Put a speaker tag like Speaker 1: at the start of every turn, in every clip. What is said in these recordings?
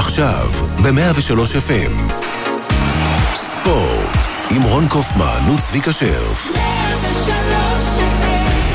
Speaker 1: עכשיו ב-103 FM ספורט עם רון קופמן וצביקה שרף. 103 FM.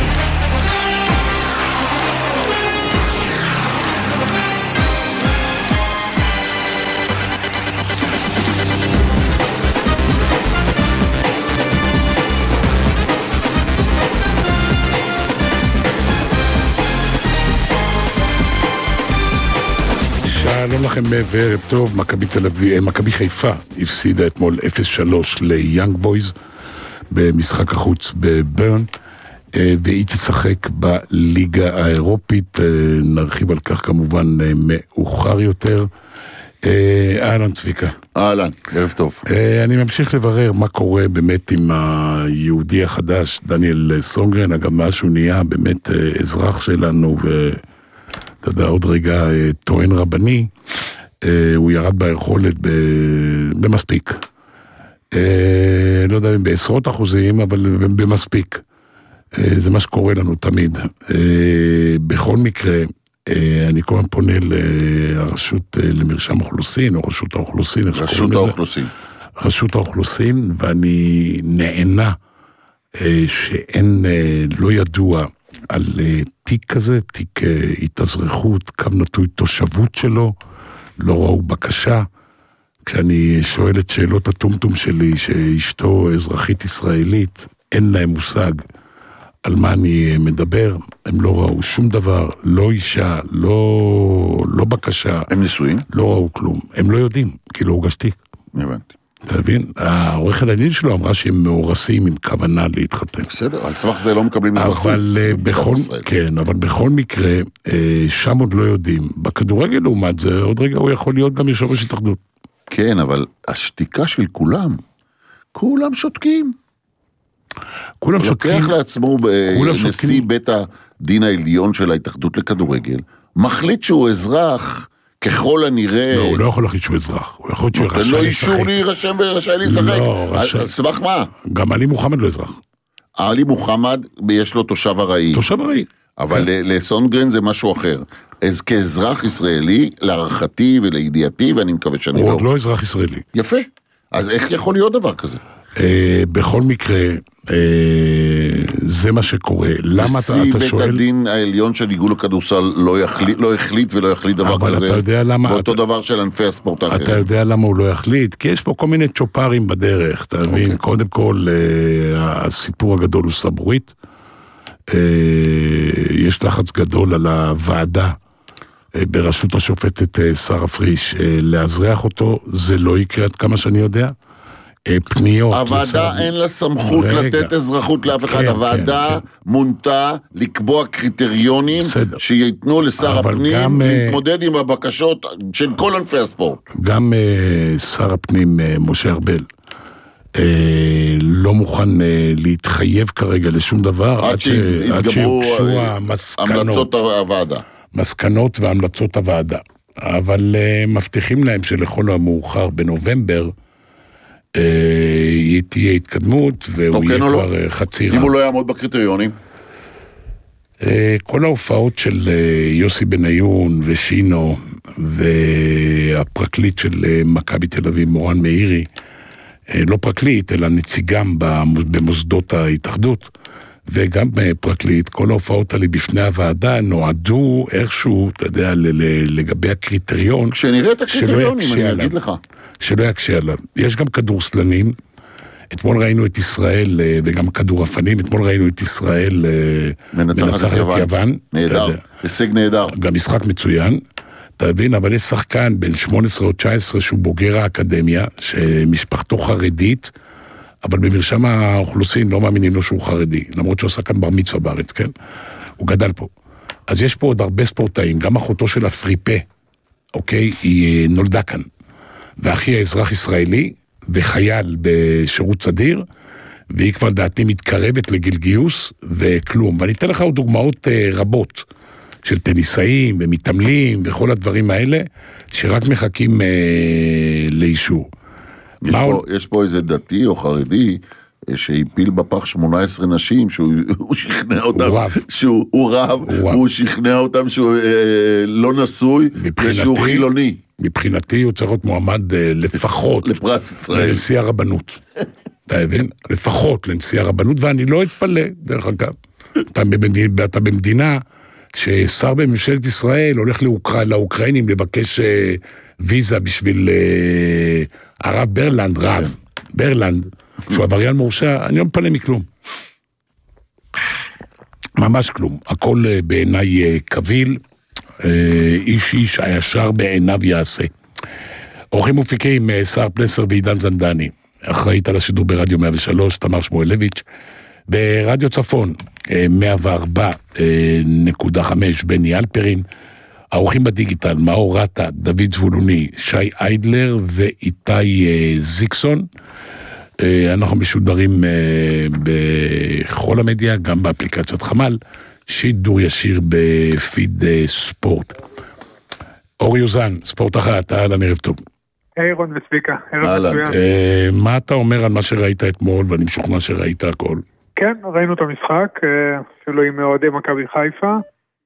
Speaker 2: שלום לכם וערב טוב. מכבי חיפה הפסידה אתמול 0-3 ליאנג בויז במשחק החוץ בברן, והיא תשחק בליגה האירופית. נרחיב על כך כמובן מאוחר יותר. אהלן צביקה.
Speaker 3: אהלן, ערב טוב.
Speaker 2: אני ממשיך לברר מה קורה באמת עם היהודי החדש דניאל סונגרן, אגב מאז שהוא נהיה באמת אזרח שלנו אתה יודע, עוד רגע טוען רבני, הוא ירד ביכולת במספיק. לא יודע אם בעשרות אחוזים, אבל במספיק. זה מה שקורה לנו תמיד. בכל מקרה, אני כל הזמן פונה לרשות למרשם אוכלוסין, או רשות האוכלוסין. רשות האוכלוסין, ואני נענה שאין, לא ידוע על תיק כזה, תיק התאזרחות, קו נטוי תושבות שלו, לא ראו בקשה. כשאני שואל את שאלות הטומטום שלי, שאשתו אזרחית ישראלית, אין להם מושג על מה אני מדבר, הם לא ראו שום דבר, לא אישה, לא בקשה.
Speaker 3: הם נשואים?
Speaker 2: לא ראו כלום, הם לא יודעים, כי לא הוגש תיק.
Speaker 3: הבנתי.
Speaker 2: אתה מבין? העורכת הדין שלו אמרה שהם מאורסים עם כוונה להתחתן.
Speaker 3: בסדר, על סמך זה לא מקבלים אזרחות.
Speaker 2: אבל בכל מקרה, שם עוד לא יודעים. בכדורגל לעומת זה, עוד רגע הוא יכול להיות גם יושב ראש התאחדות.
Speaker 3: כן, אבל השתיקה של כולם שותקים.
Speaker 2: כולם שותקים.
Speaker 3: לוקח לעצמו נשיא בית הדין העליון של ההתאחדות לכדורגל, מחליט שהוא אזרח, ככל הנראה...
Speaker 2: לא, הוא לא יכול להחליט שהוא אזרח. הוא יכול להיות שהוא רשאי לשחק.
Speaker 3: לא אישור להירשם ורשאי לשחק.
Speaker 2: לא, רשאי.
Speaker 3: סמך מה?
Speaker 2: גם עלי מוחמד לא אזרח.
Speaker 3: עלי מוחמד יש לו תושב ארעי.
Speaker 2: תושב ארעי.
Speaker 3: אבל לסונגרן זה משהו אחר. אז כאזרח ישראלי, להערכתי ולידיעתי, ואני מקווה שאני
Speaker 2: הוא עוד לא אזרח ישראלי.
Speaker 3: יפה. אז איך יכול להיות דבר כזה?
Speaker 2: בכל מקרה, זה מה שקורה. למה אתה שואל?
Speaker 3: נשיא בית הדין העליון של איגוד הכדורסל לא החליט ולא יחליט דבר כזה.
Speaker 2: אבל אתה יודע למה...
Speaker 3: ואותו דבר של ענפי הספורט האחרים.
Speaker 2: אתה יודע למה הוא לא יחליט? כי יש פה כל מיני צ'ופרים בדרך, אתה מבין? קודם כל, הסיפור הגדול הוא סבורית. יש לחץ גדול על הוועדה בראשות השופטת שרה פריש להזרח אותו. זה לא יקרה עד כמה שאני יודע. פניות.
Speaker 3: הוועדה אין לה סמכות לתת אזרחות לאף אחד. הוועדה מונתה לקבוע קריטריונים שיתנו לשר הפנים להתמודד עם הבקשות של כל ענפי הספורט.
Speaker 2: גם שר הפנים משה ארבל לא מוכן להתחייב כרגע לשום דבר עד שיוגשו
Speaker 3: המלצות הוועדה.
Speaker 2: מסקנות והמלצות הוועדה. אבל מבטיחים להם שלכל המאוחר בנובמבר תהיה התקדמות, והוא יהיה כבר חצי רב.
Speaker 3: אם הוא לא יעמוד בקריטריונים?
Speaker 2: כל ההופעות של יוסי בניון ושינו, והפרקליט של מכבי תל אביב, מורן מאירי, לא פרקליט, אלא נציגם במוסדות ההתאחדות, וגם פרקליט, כל ההופעות האלה בפני הוועדה נועדו איכשהו, אתה יודע, לגבי הקריטריון.
Speaker 3: כשנראה את הקריטריונים, אני אגיד לך.
Speaker 2: שלא יקשה עליו. יש גם כדורסלנים, אתמול ראינו את ישראל, וגם כדורפנים, אתמול ראינו את ישראל מנצחת את יוון.
Speaker 3: נהדר, הישג נהדר.
Speaker 2: גם משחק מצוין, אתה מבין, אבל יש שחקן בין 18 או 19 שהוא בוגר האקדמיה, שמשפחתו חרדית, אבל במרשם האוכלוסין לא מאמינים לו שהוא חרדי, למרות שהוא עשה כאן בר מצווה בארץ, כן? הוא גדל פה. אז יש פה עוד הרבה ספורטאים, גם אחותו של אפריפה, אוקיי? היא נולדה כאן. ואחי האזרח ישראלי, וחייל בשירות סדיר, והיא כבר דעתי מתקרבת לגיל גיוס, וכלום. ואני אתן לך עוד דוגמאות רבות, של טניסאים ומתעמלים, וכל הדברים האלה, שרק מחכים לאישור.
Speaker 3: יש פה איזה דתי או חרדי, שהפיל בפח 18 נשים, שהוא שכנע אותם, שהוא רב, והוא שכנע אותם שהוא לא נשוי, ושהוא חילוני.
Speaker 2: מבחינתי הוא צריך להיות מועמד לפחות
Speaker 3: לפרס ישראל.
Speaker 2: לנשיא הרבנות. אתה מבין? לפחות לנשיא הרבנות, ואני לא אתפלא, דרך אגב. אתה במדינה ששר בממשלת ישראל הולך לאוקראינים לבקש ויזה בשביל הרב ברלנד, שהוא עבריין מורשע, אני לא מפלא מכלום. ממש כלום. הכל בעיניי קביל, איש הישר בעיניו יעשה. אורחים מופיקים, שר פלסר ועידן זנדני, אחראית על השידור ברדיו 103, תמר שמואלביץ', ברדיו צפון, 104.5, בני אלפרין, האורחים בדיגיטל, מאור רטה, דוד זבולוני, שי איידלר ואיתי זיקסון. אנחנו משודרים בכל המדיה, גם באפליקציית חמ"ל, שידור ישיר בפיד ספורט. אורי יוזן, ספורט אחת, אהלן, ערב טוב.
Speaker 4: רון וצביקה, ערב מצוין.
Speaker 2: מה אתה אומר על מה שראית אתמול, ואני משוכנע שראית הכל?
Speaker 4: כן, ראינו את המשחק, אפילו עם אוהדי מכבי חיפה.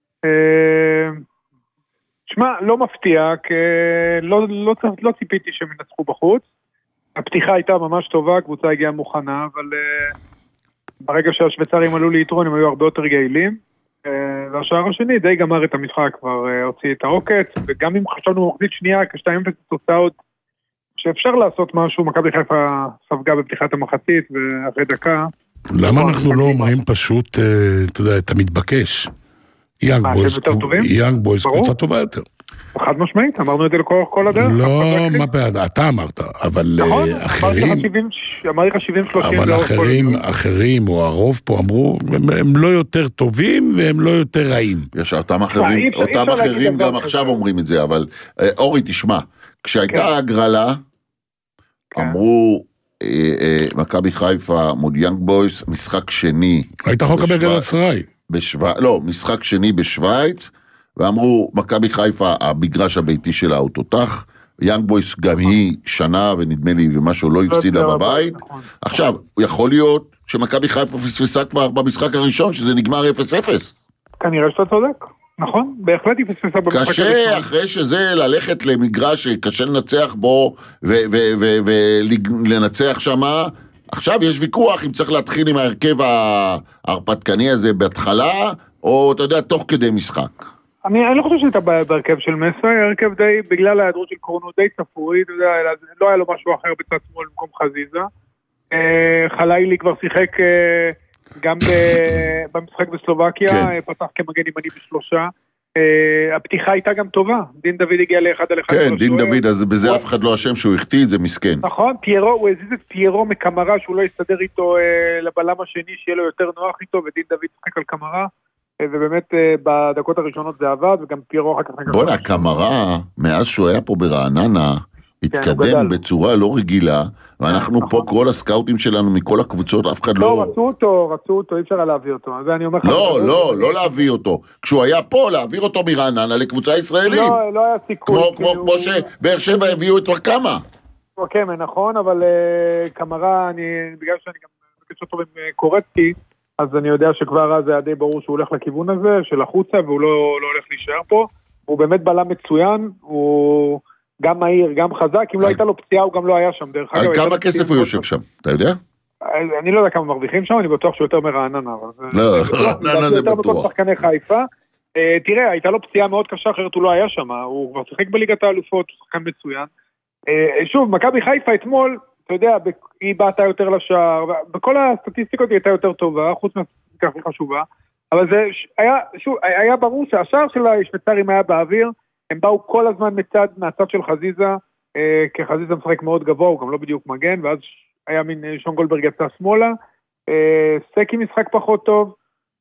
Speaker 4: תשמע, לא מפתיע, לא ציפיתי שהם ינצחו בחוץ. הפתיחה הייתה ממש טובה, הקבוצה הגיעה מוכנה, אבל ברגע שהשוויצרים עלו ליתרון, הם היו הרבה יותר יעילים. והשער השני די גמר את המשחק, כבר הוציא את העוקץ, וגם אם חשבנו מחצית שנייה, כ2-0 תוצאות, שאפשר לעשות משהו, מכבי חיפה ספגה בפתיחת המחצית, ואחרי דקה...
Speaker 2: למה אנחנו לא אומרים פשוט, אתה יודע, אתה מתבקש? יאנג בויז קבוצה טובה יותר.
Speaker 4: חד משמעית, אמרנו את זה כל הדרך.
Speaker 2: לא, מה בעד, אתה אמרת, אבל אחרים...
Speaker 4: אמרתי לך 70-30.
Speaker 2: אבל אחרים, או הרוב פה אמרו, הם לא יותר טובים והם לא יותר רעים.
Speaker 3: יש אותם אחרים גם עכשיו אומרים את זה, אבל אורי, תשמע, כשהייתה הגרלה, אמרו... מכבי חיפה מול יאנג בויז, משחק שני.
Speaker 2: היית יכול לקבל גל אצראי.
Speaker 3: לא, משחק שני בשוויץ, ואמרו, מכבי חיפה, המגרש הביתי שלה הוא תותח, יאנג בויז גם היא שנה, ונדמה לי ומשהו לא הפסידה בבית. עכשיו, יכול להיות שמכבי חיפה פספסה כבר במשחק הראשון, שזה נגמר 0-0.
Speaker 4: כנראה שאתה צודק. נכון, בהחלט היא פספסה במשחק הראשון.
Speaker 3: קשה אחרי שזה ללכת למגרש שקשה לנצח בו ולנצח שמה. עכשיו יש ויכוח אם צריך להתחיל עם ההרכב ההרפתקני הזה בהתחלה, או אתה יודע, תוך כדי משחק.
Speaker 4: אני לא חושב שהייתה בהרכב של מסי, ההרכב די, בגלל ההיעדרות של קורנו די צפוי, אתה יודע, לא היה לו משהו אחר בצד שמאל במקום חזיזה. חלילי כבר שיחק... גם במשחק בסלובקיה, פתח כמגן ימני בשלושה. הפתיחה הייתה גם טובה, דין דוד הגיע ל1-1.
Speaker 3: כן, דין דוד, אז בזה אף אחד לא אשם שהוא החטיא את זה, מסכן.
Speaker 4: נכון, הוא הזיז את פיירו מקמרה, שהוא לא יסתדר איתו לבלם השני, שיהיה לו יותר נוח איתו, ודין דוד שחק על קמרה, ובאמת בדקות הראשונות זה עבד, וגם פיירו אחר כך...
Speaker 3: בוא'נה, קמרה, מאז שהוא היה פה ברעננה, התקדם בצורה לא רגילה, ואנחנו פה, כל הסקאוטים שלנו מכל הקבוצות, אף אחד לא...
Speaker 4: לא, רצו אותו, אי אפשר להביא אותו.
Speaker 3: לא להביא אותו. כשהוא היה פה, להעביר אותו מרעננה לקבוצה ישראלית.
Speaker 4: לא היה סיכוי.
Speaker 3: כמו שבאר שבע הביאו את ורקמה.
Speaker 4: כן, נכון, אבל קמרה, בגלל שאני גם מבקש אותו עם קורצקי, אז אני יודע שכבר אז היה די ברור שהוא הולך לכיוון הזה, של החוצה, והוא לא הולך להישאר פה. הוא באמת בלם מצוין, הוא... גם מהיר, גם חזק, אם לא הייתה לו פציעה, הוא גם לא היה שם, דרך אגב.
Speaker 3: על כמה כסף הוא יושב שם, אתה יודע?
Speaker 4: אני לא יודע כמה מרוויחים שם, אני בטוח שהוא יותר מרעננה.
Speaker 3: לא, רעננה זה בטוח.
Speaker 4: יותר שחקני חיפה. תראה, הייתה לו פציעה מאוד קשה, אחרת הוא לא היה שם, הוא כבר שיחק בליגת האלופות, הוא שחקן מצוין. שוב, מכבי חיפה אתמול, אתה יודע, היא בעטה יותר לשער, בכל הסטטיסטיקות היא הייתה יותר טובה, חוץ מהסטטיסטיקה הכי חשובה, אבל זה היה ברור שהשער של השוויצרים היה באוויר, הם באו כל הזמן מהצד של חזיזה, כי חזיזה משחק מאוד גבוה, הוא גם לא בדיוק מגן, ואז היה מין שון גולדברג יצא שמאלה, סקי משחק פחות טוב,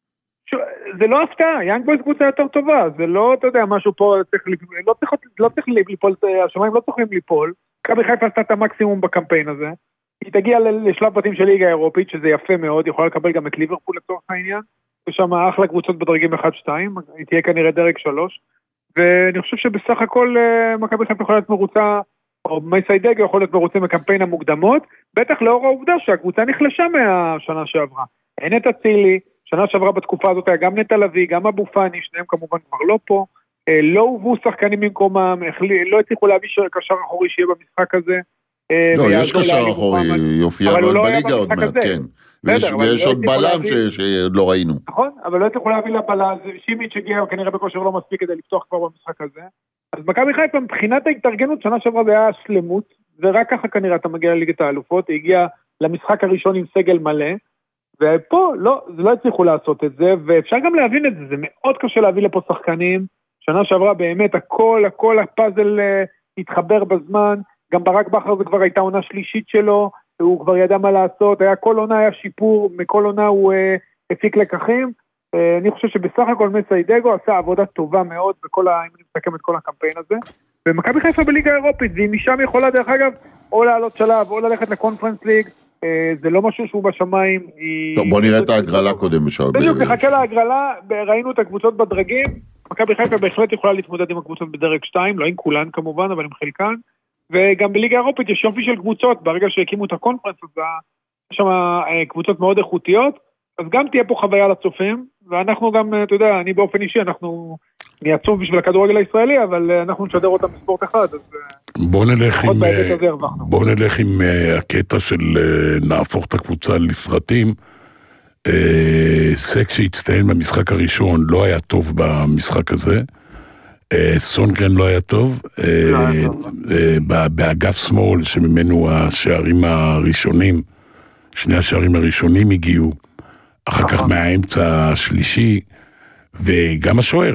Speaker 4: זה לא הפתעה, יאנג בויז קבוצה יותר טובה, זה לא, אתה יודע, משהו פה, לא צריך ליפול, השמיים לא צריכים ליפול, מכבי חיפה עשתה את המקסימום בקמפיין הזה, היא תגיע לשלב בתים של ליגה אירופית, שזה יפה מאוד, יכולה לקבל גם את ליברפול לצורך העניין, ושם אחלה קבוצות בדרגים 1-2, היא תהיה כנראה דרג 3, ואני חושב שבסך הכל מכבי חיפה יכולה להיות מרוצה, או מייסיידגו יכול להיות מרוצה מקמפיין המוקדמות, בטח לאור העובדה שהקבוצה נחלשה מהשנה שעברה. אין את הצילי, שנה שעברה בתקופה הזאת היה גם נטע לביא, גם אבו פאני, שניהם כמובן כבר לא פה, לא הובאו שחקנים במקומם, לא הצליחו להביא קשר אחורי שיהיה במשחק הזה.
Speaker 3: לא, יש קשר אחורי, יופיע בליגה עוד מעט, כן. ויש עוד בלם שלא ראינו.
Speaker 4: נכון, אבל לא הצליחו להביא לבלם, שימיץ' הגיע כנראה בכושר לא מספיק כדי לפתוח כבר במשחק הזה. אז מכבי חיפה מבחינת ההתארגנות, שנה שעברה זה היה שלמות, ורק ככה כנראה אתה מגיע לליגת האלופות, הגיע למשחק הראשון עם סגל מלא, ופה לא הצליחו לעשות את זה, ואפשר גם להבין את זה, זה מאוד קשה להביא לפה שחקנים, שנה שעברה באמת הכל הפאזל התחבר בזמן, גם ברק בכר זה כבר הייתה עונה שלישית שלו, הוא כבר ידע מה לעשות, כל עונה היה שיפור, מכל עונה הוא הפיק לקחים, אני חושב שבסך הכל מסיידגו עשה עבודה טובה מאוד, אם אני מסתכם את כל הקמפיין הזה, ומכבי חיפה בליגה האירופית, והיא משם יכולה דרך אגב, או לעלות שלב, או ללכת לקונפרנס ליג, זה לא משהו שהוא בשמיים.
Speaker 3: טוב, בוא נראה את ההגרלה קודם.
Speaker 4: בדיוק, נחכה להגרלה, ראינו את הקבוצות בדרגים, מכבי חיפה בהחלט יכולה להתמודד עם הקבוצות בדרג 2, לא עם כולן כמובן, אבל עם חלקן, וגם בליגה האירופית יש יופי של קבוצות, ברגע שהקימו את הקונפרנס, אז יש שם קבוצות מאוד איכותיות, אז גם תהיה פה חוויה לצופים, ואנחנו גם, אתה יודע, אני באופן אישי, אנחנו נעצוב בשביל הכדורגל הישראלי, אבל אנחנו נשדר אותם בספורט אחד, אז
Speaker 2: בוא נלך עם הקטע של נהפוך את הקבוצה לפרטים. סק שהצטיין במשחק הראשון לא היה טוב במשחק הזה, סונגרן לא היה טוב, באגף שמאל שממנו השערים הראשונים, שני השערים הראשונים הגיעו, אחר כך מהאמצע השלישי, וגם השוער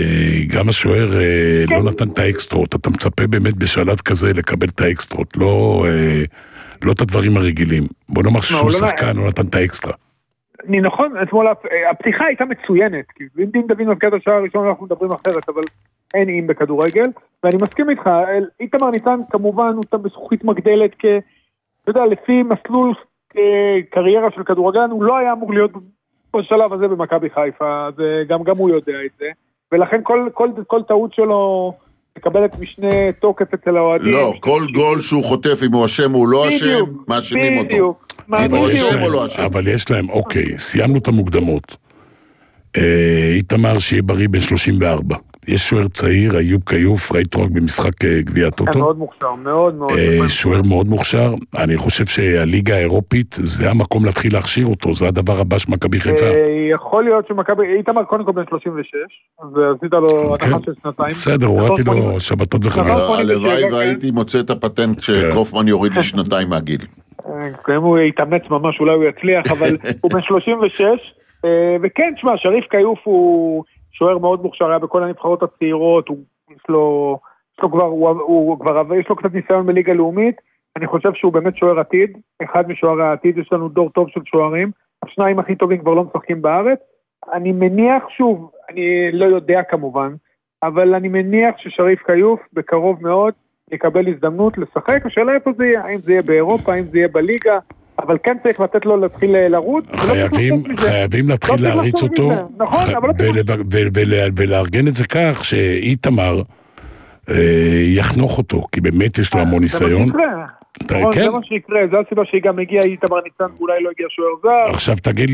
Speaker 2: לא נתן את האקסטרות, אתה מצפה באמת בשלב כזה לקבל את האקסטרות, לא את הדברים הרגילים, בוא נאמר ששום שחקן לא נתן את האקסטרה.
Speaker 4: אני נכון, אתמול הפתיחה הייתה מצוינת, כי אם דין מבקיע את השער הראשון אנחנו מדברים אחרת, אבל אין עם בכדורגל, ואני מסכים איתך, איתמר ניצן כמובן הוא בזכוכית מגדלת, אתה יודע, לפי מסלול קריירה של כדורגלן, הוא לא היה אמור להיות בשלב הזה במכבי חיפה, גם הוא יודע את זה, ולכן כל טעות שלו מקבלת משנה תוקף אצל האוהדים.
Speaker 3: לא, כל גול שהוא חוטף, אם הוא אשם או לא אשם, מאשימים אותו. אם הוא אשם או לא אשם.
Speaker 2: אבל יש להם, אוקיי, סיימנו את המוקדמות. איתמר שיהיה בריא בין 34. יש שוער צעיר, איוב קיוף, ראית רק במשחק גביע הטוטו.
Speaker 4: מאוד מוכשר, מאוד.
Speaker 2: שוער מאוד מוכשר. אני חושב שהליגה האירופית, זה המקום להתחיל להכשיר אותו, זה הדבר הבא של מכבי חיפה.
Speaker 4: יכול להיות שמכבי, איתמר קודם כל בין 36, אז עשית לו הנחה של שנתיים.
Speaker 2: בסדר, הורדתי לו שבתות וחגים.
Speaker 3: הלוואי והייתי מוצא את הפטנט שקרופמן יוריד לי שנתיים מהגיל.
Speaker 4: אם הוא יתאמץ ממש, אולי הוא יצליח, אבל הוא בין 36, וכן, תשמע, שריף קיוף הוא שוער מאוד מוכשר, היה בכל הנבחרות הצעירות, יש לו קצת ניסיון בליגה לאומית, אני חושב שהוא באמת שוער עתיד, אחד משוערי העתיד, יש לנו דור טוב של שוערים, השניים הכי טובים כבר לא משחקים בארץ, אני מניח שוב, אני לא יודע כמובן, אבל אני מניח ששריף קיוף בקרוב מאוד יקבל הזדמנות לשחק, השאלה איפה זה יהיה, האם זה יהיה באירופה, האם זה יהיה בליגה, אבל כן צריך לתת לו להתחיל לרוץ.
Speaker 2: חייבים להתחיל להריץ אותו, ולארגן את זה כך שאיתמר יחנוך אותו, כי באמת יש לו המון ניסיון.
Speaker 4: זה מה שיקרה, זה הסיבה שהיא גם הגיעה איתמר ניצן, ואולי לא הגיע שוער זר.
Speaker 2: עכשיו תגיד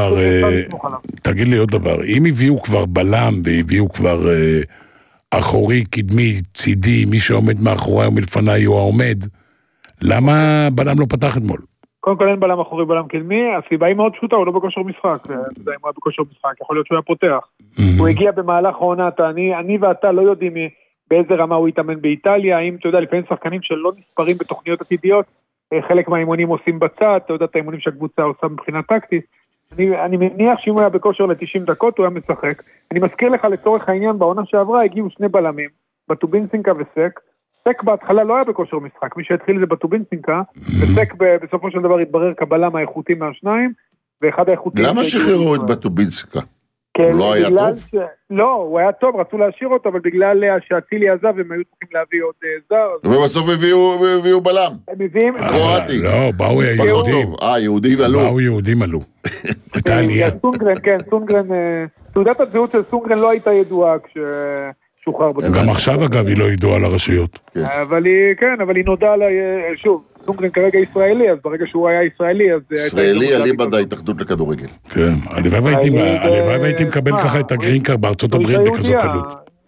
Speaker 2: לי עוד דבר, אם הביאו כבר בלם, והביאו כבר אחורי, קדמי, צידי, מי שעומד מאחורי ומלפני הוא העומד, למה בלם לא פתח אתמול?
Speaker 4: קודם כל אין בלם אחורי בלם קדמי, הסיבה היא מאוד פשוטה, הוא לא בכושר משחק, אתה יודע, אם הוא היה בכושר משחק, יכול להיות שהוא היה פותח. הוא הגיע במהלך העונה, אני ואתה לא יודעים באיזה רמה הוא יתאמן באיטליה, האם אתה יודע, לפעמים שחקנים שלא נספרים בתוכניות עתידיות, חלק מהאימונים עושים בצד, אתה יודע, את האימונים שהקבוצה עושה מבחינה טקטית, אני מניח שאם הוא היה בכושר ל-90 דקות, הוא היה משחק. אני מזכיר לך לצורך העניין, בעונה שעברה הגיעו שני בלמים, בטובינסינקה וסק, סק בהתחלה לא היה בכושר משחק, מי שהתחיל זה בטובינסינקה, וסק בסופו של דבר התברר כבלם האיכותי מהשניים, ואחד האיכותים...
Speaker 3: למה שחררו את בטובינסינקה? הוא לא היה טוב?
Speaker 4: לא, הוא היה טוב, רצו להשאיר אותו, אבל בגלל שהצילי עזב, הם היו צריכים להביא עוד זר.
Speaker 3: ובסוף הביאו בלם.
Speaker 4: הם מביאים...
Speaker 3: קרואטי.
Speaker 2: לא, באו יהודים.
Speaker 3: יהודים עלו.
Speaker 2: באו יהודים עלו. הייתה עלייה.
Speaker 4: סונגרן, כן, סונגרן... תעודת הזהות של סונגרן לא הייתה ידועה כששוחרר בטוח.
Speaker 2: גם עכשיו אגב היא לא ידועה לרשויות.
Speaker 4: אבל היא נודעה לה, שוב, סונגרן כרגע ישראלי, אז ברגע שהוא היה ישראלי, אז...
Speaker 3: ישראלי, אליבא ההתאחדות לכדורגל.
Speaker 2: כן, הלוואי והייתי מקבל ככה את הגרינקארד בארצות הברית בכזו קלות.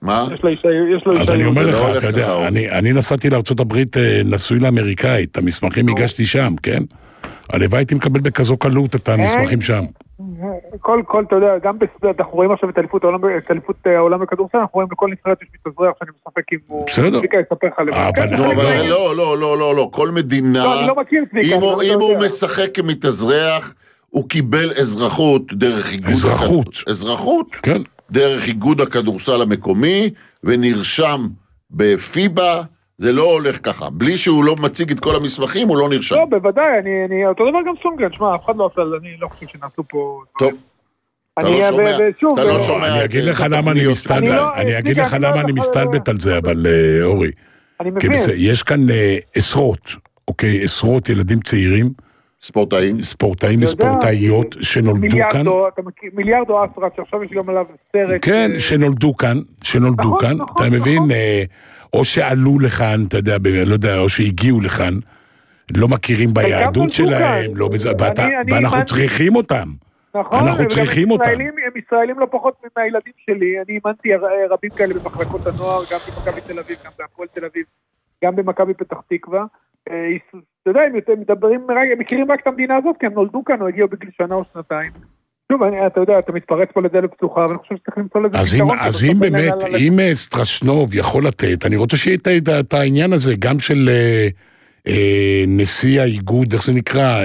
Speaker 3: מה?
Speaker 2: אז אני אומר לך, אתה יודע, אני נסעתי לארצות הברית, נשוי לאמריקאית, את המסמכים הגשתי שם, כן? הלוואי הייתי מקבל בכזו קלות את המסמכים שם.
Speaker 4: כל, אתה יודע, גם אנחנו רואים עכשיו את אליפות העולם בכדורסל, אנחנו רואים לכל נבחרת יש מתאזרח שאני מספק אם הוא...
Speaker 2: בסדר.
Speaker 4: צביקה יספר לך
Speaker 3: לבד. לא, כל מדינה, אם הוא משחק כמתאזרח, הוא קיבל אזרחות דרך אזרחות,
Speaker 2: כן.
Speaker 3: דרך איגוד הכדורסל המקומי, ונרשם בפיבה, זה לא הולך ככה. בלי שהוא לא מציג את כל המסמכים, הוא לא נרשם.
Speaker 4: לא, בוודאי, אותו דבר גם סונגרן, שמע, אף אחד לא עשה, אני לא חושב שנעשו פה...
Speaker 3: טוב. אתה לא שומע.
Speaker 2: אני אגיד לך למה אני מסתלבט על זה, אבל אורי.
Speaker 4: אני מבין.
Speaker 2: יש כאן עשרות ילדים צעירים, ספורטאים וספורטאיות שנולדו כאן.
Speaker 4: מיליארד או אסרת, שעכשיו יש גם עליו סרט.
Speaker 2: כן, שנולדו כאן, אתה מבין, או שעלו לכאן, אתה יודע, לא יודע, או שהגיעו לכאן, לא מכירים ביהדות שלהם, ואנחנו צריכים אותם.
Speaker 4: נכון, אנחנו צריכים אותם. הם ישראלים לא פחות מהילדים שלי, אני אימנתי רבים כאלה במחלקות הנוער, גם במכבי תל אביב, גם בהפועל תל אביב, גם במכבי פתח תקווה. אתה יודע, הם מכירים רק את המדינה הזאת, כי הם נולדו כאן או הגיעו בגיל שנה או שנתיים. שוב, אתה יודע, אתה מתפרץ פה לדלת פתוחה, ואני חושב שצריך למצוא לזה פתרון.
Speaker 2: אז אם באמת, אם סטרשנוב יכול לתת, אני רוצה שיהיה את העניין הזה, גם של נשיא האיגוד, איך זה נקרא,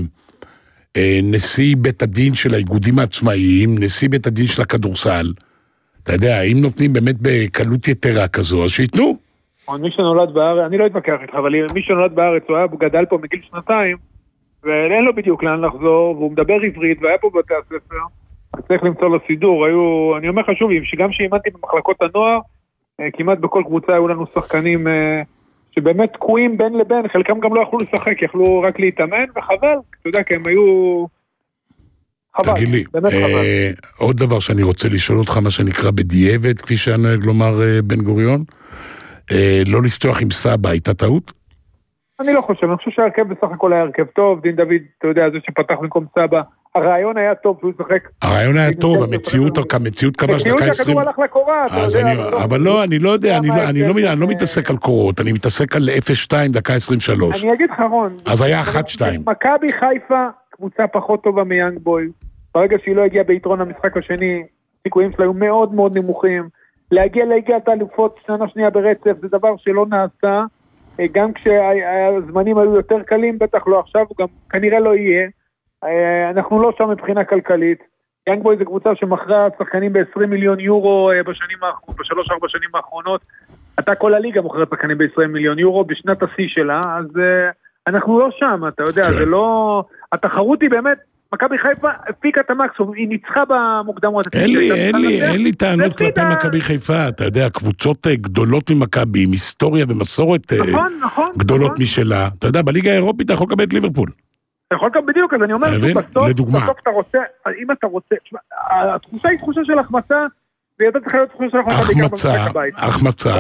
Speaker 2: נשיא בית הדין של האיגודים העצמאיים, נשיא בית הדין של הכדורסל, אתה יודע, אם נותנים באמת בקלות יתרה כזו, אז שיתנו.
Speaker 4: מי שנולד בארץ, אני לא אתווכח איתך, אבל מי שנולד בארץ, הוא גדל פה מגיל 2 ואין לו בדיוק לאן לחזור, והוא מדבר עברית, והיה פה בבתי הספר, צריך למצוא לו סידור. אני אומר לך שוב, שגם שאימנתי במחלקות הנוער, כמעט בכל קבוצה היו לנו שחקנים שבאמת תקועים בין לבין, חלקם גם לא יכלו לשחק, יכלו רק להתאמן, וחבל, אתה יודע, כי הם היו... חבל, באמת חבל.
Speaker 2: עוד דבר שאני רוצה לשאול אותך, מה שנקרא בדיעבד, כפי שנוהג לומר בן גוריון, לא לפתוח עם סבא, הייתה טעות?
Speaker 4: אני לא חושב, אני חושב שהרכב בסך הכל היה הרכב טוב, דין דוד, אתה יודע, זה שפתח במקום סבא, הרעיון היה טוב, שהוא ישחק.
Speaker 2: הרעיון היה טוב, המציאות קבעה שדקה 20.
Speaker 4: הכדור הלך לקורה,
Speaker 2: אבל לא, אני לא יודע, אני לא מתעסק על קורות, אני מתעסק על 0-2, דקה 23.
Speaker 4: אני אגיד לך, רון.
Speaker 2: אז היה 1-2.
Speaker 4: מכבי חיפה, קבוצה פחות טובה מיאנג בוי, ברגע שהיא לא הגיעה ביתרון המשחק השני, סיכויים שלה היו מאוד מאוד נמוכים, להגיע ליגת האלופות שנה שנייה ברצף, זה דבר שלא נעשה, גם כשהזמנים היו יותר קלים, בטח לא עכשיו, גם כנראה לא יהיה, אנחנו לא שם מבחינה כלכלית, יאנג בוי זה קבוצה שמכרה שחקנים ב-20 מיליון יורו ב3-4 שנים האחרונות, אתה כל הליגה מוכרת שחקנים ב-20 מיליון יורו בשנת השיא שלה, אז אנחנו לא שם, אתה יודע, זה לא, התחרות היא באמת, מכבי חיפה הפיקה את המקסימום, היא ניצחה במוקדמות.
Speaker 2: אין לי טענות כלפי מכבי חיפה, אתה יודע, קבוצות גדולות ממכבי, עם היסטוריה ומסורת גדולות משלה, אתה יודע, בליגה האירופית אתה יכול לקבל את ליברפול.
Speaker 4: אתה יכול לקבל בדיוק, אז אני אומר, בסוף אתה רוצה, אם אתה רוצה, התחושה היא תחושה של החמצה, ויותר צריך להיות תחושה של
Speaker 2: החמצה,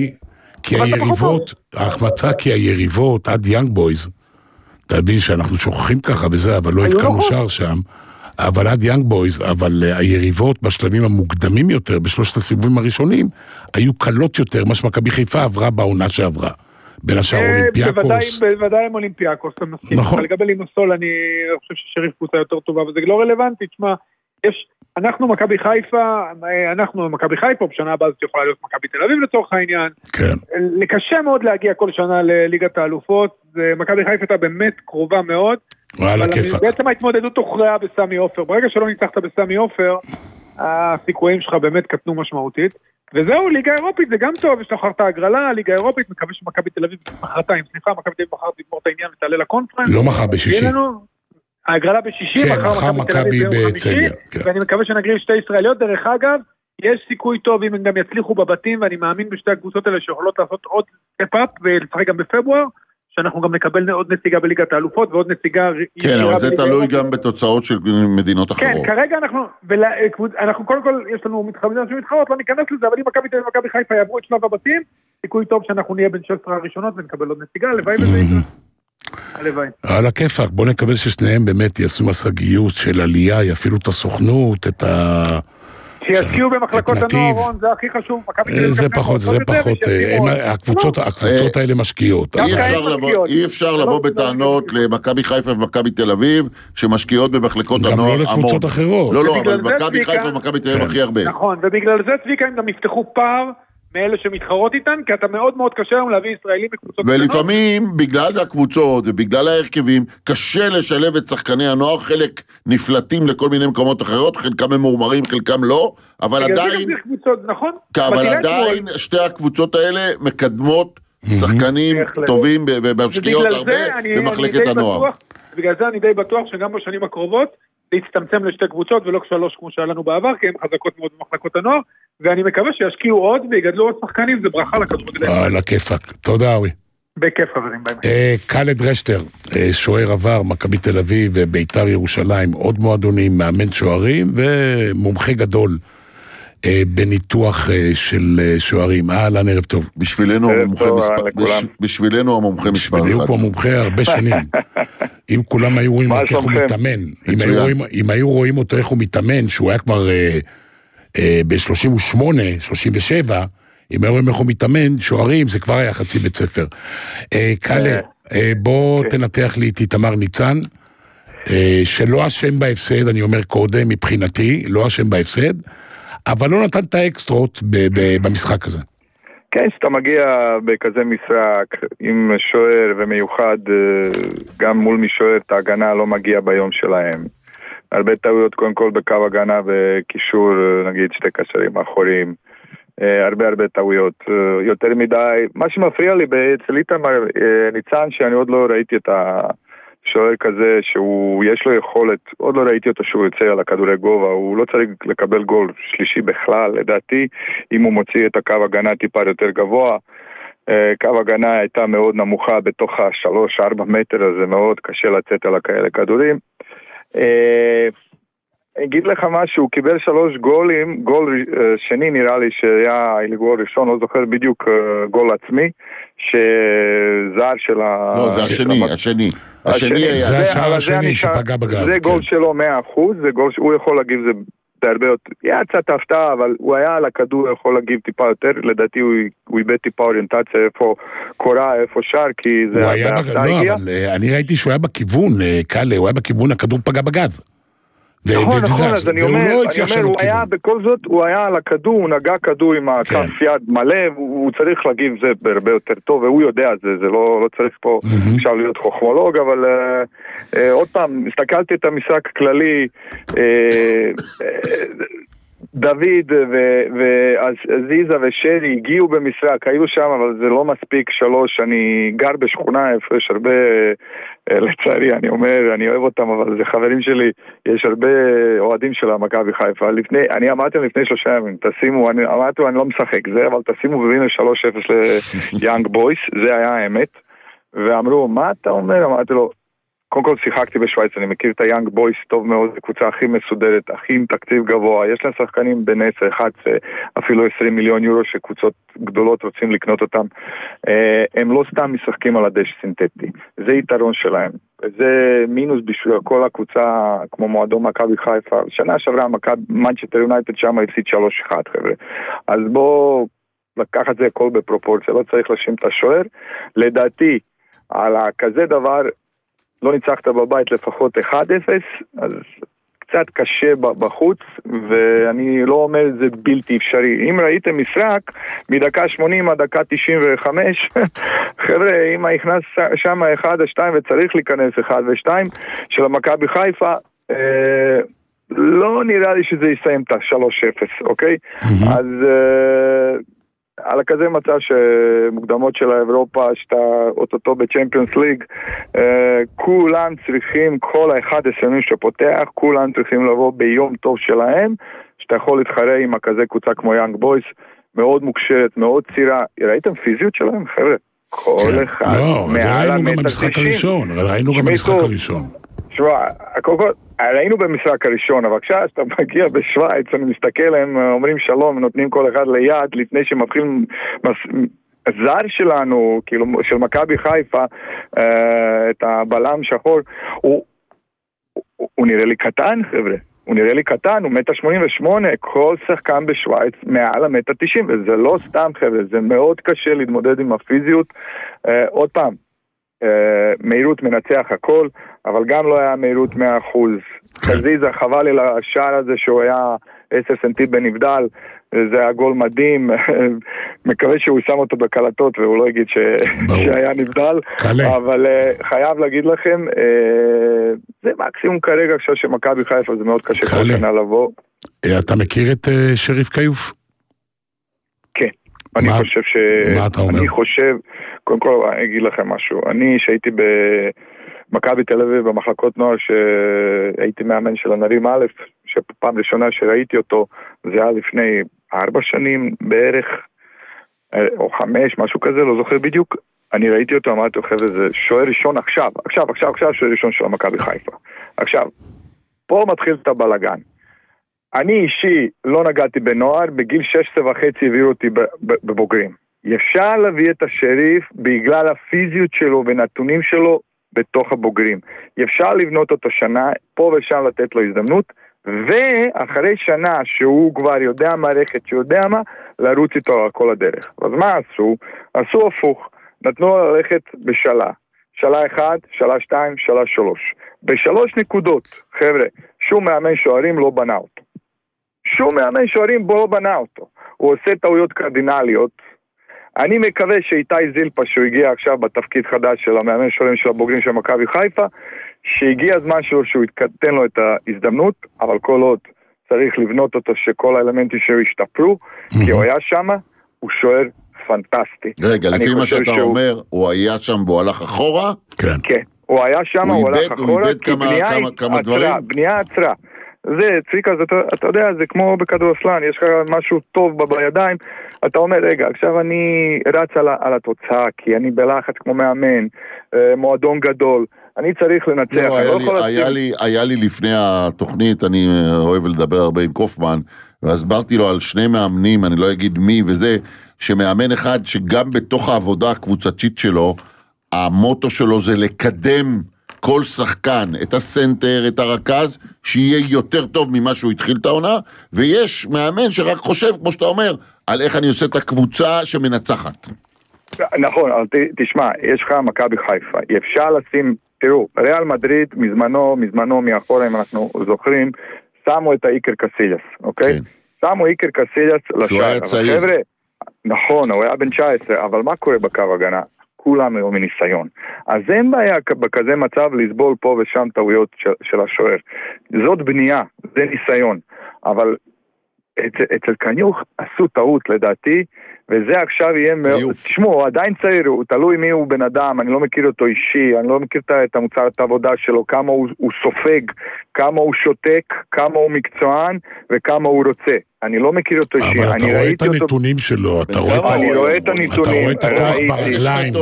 Speaker 2: החמצה כי היריבות עד יאנג בויז, אתה מבין שאנחנו שוכחים ככה וזה, אבל לא הבקענו שער שם, אבל עד יאנג בויז, אבל היריבות בשלבים המוקדמים יותר, בשלושת הסיבובים הראשונים, היו קלות יותר, מה שמכבי חיפה עברה בעונה שעברה. בין השאר אולימפיאקוס.
Speaker 4: בוודאי עם אולימפיאקוס, אתה מסכים. לגבי לימסול, אני חושב ששריף קבוצה יותר טובה, וזה לא רלוונטי, תשמע, אנחנו מכבי חיפה, בשנה הבאה זאת יכולה להיות מכבי תל אביב לצורך העניין.
Speaker 2: כן.
Speaker 4: לקשה מאוד להגיע כל שנה לליגת האלופות, מכבי חיפה הייתה באמת קרובה מאוד.
Speaker 2: וואלה כיפק.
Speaker 4: בעצם ההתמודדות הוכרעה בסמי עופר, ברגע שלא ניצחת בסמי עופר, הסיכויים שלך באמת קטנו משמעותית. וזהו, ליגה אירופית זה גם טוב, יש לך את ההגרלה, ליגה אירופית, מקווה שמכבי תל אביב מחרתיים, מכבי תל אביב מחר תגמור את העניין ותעלה לקונפרנס.
Speaker 2: לא מחר בשישי.
Speaker 4: ההגרלה בשישי,
Speaker 2: כן, מחר מכבי בצליה.
Speaker 4: ואני מקווה שנגריל שתי ישראליות, דרך אגב, יש סיכוי טוב אם הם גם יצליחו בבתים, ואני מאמין בשתי הקבוצות האלה שיכולות לעשות עוד סטפ-אפ, ולשחק גם בפברואר, שאנחנו גם נקבל עוד נציגה בליגת האלופות, ועוד נציגה...
Speaker 3: כן, אבל זה תלוי גם בתוצאות של מדינות אחרות.
Speaker 4: כן, כרגע אנחנו קודם כל, יש לנו מתחרות, לא ניכנס לזה, אבל אם מכבי תל אביב ומכבי חיפה יעברו את שלב הבתים, סיכוי טוב שאנחנו נהיה בין 16 הראשונות ונקבל עוד נציגה, הלוואי בזה יקרה. הלוואי.
Speaker 2: על הכיפק, בוא נקבל ששניהם באמת יעשו מסע גיוס של עלייה, יפעילו את הסוכנות,
Speaker 4: שישקיעו במחלקות הנוער, זה הכי חשוב.
Speaker 2: זה פחות, הקבוצות האלה משקיעות.
Speaker 3: אי אפשר לבוא בטענות למכבי חיפה ומכבי תל אביב, שמשקיעות במחלקות הנוער.
Speaker 2: גם לא לקבוצות אחרות.
Speaker 3: לא, אבל מכבי חיפה ומכבי תל אביב הכי הרבה.
Speaker 4: נכון, ובגלל זה צביקה הם גם יפתחו פער, מאלה שמתחרות איתן, כי אתה מאוד מאוד קשה היום להביא ישראלים בקבוצות קטנות.
Speaker 3: ולפעמים, בגלל הקבוצות ובגלל ההרכבים, קשה לשלב את שחקני הנוער, חלק נפלטים לכל מיני מקומות אחרות, חלקם הם מורמרים, חלקם לא, אבל עדיין,
Speaker 4: נכון?
Speaker 3: אבל עדיין שתי הקבוצות האלה מקדמות שחקנים טובים ומשקיעות הרבה במחלקת הנוער.
Speaker 4: בגלל זה אני די בטוח שגם בשנים הקרובות, להצטמצם לשתי קבוצות ולא 3 כמו שהיה לנו בעבר, כי הן חזקות מאוד במחלקות הנוער, ואני מקווה שישקיעו עוד ויגדלו עוד שחקנים, זה ברכה לכדורגל.
Speaker 2: על הכיפק. תודה אורי.
Speaker 4: בכיף חברים, ביי.
Speaker 2: קלד רשטר, שוער עבר, מכבי תל אביב וביתר ירושלים, עוד מועדונים, מאמן שוערים ומומחה גדול בניתוח של שוערים. אהלן, ערב טוב.
Speaker 3: בשבילנו המומחה מספר 1.
Speaker 2: הוא המומחה הרבה שנים. אם כולם היו רואים איך הוא מתאמן, אם היו רואים אותו איך הוא מתאמן, שהוא היה כבר ב-38, 37, אם היו רואים איך הוא מתאמן, שוערים, זה כבר היה חצי בית ספר. קלה, בוא תנתח לי את איתמר ניצן, שלא אשם בהפסד, אני אומר קודם, מבחינתי, לא אשם בהפסד, אבל לא נתן את האקסטרות במשחק הזה.
Speaker 5: כן, שאתה מגיע בכזה משחק עם שוער ומיוחד, גם מול משוער, את ההגנה לא מגיע ביום שלהם. הרבה טעויות קודם כל בקו הגנה וקישור, נגיד שתי קשרים האחוריים. הרבה טעויות. יותר מדי, מה שמפריע לי אצל איתמר ניצן, שאני עוד לא ראיתי את השוער כזה, שיש לו יכולת, עוד לא ראיתי אותו שהוא יוצא על הכדורי גובה, הוא לא צריך לקבל גול שלישי בכלל, לדעתי, אם הוא מוציא את הקו הגנה טיפה יותר גבוה, קו הגנה הייתה מאוד נמוכה בתוך 3-4 מטר, אז זה מאוד קשה לצאת על הכאלה כדורים. אגיד לך משהו, הוא קיבל 3 גולים, גול שני נראה לי שהיה גול ראשון, לא זוכר בדיוק גול עצמי, שזר של
Speaker 3: לא, זה השני.
Speaker 2: זה השער השני שפגע בגב.
Speaker 5: זה גול שלו 100%, זה גול שהוא יכול להגיב, זה הרבה יותר, יצאת הפתעה, אבל הוא היה על הכדור, יכול להגיב טיפה יותר, לדעתי הוא איבד טיפה אוריינטציה, איפה קורה, איפה שר, כי זה ההפתעה הגיע.
Speaker 2: אני ראיתי שהוא היה בכיוון, קלה, הוא היה בכיוון, הכדור פגע בגב.
Speaker 5: נכון, אז אני אומר, הוא היה בכל זאת, הוא היה על הכדור, הוא נגע כדור עם הכף יד מלא, הוא צריך להגיב זה הרבה יותר טוב, והוא יודע זה לא צריך פה עכשיו להיות חוכמולוג, אבל עוד פעם, הסתכלתי את המשחק כללי, דוד ועזיזה ושרי הגיעו במשחק, היו שם, אבל זה לא מספיק 3, אני גר בשכונה, איפה יש הרבה, לצערי, אני אומר, אני אוהב אותם, אבל זה חברים שלי, יש הרבה אוהדים של מכבי חיפה. אני אמרתי לפני 3 ימים, תשימו, אמרתי, אני לא משחק זה, אבל תשימו ובאנו 3-0 ליאנג בויס, זה היה האמת, ואמרו, מה אתה אומר? אמרתי לו, קודם כל שיחקתי בשוויץ, אני מכיר את היאנג בויס טוב מאוד, זו קבוצה הכי מסודרת, הכי עם תקציב גבוה, יש להם שחקנים בין 10, 11, אפילו 20 מיליון יורו שקבוצות גדולות רוצים לקנות אותם. הם לא סתם משחקים על הדשא סינתטי, זה יתרון שלהם. זה מינוס בשביל כל הקבוצה, כמו מועדון מכבי חיפה. שנה שעברה מנצ'סטר יונייטד שם הפסיד 3-1, חבר'ה. אז בואו לקחת זה הכל בפרופורציה, לא צריך להאשים את השוער. לדעתי, על כזה דבר, לא ניצחת בבית לפחות 1-0, אז קצת קשה בחוץ, ואני לא אומר זה בלתי אפשרי. אם ראיתם משחק, מדקה 80 עד דקה 95, חבר'ה, אם נכנס שם 1-2 וצריך להיכנס 1-2 של המכבי חיפה, לא נראה לי שזה יסיים את ה-3-0, אוקיי? אז על כזה מצב שמוקדמות של האירופה, שאתה אוטוטו בצ'מפיונס ליג, כולם צריכים, כל ה-11 ימים שפותח, כולם צריכים לבוא ביום טוב שלהם, שאתה יכול להתחרה עם כזה קבוצה כמו יאנג בויס, מאוד מוקשרת, מאוד צירה. ראיתם פיזיות שלהם, חבר'ה? כל אחד מעל המטר 90.
Speaker 2: ראינו גם במשחק הראשון.
Speaker 5: תשמע, ראינו במשחק הראשון, אבל כשאתה מגיע בשוויץ, אני מסתכל, הם אומרים שלום, נותנים כל אחד ליד, לפני שמתחילים, הזר שלנו, כאילו, של מכבי חיפה, את הבלם שחור, הוא נראה לי קטן, חבר'ה. הוא נראה לי קטן, הוא 1.88, כל שחקן בשוויץ מעל 1.90, וזה לא סתם חבר'ה, זה מאוד קשה להתמודד עם הפיזיות. עוד פעם, מהירות מנצח הכל, אבל גם לא היה מהירות 100%. חזיזה, חבל לי לשער הזה שהוא היה 10 סנטים בנבדל, זה היה גול מדהים, מקווה שהוא שם אותו בקלטות והוא לא יגיד שהיה נבדל, אבל חייב להגיד לכם, זה מקסימום כרגע עכשיו שמכבי חיפה, זה מאוד קשה כל שנה לבוא.
Speaker 2: אתה מכיר את שריף קיוף?
Speaker 5: כן, אני חושב
Speaker 2: מה אתה אומר?
Speaker 5: אני חושב, קודם כל אני אגיד לכם משהו, אני שהייתי במכבי תל אביב במחלקות נוער, שהייתי מאמן של הנערים א', שפעם ראשונה שראיתי אותו, זה היה לפני 4 שנים בערך, או 5, משהו כזה, לא זוכר בדיוק. אני ראיתי אותו, אמרתי לו, חבר'ה, זה שוער ראשון עכשיו, שוער ראשון של מכבי חיפה. עכשיו, פה מתחיל את הבלגן. אני אישי לא נגעתי בנוער, בגיל 16.5 הביאו אותי בבוגרים. אפשר להביא את השריף בגלל הפיזיות שלו ונתונים שלו בתוך הבוגרים. אפשר לבנות אותו שנה, פה ושם לתת לו הזדמנות, ואחרי שנה שהוא כבר יודע מערכת, שיודע מה, לרוץ איתו על כל הדרך. אז מה עשו? עשו הפוך. נתנו לו ללכת בשלה. שלה 1, שלה 2, שלה 3. ב3 נקודות, חבר'ה, שום מאמן שוערים לא בנה אותו. שום מאמן שוערים בו לא בנה אותו. הוא עושה טעויות קרדינליות. אני מקווה שאיתי זילפה, שהוא הגיע עכשיו בתפקיד חדש של המאמן שוערים של הבוגרים של מכבי חיפה, שהגיע הזמן שלו שהוא יתקטן לו את ההזדמנות, אבל כל עוד צריך לבנות אותו שכל האלמנטים שלו ישתפרו, כי הוא היה שם, הוא שוער פנטסטי.
Speaker 3: רגע, לפי מה שאתה אומר, הוא היה שם והוא הלך אחורה?
Speaker 5: כן, הוא היה שם, הוא הלך אחורה, כי בנייה עצרה. זה, צביקה, אתה יודע, זה כמו בכדורסלן, יש לך משהו טוב בידיים, אתה אומר, רגע, עכשיו אני רץ על התוצאה, כי אני בלחץ כמו מאמן, מועדון גדול, אני צריך לנצח.
Speaker 3: היה לי לפני התוכנית, אני אוהב לדבר הרבה עם קופמן, והסברתי לו על 2 מאמנים, אני לא אגיד מי וזה, שמאמן אחד שגם בתוך העבודה הקבוצתית שלו, המוטו שלו זה לקדם כל שחקן, את הסנטר, את הרכז, שיהיה יותר טוב ממה שהוא התחיל את העונה, ויש מאמן שרק חושב, כמו שאתה אומר, על איך אני עושה את הקבוצה שמנצחת.
Speaker 5: נכון, אבל תשמע, יש לך מכבי חיפה, אפשר לשים, תראו, ריאל מדריד מזמנו מאחורה, אם אנחנו זוכרים, שמו את האיקר קסילס, אוקיי? כן. שמו איקר קסילס לשער, אבל חבר'ה, נכון, הוא היה בן 19, אבל מה קורה בקו הגנה? כולם היו מניסיון. אז אין בעיה בכזה מצב לסבול פה ושם טעויות של השוער. זאת בנייה, זה ניסיון. אבל אצל קניוך עשו טעות לדעתי, וזה עכשיו יהיה מאוד... תשמעו, הוא עדיין צעיר, הוא תלוי מי הוא בן אדם, אני לא מכיר אותו אישי, אני לא מכיר את המוצר, את העבודה שלו, כמה הוא סופג, כמה הוא שותק, כמה הוא מקצוען, וכמה הוא רוצה. אני לא מכיר אותו אישי.
Speaker 2: אבל אתה רואה את הנתונים שלו,
Speaker 5: אני רואה את הנתונים.
Speaker 2: אתה רואה את הכוח ברגליים.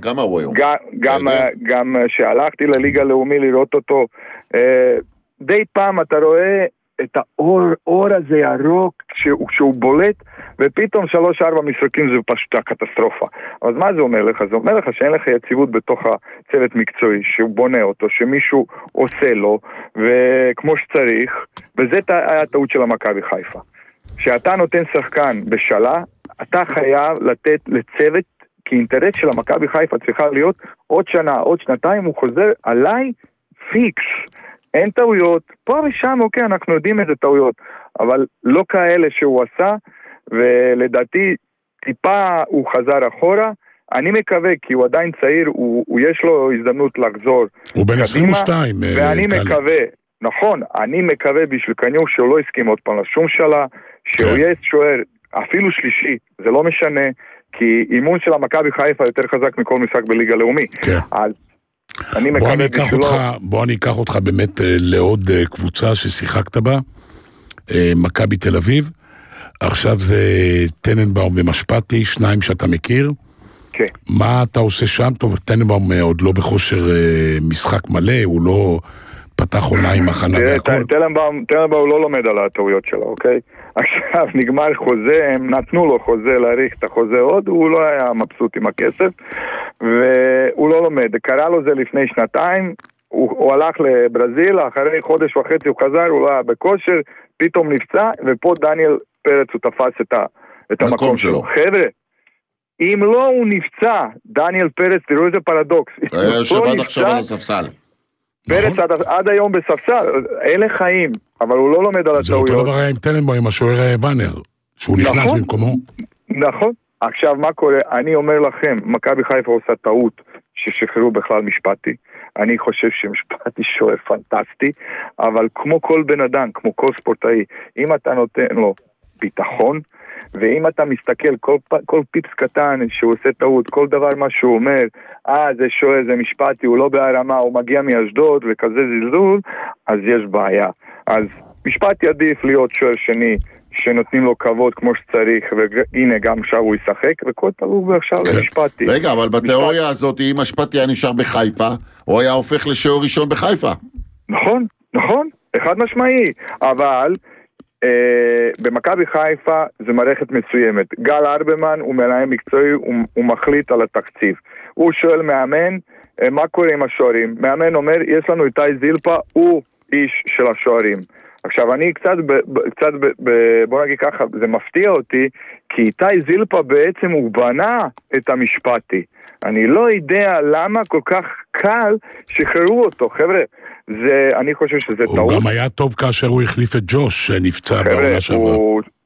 Speaker 5: גם שהלכתי לליגה לאומי לראות אותו, די פעם אתה רואה את האור הזה ירוק שהוא בולט, ופתאום 3-4 משחקים זה פשוט הקטסטרופה. אז מה זה אומר לך? זה אומר לך שאין לך יציבות בתוך הצוות מקצועי, שהוא בונה אותו, שמישהו עושה לו, וכמו שצריך, וזה היה הטעות של המכבי חיפה. שאתה נותן שחקן בשלה, אתה חייב לתת לצוות, כי אינטרס של המכבי חיפה צריכה להיות עוד שנה, עוד שנתיים, הוא חוזר עליי פיקס. אין טעויות, פה ושם, אוקיי, אנחנו יודעים איזה טעויות, אבל לא כאלה שהוא עשה, ולדעתי טיפה הוא חזר אחורה, אני מקווה, כי הוא עדיין צעיר, יש לו הזדמנות לחזור.
Speaker 2: הוא בן 22.
Speaker 5: ואני מקווה, נכון, אני מקווה בשביל קניוך שהוא לא הסכים עוד פעם לשום שלה, שהוא יהיה שוער, אפילו שלישי, זה לא משנה, כי אימון של המכבי חיפה יותר חזק מכל משחק בליגה לאומי.
Speaker 2: כן.
Speaker 5: אז
Speaker 2: בוא אני אקח אותך באמת לעוד קבוצה ששיחקת בה, מכבי תל אביב, עכשיו זה טננבאום ומשפטי, 2 שאתה מכיר.
Speaker 5: כן.
Speaker 2: מה אתה עושה שם? טוב, טננבאום עוד לא בכושר משחק מלא, הוא לא פתח עונה עם הכנה והכל.
Speaker 5: טננבאום לא לומד על הטעויות שלו, אוקיי? עכשיו נגמר חוזה, הם נתנו לו חוזה להאריך את החוזה עוד, הוא לא היה מבסוט עם הכסף, והוא לא לומד. קרא לו זה לפני 2, הוא הלך לברזיל, אחרי חודש וחצי הוא חזר, הוא לא היה בכושר, פתאום נפצע, ופה דניאל פרץ הוא תפס את המקום שלו. חבר'ה, אם לא הוא נפצע, דניאל פרץ, תראו איזה פרדוקס.
Speaker 3: היה יושב עד עכשיו על הספסל.
Speaker 5: פרץ עד היום בספסל, אלה חיים, אבל הוא לא לומד על הטעויות.
Speaker 2: זה אותו דבר היה עם טננבוים, עם השוער ואנר, שהוא נכנס במקומו.
Speaker 5: נכון. עכשיו מה קורה? אני אומר לכם, מכבי חיפה עושה טעות ששחררו בכלל משפטי. אני חושב שמשפטי שוער פנטסטי, אבל כמו כל בן אדם, כמו כל ספורטאי, אם אתה נותן לו ביטחון, ואם אתה מסתכל כל פיפס קטן שהוא עושה טעות, כל דבר מה שהוא אומר, זה שוער, זה משפטי, הוא לא בהרמה, הוא מגיע מאשדוד וכזה זלזול, אז יש בעיה. אז משפטי עדיף להיות שוער שני, שנותנים לו כבוד כמו שצריך, והנה גם עכשיו הוא ישחק, וכל תלוי עכשיו למשפטי.
Speaker 3: רגע, אבל בתיאוריה הזאת, אם משפטי היה נשאר בחיפה, הוא היה הופך לשוער ראשון בחיפה.
Speaker 5: נכון, נכון, אחד משמעי, אבל במכבי חיפה זה מערכת מסוימת. גל ארבמן הוא מנהל מקצועי, הוא מחליט על התקציב. הוא שואל מאמן, מה קורה עם השוערים? מאמן אומר, יש לנו איתי זילפה, הוא איש של השוערים. עכשיו אני קצת בוא נגיד ככה, זה מפתיע אותי, כי איתי זילפה בעצם הוא בנה את המשפטי. אני לא יודע למה כל כך קל שחררו אותו, חבר'ה. אני חושב שזה טעות.
Speaker 2: הוא גם היה טוב כאשר הוא החליף את ג'וש, שנפצע בעונה שעברה.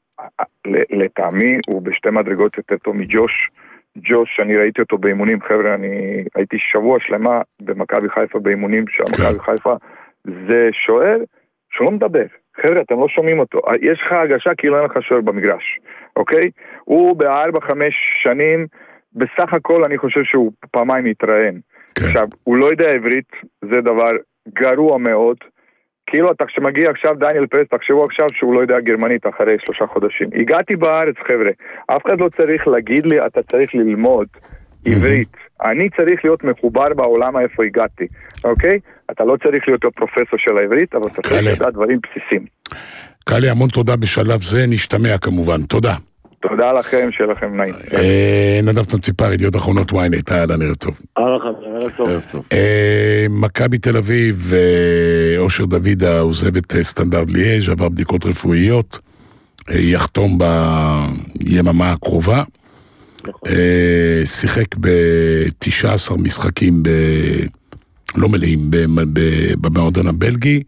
Speaker 5: לטעמי, הוא בשתי מדרגות יותר טוב מג'וש. ג'וש, אני ראיתי אותו באימונים, חבר'ה, אני הייתי שבוע שלמה במכבי חיפה באימונים, שהמכבי חיפה זה שוער שהוא לא מדבר. חבר'ה, אתם לא שומעים אותו. יש לך הרגשה כאילו אין לך שוער במגרש, אוקיי? הוא ב4-5 שנים, בסך הכל אני חושב שהוא פעמיים יתראיין. עכשיו, הוא לא יודע עברית, זה דבר גרוע מאוד. כאילו, כשמגיע עכשיו דניאל פרץ, תחשבו עכשיו שהוא לא יודע גרמנית אחרי 3 חודשים. הגעתי בארץ, חבר'ה. אף אחד לא צריך להגיד לי, אתה צריך ללמוד עברית. אני צריך להיות מחובר בעולם איפה הגעתי. אוקיי? אתה לא צריך להיות פרופסור של העברית, אבל אתה צריך לדעת דברים בסיסיים.
Speaker 2: קלי, המון תודה בשלב זה, נשתמע כמובן. תודה.
Speaker 5: תודה לכם, שיהיה לכם נעים.
Speaker 2: נדב צנציפר, ידיעות אחרונות ynet, אהלן, ערב טוב.
Speaker 3: ערב טוב.
Speaker 2: מכבי תל אביב, אושר דוידה עוזב את סטנדרט ליאז', עבר בדיקות רפואיות, יחתום ביממה הקרובה, שיחק ב-19 משחקים לא מלאים במועדון הבלגי.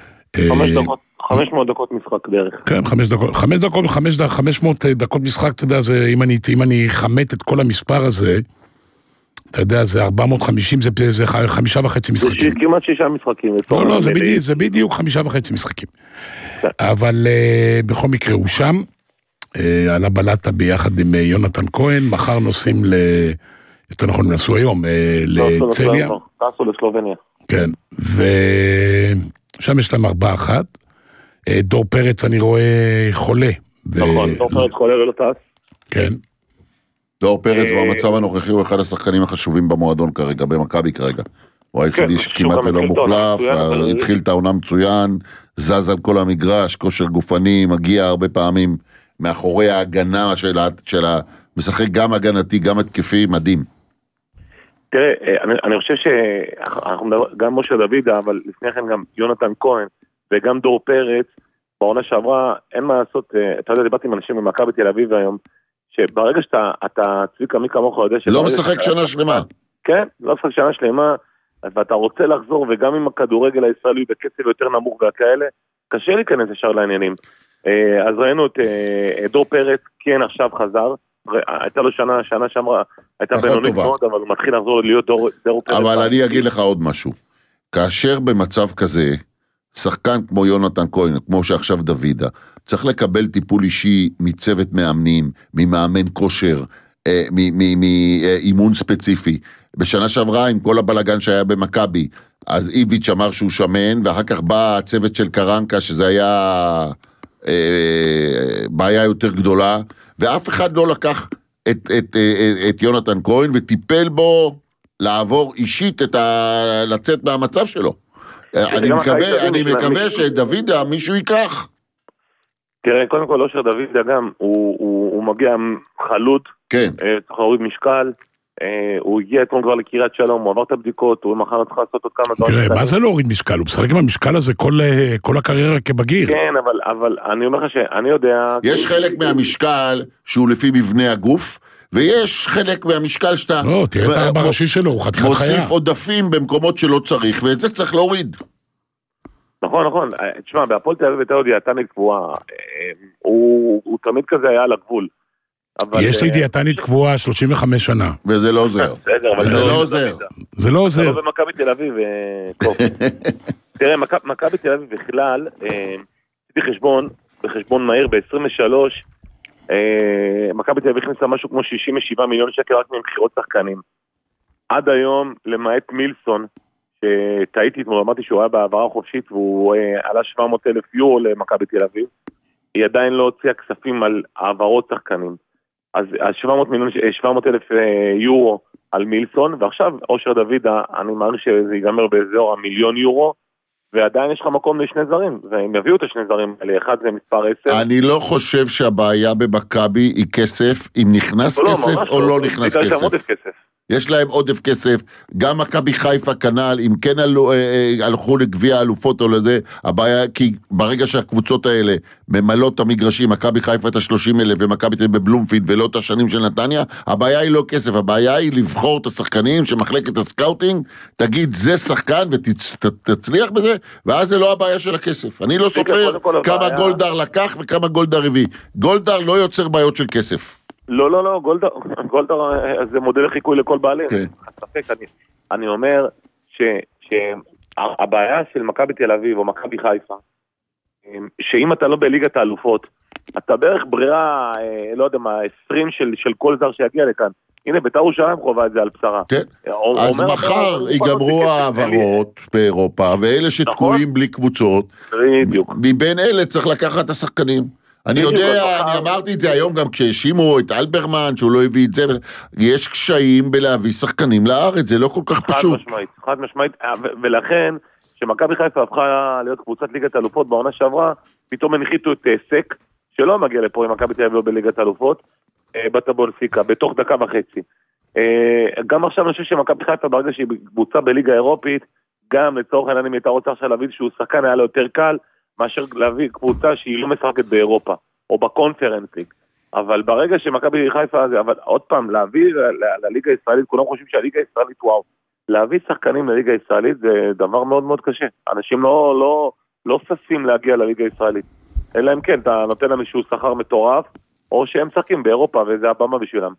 Speaker 6: 500 דקות משחק דרך.
Speaker 2: כן, 500 דקות משחק, אתה יודע, אם אני חמת את כל המספר הזה, אתה יודע, זה 450, זה 5.5 משחקים.
Speaker 6: כמעט 6 משחקים.
Speaker 2: לא, זה בדיוק 5.5 משחקים. אבל בכל מקרה הוא שם, על הבלטה ביחד עם יונתן כהן, מחר נוסעים יותר נכון, נסו היום, לצליה.
Speaker 6: נסו לסלובניה.
Speaker 2: כן, ושם יש להם 4-1. דור פרץ אני רואה חולה.
Speaker 6: נכון, דור פרץ חולה ולא טס.
Speaker 2: כן.
Speaker 3: דור פרץ במצב הנוכחי הוא אחד השחקנים החשובים במועדון כרגע, במכבי כרגע. הוא היחידי שכמעט ולא מוחלף, התחיל את העונה מצוין, זז על כל המגרש, כושר גופני, מגיע הרבה פעמים מאחורי ההגנה של משחק גם הגנתי, גם התקפי, מדהים.
Speaker 6: תראה, אני חושב שגם משה דוידה, אבל לפני כן גם יונתן כהן, וגם דור פרץ, בעונה שעברה, אין מה לעשות, אתה יודע, דיברתי עם אנשים במכבי תל אביב היום, שברגע שאתה צביקה מי כמוך יודע...
Speaker 3: לא משחק שנה שלמה.
Speaker 6: כן, לא משחק שנה שלמה, ואתה רוצה לחזור, וגם עם הכדורגל הישראלי בקצב יותר נמוך והכאלה, קשה להיכנס ישר לעניינים. אז ראינו את דור פרץ, כן עכשיו חזר, הייתה לו שנה שעברה, הייתה בינונית מאוד, אבל הוא מתחיל לחזור להיות דור פרץ.
Speaker 3: אבל אני אגיד לך עוד משהו, כאשר במצב כזה, שחקן כמו יונתן כהן, כמו שעכשיו דוידה, צריך לקבל טיפול אישי מצוות מאמנים, ממאמן כושר, מאימון ספציפי. בשנה שעברה, עם כל הבלגן שהיה במכבי, אז איביץ' אמר שהוא שמן, ואחר כך בא הצוות של קרנקה, שזה היה בעיה יותר גדולה, ואף אחד לא לקח את יונתן כהן, וטיפל בו לעבור אישית, לצאת מהמצב שלו. אני מקווה שדוידה מישהו ייקח.
Speaker 6: תראה, קודם כל אושר דוידה גם, הוא מגיע חלוט,
Speaker 3: כן.
Speaker 6: צריך להוריד משקל, הוא הגיע אתמול כבר לקריית שלום, הוא עבר את הבדיקות, הוא מחר צריך לעשות עוד כמה דברים.
Speaker 2: תראה, מה זה להוריד משקל? הוא משחק עם המשקל הזה כל הקריירה כבגיר.
Speaker 6: כן, אבל אני אומר לך שאני יודע...
Speaker 3: יש חלק מהמשקל שהוא לפי מבנה הגוף, ויש חלק מהמשקל שאתה...
Speaker 2: לא, תראה את הארבע ראשי שלו, הוא חתיכת חיה.
Speaker 3: מוסיף עודפים במקומות שלא צריך, ואת זה צריך להוריד.
Speaker 6: נכון. תשמע, בהפועל תל אביב הייתה דיאטנית קבועה, הוא תמיד כזה היה על הגבול.
Speaker 2: יש לי דיאטנית קבועה 35 שנה.
Speaker 3: וזה לא עוזר. זה לא עוזר.
Speaker 6: אתה לא במכבי תל אביב, טוב. תראה, מכבי תל אביב בכלל, עשיתי בחשבון מהיר ב-23, מכבי תל אביב הכניסה משהו כמו 67 מיליון שקל רק ממחירות שחקנים. עד היום, למעט מילסון, שטעיתי אתמול, אמרתי שהוא היה בעברה חופשית, והוא עלה 700,000 יורו למכבי תל אביב, היא עדיין לא הוציאה כספים על העברות שחקנים. אז 700,000 יורו על מילסון, ועכשיו אושר דוד, אני מעריך שזה ייגמר באזור ה1,000,000 יורו, ועדיין יש לך מקום לשני זרים, והם יביאו את השני זרים, אחד זה מספר 10.
Speaker 3: אני לא חושב שהבעיה במכבי היא כסף, אם נכנס כסף או לא נכנס כסף. יש להם עודף כסף, גם מכבי חיפה כנ"ל, אם כן הלכו לגביע האלופות או לזה, הבעיה, כי ברגע שהקבוצות האלה ממלאות את המגרשים, מכבי חיפה את ה-30,000 ומכבי תל אביב בבלומפילד ולא את השנים של נתניה, הבעיה היא לא כסף, הבעיה היא לבחור את השחקנים שמחלקת הסקאוטינג, תגיד זה שחקן ותצליח בזה, ואז זה לא הבעיה של הכסף. אני לא סופר כמה גולדהר לקח וכמה גולדהר הביא. גולדהר לא יוצר בעיות של כסף.
Speaker 6: לא, גולדהר זה מודל לחיקוי לכל בעלים. אני אומר שהבעיה של מכבי תל אביב או מכבי חיפה, שאם אתה לא בליגת האלופות, אתה בערך ברירה, לא יודע מה, 20 של כל זר שיגיע לכאן. הנה, בית"ר ירושלים חובה את זה על בשרה.
Speaker 3: כן, אז מחר ייגמרו העברות באירופה, ואלה שתקועים בלי קבוצות, מבין אלה צריך לקחת את השחקנים. אני יודע, אני אמרתי את זה היום גם כשהאשימו את אלברמן, שהוא לא הביא את זה, יש קשיים בלהביא שחקנים לארץ, זה לא כל כך פשוט.
Speaker 6: חד משמעית, ולכן, שמכבי חיפה הפכה להיות קבוצת ליגת האלופות בעונה שעברה, פתאום הנחיתו את סק, שלא מגיע לפה עם מכבי תל אביב בליגת האלופות, בטבונסיקה, בתוך דקה וחצי. גם עכשיו אני חושב שמכבי חיפה ברגע שהיא קבוצה בליגה האירופית, גם לצורך העניין אם הייתה רוצה עכשיו להביא שהוא שחקן היה לו יותר קל, מאשר להביא קבוצה שהיא לא משחקת באירופה, או בקונפרנס ליג. אבל ברגע שמכבי חיפה, אבל עוד פעם, להביא לליגה הישראלית, כולם חושבים שהליגה הישראלית, וואו, להביא שחקנים לליגה הישראלית זה דבר מאוד מאוד קשה. אנשים לא ששים להגיע לליגה הישראלית. אלא אם כן, אתה נותן להם איזשהו שכר מטורף, או שהם משחקים באירופה, וזה הבמה בשבילם.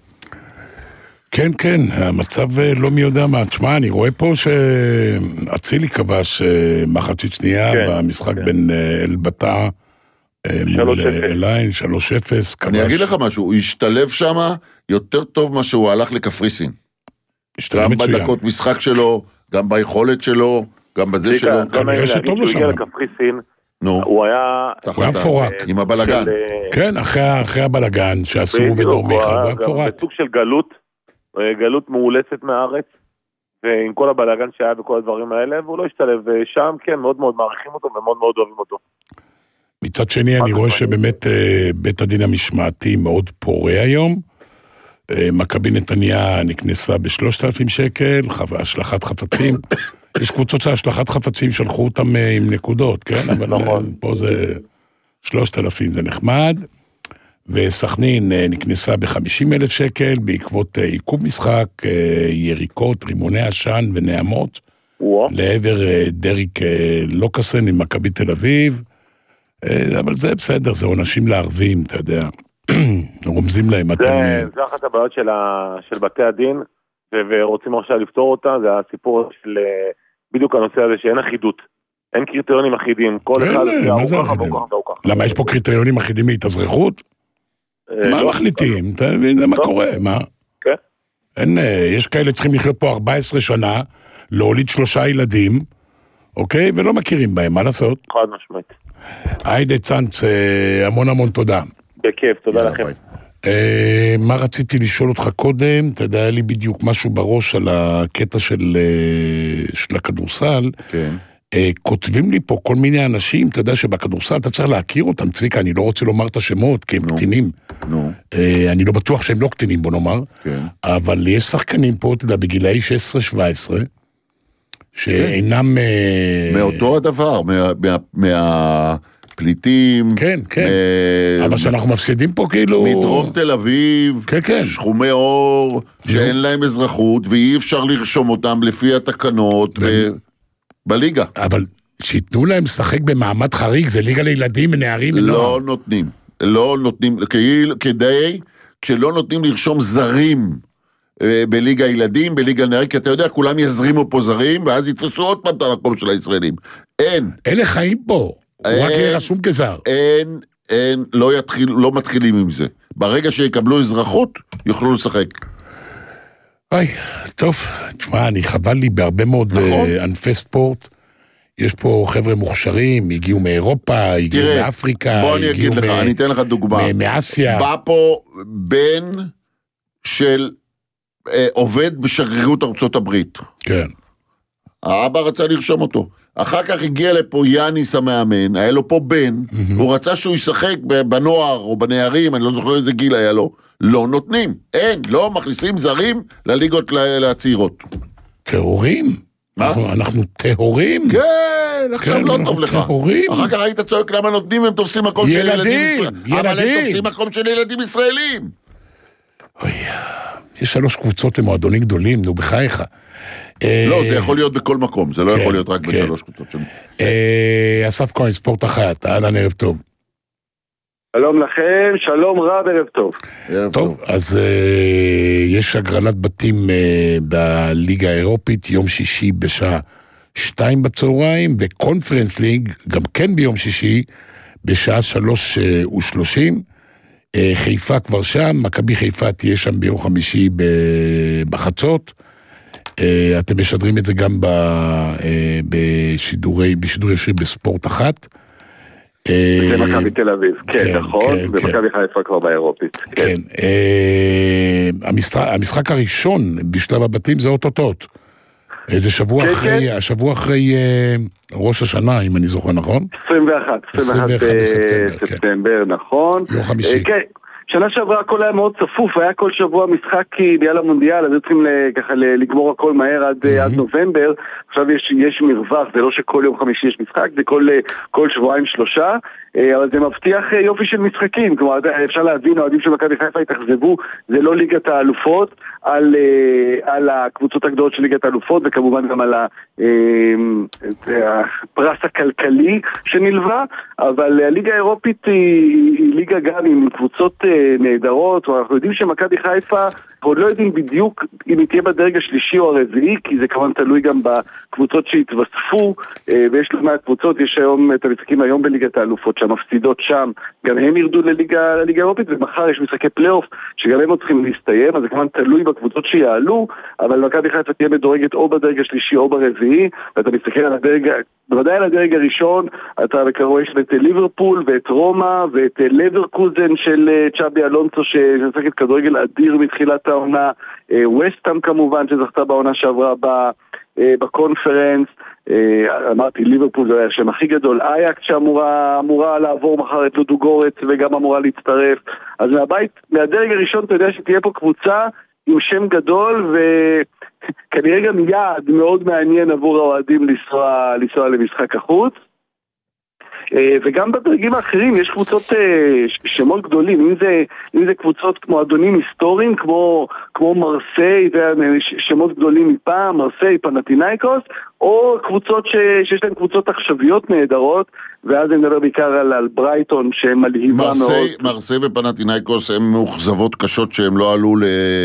Speaker 2: כן, המצב לא מי יודע מה. תשמע, אני רואה פה שאצילי כבש מחצית שנייה במשחק בין אלבטה מול אליין, 3-0.
Speaker 3: אני אגיד לך משהו, הוא השתלב שם יותר טוב מה שהוא הלך לקפריסין. גם בדקות משחק שלו, גם ביכולת שלו, גם בזה שלו.
Speaker 2: כנראה שטוב לו שם.
Speaker 6: הוא היה
Speaker 2: מפורק.
Speaker 3: עם הבלגן.
Speaker 2: כן, אחרי הבלגן שעשו ודורמיך, הוא היה מפורק.
Speaker 6: בסוג של גלות מאולצת מהארץ, ועם כל הבלגן שהיה וכל הדברים האלה, והוא לא השתלב שם, כן, מאוד מאוד מעריכים אותו ומאוד מאוד אוהבים אותו.
Speaker 2: מצד שני, אני רואה שבאמת בית הדין המשמעתי מאוד פורה היום, מכבי נתניה נכנסה ב3,000 שקל, השלחת חפצים, יש קבוצות של השלחת חפצים שלחו אותם עם נקודות, כן? אבל פה זה 3,000, זה נחמד, וסכנין נכנסה ב50,000 שקל, בעקבות עיכוב משחק, יריקות, רימוני עשן ונעמות, לעבר דריק לוקאסן עם מכבי תל אביב, אבל זה בסדר, זה עונשים לערבים, אתה יודע, רומזים להם התלמידים.
Speaker 6: זה אחת הבעיות של בתי הדין, ורוצים עכשיו לפתור אותה, זה הסיפור של בדיוק הנושא הזה שאין אחידות, אין קריטריונים אחידים, כל אחד זה ארוכח.
Speaker 2: למה יש פה קריטריונים אחידים להתאזרחות? מה מחליטים? אתה מבין מה קורה, מה?
Speaker 6: כן.
Speaker 2: יש כאלה צריכים לחיות פה 14 שנה, להוליד 3 ילדים, אוקיי? ולא מכירים בהם, מה לעשות?
Speaker 6: חד משמעית.
Speaker 2: היידה צאנץ, המון תודה.
Speaker 6: בכיף, תודה לכם.
Speaker 2: מה רציתי לשאול אותך קודם? אתה יודע, היה לי בדיוק משהו בראש על הקטע של הכדורסל.
Speaker 3: כן.
Speaker 2: כותבים לי פה כל מיני אנשים, אתה יודע שבכדורסל אתה צריך להכיר אותם, צביקה, אני לא רוצה לומר את השמות, כי הם קטינים. אני לא בטוח שהם לא קטינים, בוא נאמר, אבל יש שחקנים פה, אתה יודע, בגילאי 16-17, שאינם...
Speaker 3: מאותו הדבר, מהפליטים.
Speaker 2: כן, כן. אבל שאנחנו מפסידים פה כאילו...
Speaker 3: מדרום תל אביב, שחומי אור, שאין להם אזרחות, ואי אפשר לרשום אותם לפי התקנות בליגה.
Speaker 2: אבל שיתנו להם לשחק במעמד חריג, זה ליגה לילדים ונערים.
Speaker 3: לא נותנים. לא נותנים, כדי, כשלא נותנים לרשום זרים בליגה ילדים, בליגה נערים, כי אתה יודע, כולם יזרימו פה זרים, ואז יתפסו עוד פעם את המקום של הישראלים. אין.
Speaker 2: אלה חיים פה, הוא רק יהיה רשום כזר.
Speaker 3: אין, לא מתחילים עם זה. ברגע שיקבלו אזרחות, יוכלו לשחק.
Speaker 2: אוי, טוב, תשמע, אני חבל לי בהרבה מאוד ענפי ספורט, יש פה חבר'ה מוכשרים, הגיעו מאירופה, הגיעו מאפריקה,
Speaker 3: בוא אני אגיד לך, אני אתן לך דוגמה.
Speaker 2: מאסיה.
Speaker 3: בא פה בן של עובד בשגרירות ארצות הברית.
Speaker 2: כן.
Speaker 3: האבא רצה לרשום אותו. אחר כך הגיע לפה יאניס המאמן, היה לו פה בן, הוא רצה שהוא ישחק בנוער או בנערים, אני לא זוכר איזה גיל היה לו, לא נותנים, אין, לא מכניסים זרים לליגות הצעירות.
Speaker 2: טהורים? אנחנו טהורים?
Speaker 3: כן, עכשיו לא טוב לך. אחר כך היית צועק למה נותנים, הם תופסים מקום של ילדים. אבל הם תופסים מקום של ילדים ישראלים.
Speaker 2: אוי, יש 3 קבוצות למועדונים גדולים, נו בחייך.
Speaker 3: לא, זה יכול להיות בכל מקום, זה לא יכול להיות רק ב3 קבוצות.
Speaker 2: אסף כהן, ספורט אחת, אהלן, ערב טוב.
Speaker 7: שלום לכם, שלום רב, ערב טוב.
Speaker 2: טוב, אז יש הגרלת בתים בליגה האירופית, יום שישי בשעה 2 בצהריים, וקונפרנס ליג, גם כן ביום שישי, בשעה 3:30. חיפה כבר שם, מכבי חיפה תהיה שם ביום חמישי בחצות. אתם משדרים את זה גם בשידורי ישיר בספורט אחת.
Speaker 7: זה מכבי תל אביב, כן, נכון, ומכבי חיפה כבר באירופית.
Speaker 2: כן, המשחק הראשון בשלב הבתים זה אוטוטות. זה שבוע אחרי ראש השנה, אם אני זוכר, נכון?
Speaker 7: 21 בספטמבר, נכון.
Speaker 2: יום חמישי.
Speaker 7: שנה שעברה הכל היה מאוד צפוף, היה כל שבוע משחק ביאל המונדיאל, אז צריכים ככה לגמור הכל מהר עד נובמבר. עכשיו יש מרווח, זה לא שכל יום חמישי יש משחק, זה כל שבועיים 3, אבל זה מבטיח יופי של משחקים. כלומר, אפשר להבין, האוהדים של מכבי חיפה התאכזבו, זה לא ליגת האלופות, על הקבוצות הגדולות של ליגת האלופות, וכמובן גם על הפרס הכלכלי שנלווה, אבל הליגה האירופית היא ליגה גם עם קבוצות נהדרות, ואנחנו יודעים שמכבי חיפה עוד לא יודעים בדיוק אם היא תהיה בדרג השלישי או הרביעי, כי זה כמובן תלוי גם בקבוצות שהתווספו, ויש לו מהקבוצות, יש היום את המשחקים היום בליגת האלופות שהמפסידות שם, גם הם ירדו לליגה האירופית, ומחר יש משחקי פלייאוף שגם הם צריכים להסתיים, אז זה כמובן תלוי בקבוצות שיעלו, אבל מכבי חיפה תהיה מדורגת או בדרג השלישי או ברביעי, ואתה מסתכל על הדרג, בוודאי על הדרג הראשון, אתה בקרוב יש את ליברפול ואת רומא ואת לברקוזן של צ'אבי אלונסו שמשחקת כדורגל אדיר מתחילת העונה, וסטהאם כמובן שזכתה בעונה שעברה בקונפרנס, אמרתי ליברפול זה השם הכי גדול, אייקס שאמורה לעבור מחר את לודוגורץ וגם אמורה להצטרף, אז מהדרג הראשון אתה יודע שתהיה פה קבוצה עם שם גדול וכנראה גם יעד מאוד מעניין עבור האוהדים לנסוע למשחק החוץ. וגם בדרגים האחרים יש קבוצות שמות גדולים, אם זה קבוצות כמו אדונים היסטוריים, כמו מרסיי, שמות גדולים מפעם, מרסיי, פנתינייקוס, או קבוצות שיש להן קבוצות עכשוויות נהדרות, ואז אני מדבר בעיקר על ברייטון שהם מלהיבה מאוד.
Speaker 3: מרסיי ופנתינייקוס הם מאוכזבות קשות שהם לא עלו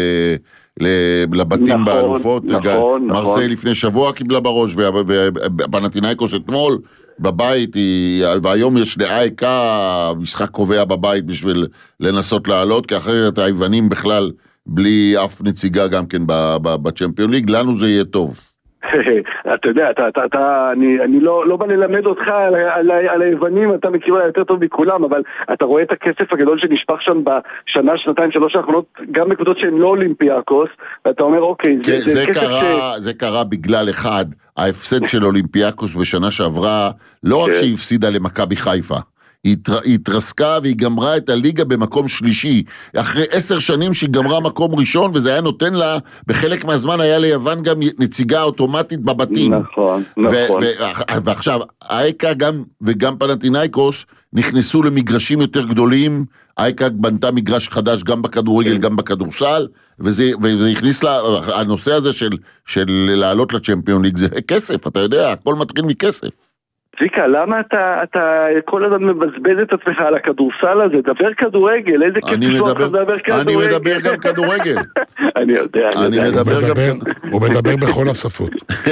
Speaker 3: לבתים באלופות.
Speaker 7: נכון.
Speaker 3: מרסיי לפני שבוע קיבלה בראש, ופנתינייקוס אתמול, בבית, והיום יש לאייקה משחק קובע בבית בשביל לנסות לעלות, כי אחרת היוונים בכלל בלי אף נציגה גם כן בצ'מפיון ליג, לנו זה יהיה טוב.
Speaker 7: אתה יודע, אני לא בא ללמד אותך על היוונים, אתה מכיר יותר טוב מכולם, אבל אתה רואה את הכסף הגדול שנשפך שם בשנה, שנתיים, 3 האחרונות, גם בקבוצות שהן לא אולימפיאקוס, ואתה אומר, אוקיי, זה כסף
Speaker 3: זה קרה בגלל אחד, ההפסד של אולימפיאקוס בשנה שעברה, לא רק שהיא הפסידה למכבי חיפה, היא התרסקה והיא גמרה את הליגה במקום שלישי, אחרי 10 שנים שהיא גמרה מקום ראשון, וזה היה נותן לה, בחלק מהזמן היה ליוון גם נציגה אוטומטית בבתים.
Speaker 7: נכון.
Speaker 3: ועכשיו, האיקה וגם פנתינייקוס נכנסו למגרשים יותר גדולים, האיקה בנתה מגרש חדש גם בכדורגל, גם בכדורסל, וזה הכניס לה, הנושא הזה של לעלות לצ'מפיון ליג, זה כסף, אתה יודע, הכל מתחיל מכסף.
Speaker 7: צביקה, למה אתה כל הזמן מבזבז את עצמך על הכדורסל הזה? דבר כדורגל, איזה כיף לשמוע לך לדבר כדורגל.
Speaker 3: אני מדבר גם כדורגל.
Speaker 7: אני יודע.
Speaker 2: הוא מדבר בכל השפות.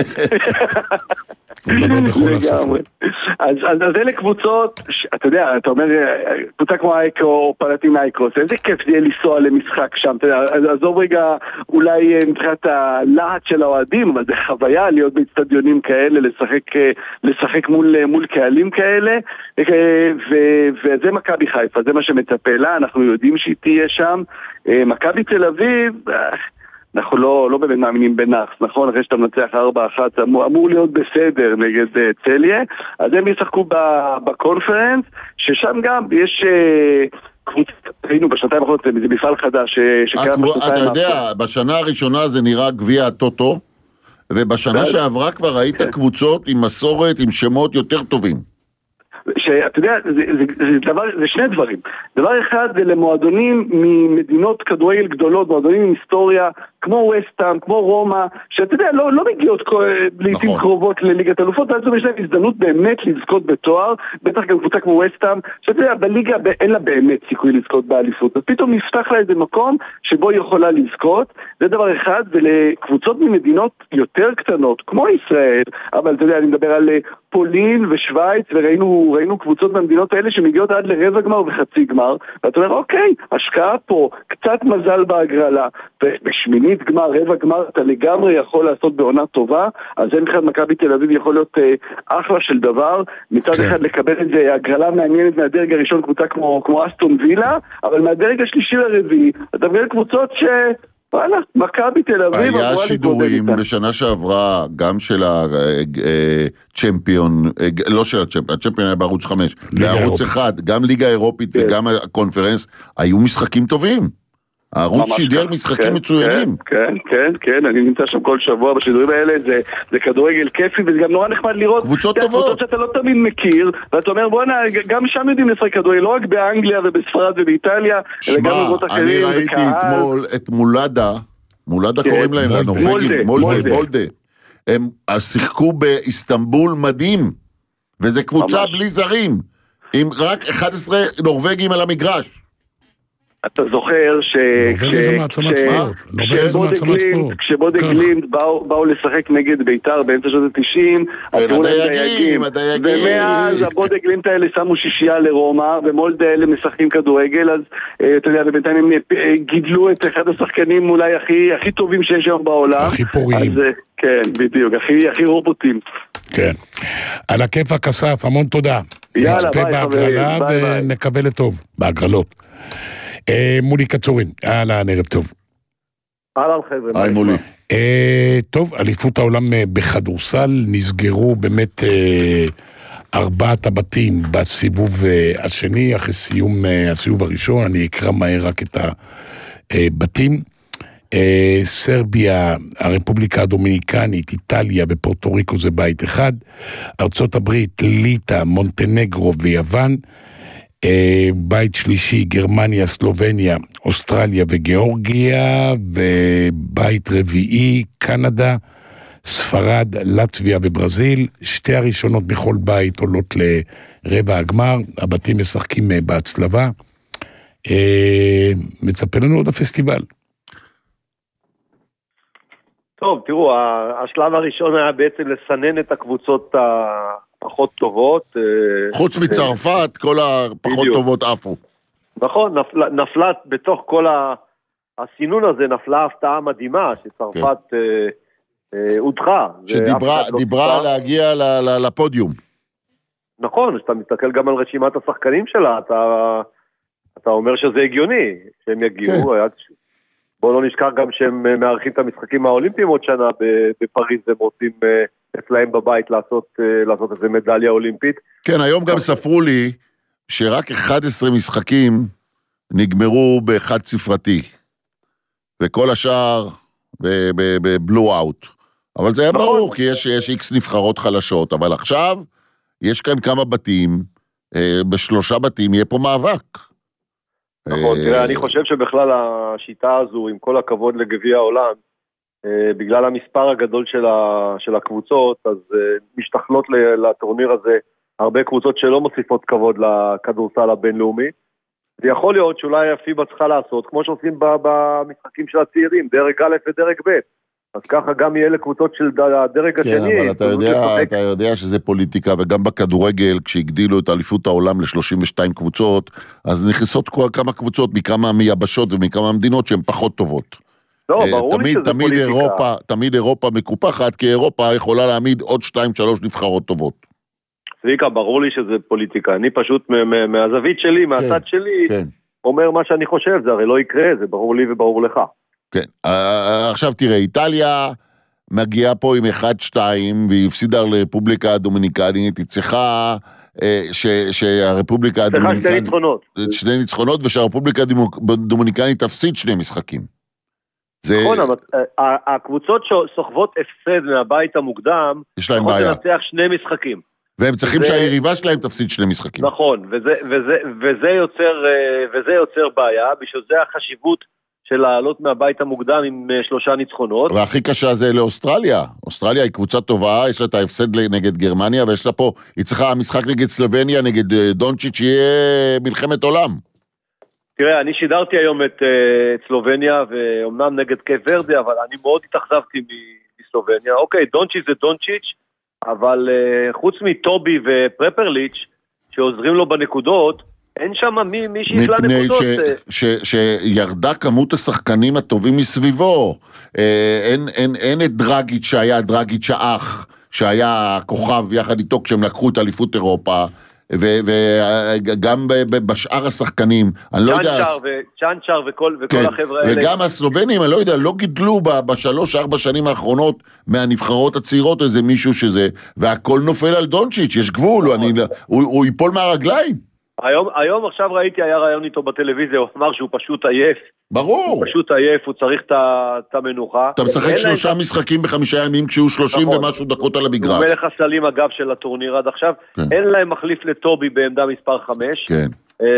Speaker 2: הוא מדבר בכל השפות.
Speaker 7: אז אלה קבוצות, אתה יודע, אתה אומר, קבוצה כמו אייקו או פנתינייקוס, איזה כיף זה יהיה לנסוע למשחק שם, אתה יודע, עזוב רגע אולי מבחינת הלהט של האוהדים, אבל זה חוויה להיות באצטדיונים כאלה, לשחק מול קהלים כאלה, וזה מכבי חיפה, זה מה שמצפה לה, אנחנו יודעים שהיא תהיה שם. מכבי תל אביב, אנחנו לא באמת מאמינים בנאחס, נכון? אחרי שאתה מנצח 4-1, אמור להיות בסדר נגד צליה, אז הם ישחקו בקונפרנס, ששם גם יש קבוצה, ראינו בשנתיים האחרונות, זה מפעל חדש שקיים בשנתיים.
Speaker 3: אתה יודע, בשנה הראשונה זה נראה גביע הטוטו, ובשנה שעברה כבר ראית קבוצות עם מסורת, עם שמות יותר טובים.
Speaker 7: שאתה יודע, זה 2 דברים. דבר אחד זה למועדונים ממדינות כדורגל גדולות, מועדונים עם היסטוריה, כמו ווסטהאם, כמו רומא, שאתה יודע, לא מגיעות לעתים קרובות לליגת אלופות, ואז יש להם הזדמנות באמת לזכות בתואר, בטח גם קבוצה כמו ווסטהאם, שאתה יודע, בליגה אין לה באמת סיכוי לזכות באליפות, אז פתאום נפתח לה איזה מקום שבו היא יכולה לזכות, זה דבר אחד, ולקבוצות ממדינות יותר קטנות, כמו ישראל, אבל אתה יודע, אני מדבר על פולין ושוויץ, וראינו קבוצות במדינות האלה שמגיעות עד לרבע גמר וחצי גמר, ואתה אומר, אוקיי, השקעה פה, קצת מזל בהגרלה, ובשמינית גמר, רבע גמר, אתה לגמרי יכול לעשות בעונה טובה, אז זה מבחינת מכבי תל אביב יכול להיות אחלה של דבר, מצד אחד לקבל את זה, הגרלה מעניינת מהדרג הראשון, קבוצה כמו אסטון וילה, אבל מהדרג השלישי לרביעי, אתה מבין קבוצות וואלה, מכבי תל אביב
Speaker 3: היה שידורים בשנה שעברה, גם של הצ'מפיון, לא של הצ'מפיון היה בערוץ 5, בערוץ 1, גם ליגה אירופית וגם הקונפרנס, היו משחקים טובים. הערוץ שידר משחקים מצוינים.
Speaker 7: כן, אני נמצא שם כל שבוע בשידורים האלה, זה כדורגל כיפי, וזה גם נורא נחמד לראות
Speaker 3: קבוצות טובות.
Speaker 7: קבוצות שאתה לא תמיד מכיר, ואתה אומר, בוא'נה, גם שם יודעים לשחק כדורגל, לא רק באנגליה ובספרד ובאיטליה, אלא גם במקומות אחרים.
Speaker 3: אני ראיתי אתמול את מולדה קוראים להם, לנורווגים, מולדה. הם שיחקו באיסטנבול מדהים, וזה קבוצה בלי זרים, עם רק 11 נורווגים על המגרש.
Speaker 7: אתה זוכר כשבודה גלימט באו לשחק נגד ביתר באמצע שנות ה-90,
Speaker 3: הדייגים,
Speaker 7: ומאז הבודה גלימט האלה שמו 6 לרומא, ומולדה האלה משחקים כדורגל, אז אתה יודע, בינתיים הם גידלו את אחד השחקנים אולי הכי טובים שיש היום בעולם.
Speaker 2: הכי פוריים.
Speaker 7: כן, בדיוק, הכי רובוטים.
Speaker 2: כן. על הכיפאק אסף, המון תודה. נצפה בהגרלה ונקווה לטוב, בהגרלות. מולי קצורין, אהלן, ערב טוב.
Speaker 8: אהלן חבר'ה.
Speaker 3: היי מולי.
Speaker 2: טוב, אליפות העולם בכדורסל, נסגרו באמת 4 הבתים בסיבוב השני, אחרי סיום הסיבוב הראשון, אני אקרא מהר רק את הבתים. סרביה, הרפובליקה הדומיניקנית, איטליה ופורטו ריקו זה בית אחד, ארצות הברית, ליטא, מונטנגרו ויוון, בית שלישי, גרמניה, סלובניה, אוסטרליה וגיאורגיה, ובית רביעי, קנדה, ספרד, לטביה וברזיל. 2 הראשונות בכל בית עולות לרבע הגמר, הבתים משחקים בהצלבה. מצפה לנו עוד הפסטיבל.
Speaker 8: טוב, תראו, השלב הראשון היה בעצם לסנן את הקבוצות פחות טובות.
Speaker 3: חוץ מצרפת, כל הפחות טובות עפו.
Speaker 8: נכון, נפלה בתוך כל הסינון הזה, נפלה הפתעה מדהימה, שצרפת הודחה.
Speaker 3: שדיברה להגיע לפודיום.
Speaker 8: נכון, כשאתה מסתכל גם על רשימת השחקנים שלה, אתה אומר שזה הגיוני, שהם יגיעו, בואו לא נשכח גם שהם מארחים את המשחקים האולימפיים עוד שנה בפריז, הם רוצים אצלהם בבית לעשות איזה מדליה אולימפית.
Speaker 3: כן, היום גם ספרו לי שרק 11 משחקים נגמרו בחד ספרתי, וכל השאר בבלו אאוט. אבל זה היה ברור, כי יש איקס נבחרות חלשות, אבל עכשיו יש כאן כמה בתים, בשלושה בתים יהיה פה מאבק.
Speaker 8: נכון, תראה, אני חושב שבכלל השיטה הזו, עם כל הכבוד לגביע העולם, בגלל המספר הגדול של הקבוצות, אז משתכלות לטורניר הזה הרבה קבוצות שלא מוסיפות כבוד לכדורסל הבינלאומי, ויכול להיות שאולי הפיבה צריכה לעשות, כמו שעושים במשחקים של הצעירים, דרג א' ודרג ב', אז ככה גם יהיה לקבוצות של הדרג השני.
Speaker 3: כן, אבל אתה יודע שזה פוליטיקה, וגם בכדורגל, כשהגדילו את אליפות העולם ל-32 קבוצות, אז נכנסות כמה קבוצות, מכמה מיבשות ומכמה מדינות שהן פחות טובות.
Speaker 8: לא, ברור לי שזה פוליטיקה.
Speaker 3: תמיד אירופה מקופחת, כי אירופה יכולה להעמיד עוד 2-3 נבחרות טובות.
Speaker 8: צביקה, ברור לי שזה פוליטיקה. אני פשוט מהזווית שלי, מהצד שלי, אומר מה שאני חושב, זה הרי לא יקרה, זה ברור לי וברור לך.
Speaker 3: כן, עכשיו תראה, איטליה מגיעה פה עם 1-2, והיא הפסידה לרפובליקה הדומיניקנית, היא צריכה שהרפובליקה הדומיניקנית...
Speaker 8: צריכה 2 ניצחונות.
Speaker 3: 2 ניצחונות, ושהרפובליקה הדומיניקנית תפסיד 2 משחקים.
Speaker 8: נכון, אבל הקבוצות שסוחבות הפסד מהבית המוקדם,
Speaker 3: יש להם בעיה.
Speaker 8: יכולות לנצח 2 משחקים.
Speaker 3: והם צריכים שהיריבה שלהם תפסיד 2 משחקים.
Speaker 8: נכון, וזה יוצר בעיה, בשביל זה החשיבות של לעלות מהבית המוקדם עם 3 ניצחונות. והכי
Speaker 3: קשה זה לאוסטרליה. אוסטרליה היא קבוצה טובה, יש לה את ההפסד נגד גרמניה, ויש לה פה, היא צריכה משחק נגד סלובניה, נגד דונצ'יץ', שיהיה מלחמת עולם.
Speaker 8: תראה, אני שידרתי היום את סלובניה, ואומנם נגד קייפ ורדה, אבל אני מאוד התאכזבתי מסלובניה. אוקיי, דונצ'יץ' זה דונצ'יץ', אבל חוץ מטובי ופרפרליץ', שעוזרים לו בנקודות, אין שם מי שיכלה נקודות.
Speaker 3: שירדה כמות השחקנים הטובים מסביבו. אין את דרגיץ' שהיה דרגיץ' האח, שהיה כוכב יחד איתו כשהם לקחו את אליפות אירופה, וגם בשאר השחקנים, אני לא יודע...
Speaker 8: צ'אנצ'ר וכל החבר'ה האלה.
Speaker 3: וגם הסלובנים, אני לא יודע, לא גידלו ב3-4 שנים האחרונות מהנבחרות הצעירות איזה מישהו שזה, והכל נופל על דונצ'יץ', יש גבול, הוא ייפול מהרגליים.
Speaker 8: היום עכשיו ראיתי, היה רעיון איתו בטלוויזיה, הוא אמר שהוא פשוט עייף.
Speaker 3: ברור.
Speaker 8: הוא פשוט עייף, הוא צריך את המנוחה.
Speaker 3: אתה משחק 3 משחקים ב5 ימים, כשהוא 30 ומשהו דקות על המגרש.
Speaker 8: הוא מלך הסלים אגב של הטורניר עד עכשיו. אין להם מחליף לטובי בעמדה מספר 5.
Speaker 3: כן.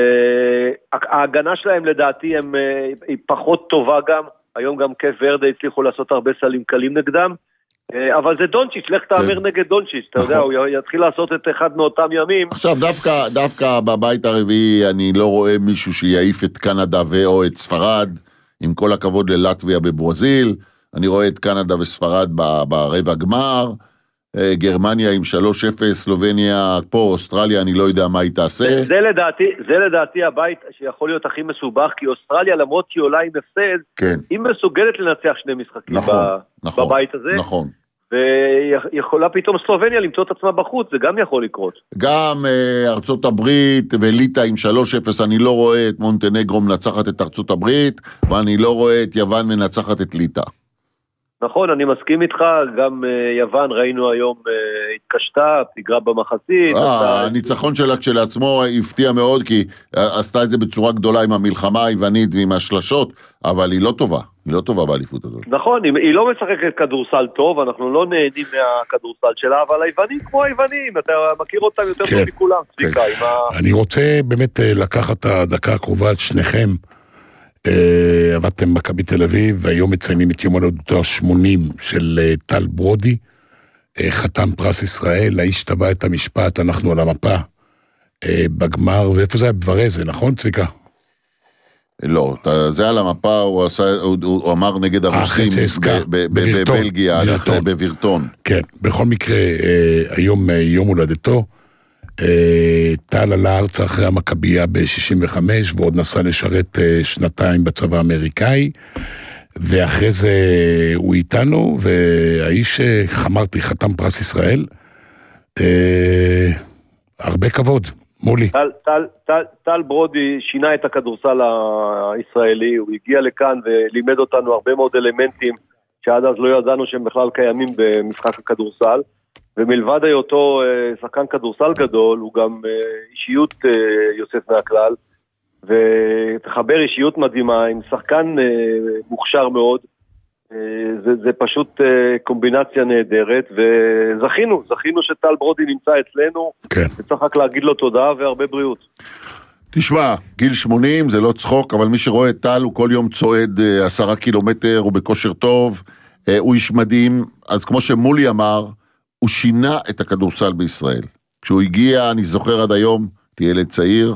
Speaker 8: ההגנה שלהם לדעתי היא פחות טובה גם. היום גם קייפ ורדה הצליחו לעשות הרבה סלים קלים נגדם. אבל זה דונצ'יץ', לך תאמר נגד דונצ'יץ', אתה יודע, הוא יתחיל לעשות את אחד מאותם ימים.
Speaker 3: עכשיו, דווקא בבית הרביעי, אני לא רואה מישהו שיעיף את קנדה או את ספרד, עם כל הכבוד ללטביה בברזיל, אני רואה את קנדה וספרד ברבע גמר, גרמניה עם 3-0, סלובניה פה, אוסטרליה, אני לא יודע מה היא תעשה.
Speaker 8: זה לדעתי הבית שיכול להיות הכי מסובך, כי אוסטרליה, למרות שהיא עולה עם הפסד, היא מסוגלת לנצח 2 משחקים בבית הזה.
Speaker 3: נכון.
Speaker 8: ויכולה פתאום סלובניה למצוא את עצמה בחוץ, זה גם יכול לקרות.
Speaker 3: גם ארצות הברית וליטה עם 3-0, אני לא רואה את מונטנגרו מנצחת את ארצות הברית, ואני לא רואה את יוון מנצחת את ליטה.
Speaker 8: נכון, אני מסכים איתך, גם יוון ראינו היום התקשתה, תגרה במחצית.
Speaker 3: הניצחון שלה כשלעצמו הפתיע מאוד, כי עשתה את זה בצורה גדולה עם המלחמה היוונית ועם השלשות, אבל היא לא טובה, היא לא טובה באליפות הזאת.
Speaker 8: נכון, היא לא משחקת כדורסל טוב, אנחנו לא נהנים מהכדורסל שלה, אבל היוונים כמו היוונים, אתה מכיר אותם יותר טוב מכולם, צביקה.
Speaker 2: אני רוצה באמת לקחת את הדקה הקרובה על שניכם, עבדתם מכבי תל אביב, והיום מציינים את יום הולדתו ה-80 של טל ברודי, חתם פרס ישראל, האיש טבע את המשפט, אנחנו על המפה, בגמר, ואיפה זה היה בברזל, נכון צביקה?
Speaker 3: לא, זה על המפה, הוא אמר נגד הרוסים בבלגיה, בווירטון.
Speaker 2: כן, בכל מקרה, היום יום הולדתו, טל עלה ארצה אחרי המכבייה ב-65, ועוד נסע לשרת 2 בצבא האמריקאי, ואחרי זה הוא איתנו, והאיש חמרתי, חתם פרס ישראל, הרבה כבוד, מולי.
Speaker 8: טל ברודי שינה את הכדורסל הישראלי, הוא הגיע לכאן ולימד אותנו הרבה מאוד אלמנטים שעד אז לא ידענו שהם בכלל קיימים במשחק הכדורסל, ומלבד היותו שחקן כדורסל גדול, הוא גם אישיות יוצאת מהכלל, ותחבר אישיות מדהימה עם שחקן מוכשר מאוד, זה פשוט קומבינציה נהדרת, וזכינו שטל ברודי נמצא אצלנו, וצריך רק להגיד לו תודה והרבה בריאות.
Speaker 3: תשמע, גיל 80 זה לא צחוק, אבל מי שרואה את טל הוא כל יום צועד 10 קילומטר, הוא בכושר טוב, הוא איש מדהים, אז כמו שמולי אמר, הוא שינה את הכדורסל בישראל. כשהוא הגיע, אני זוכר עד היום, כילד צעיר,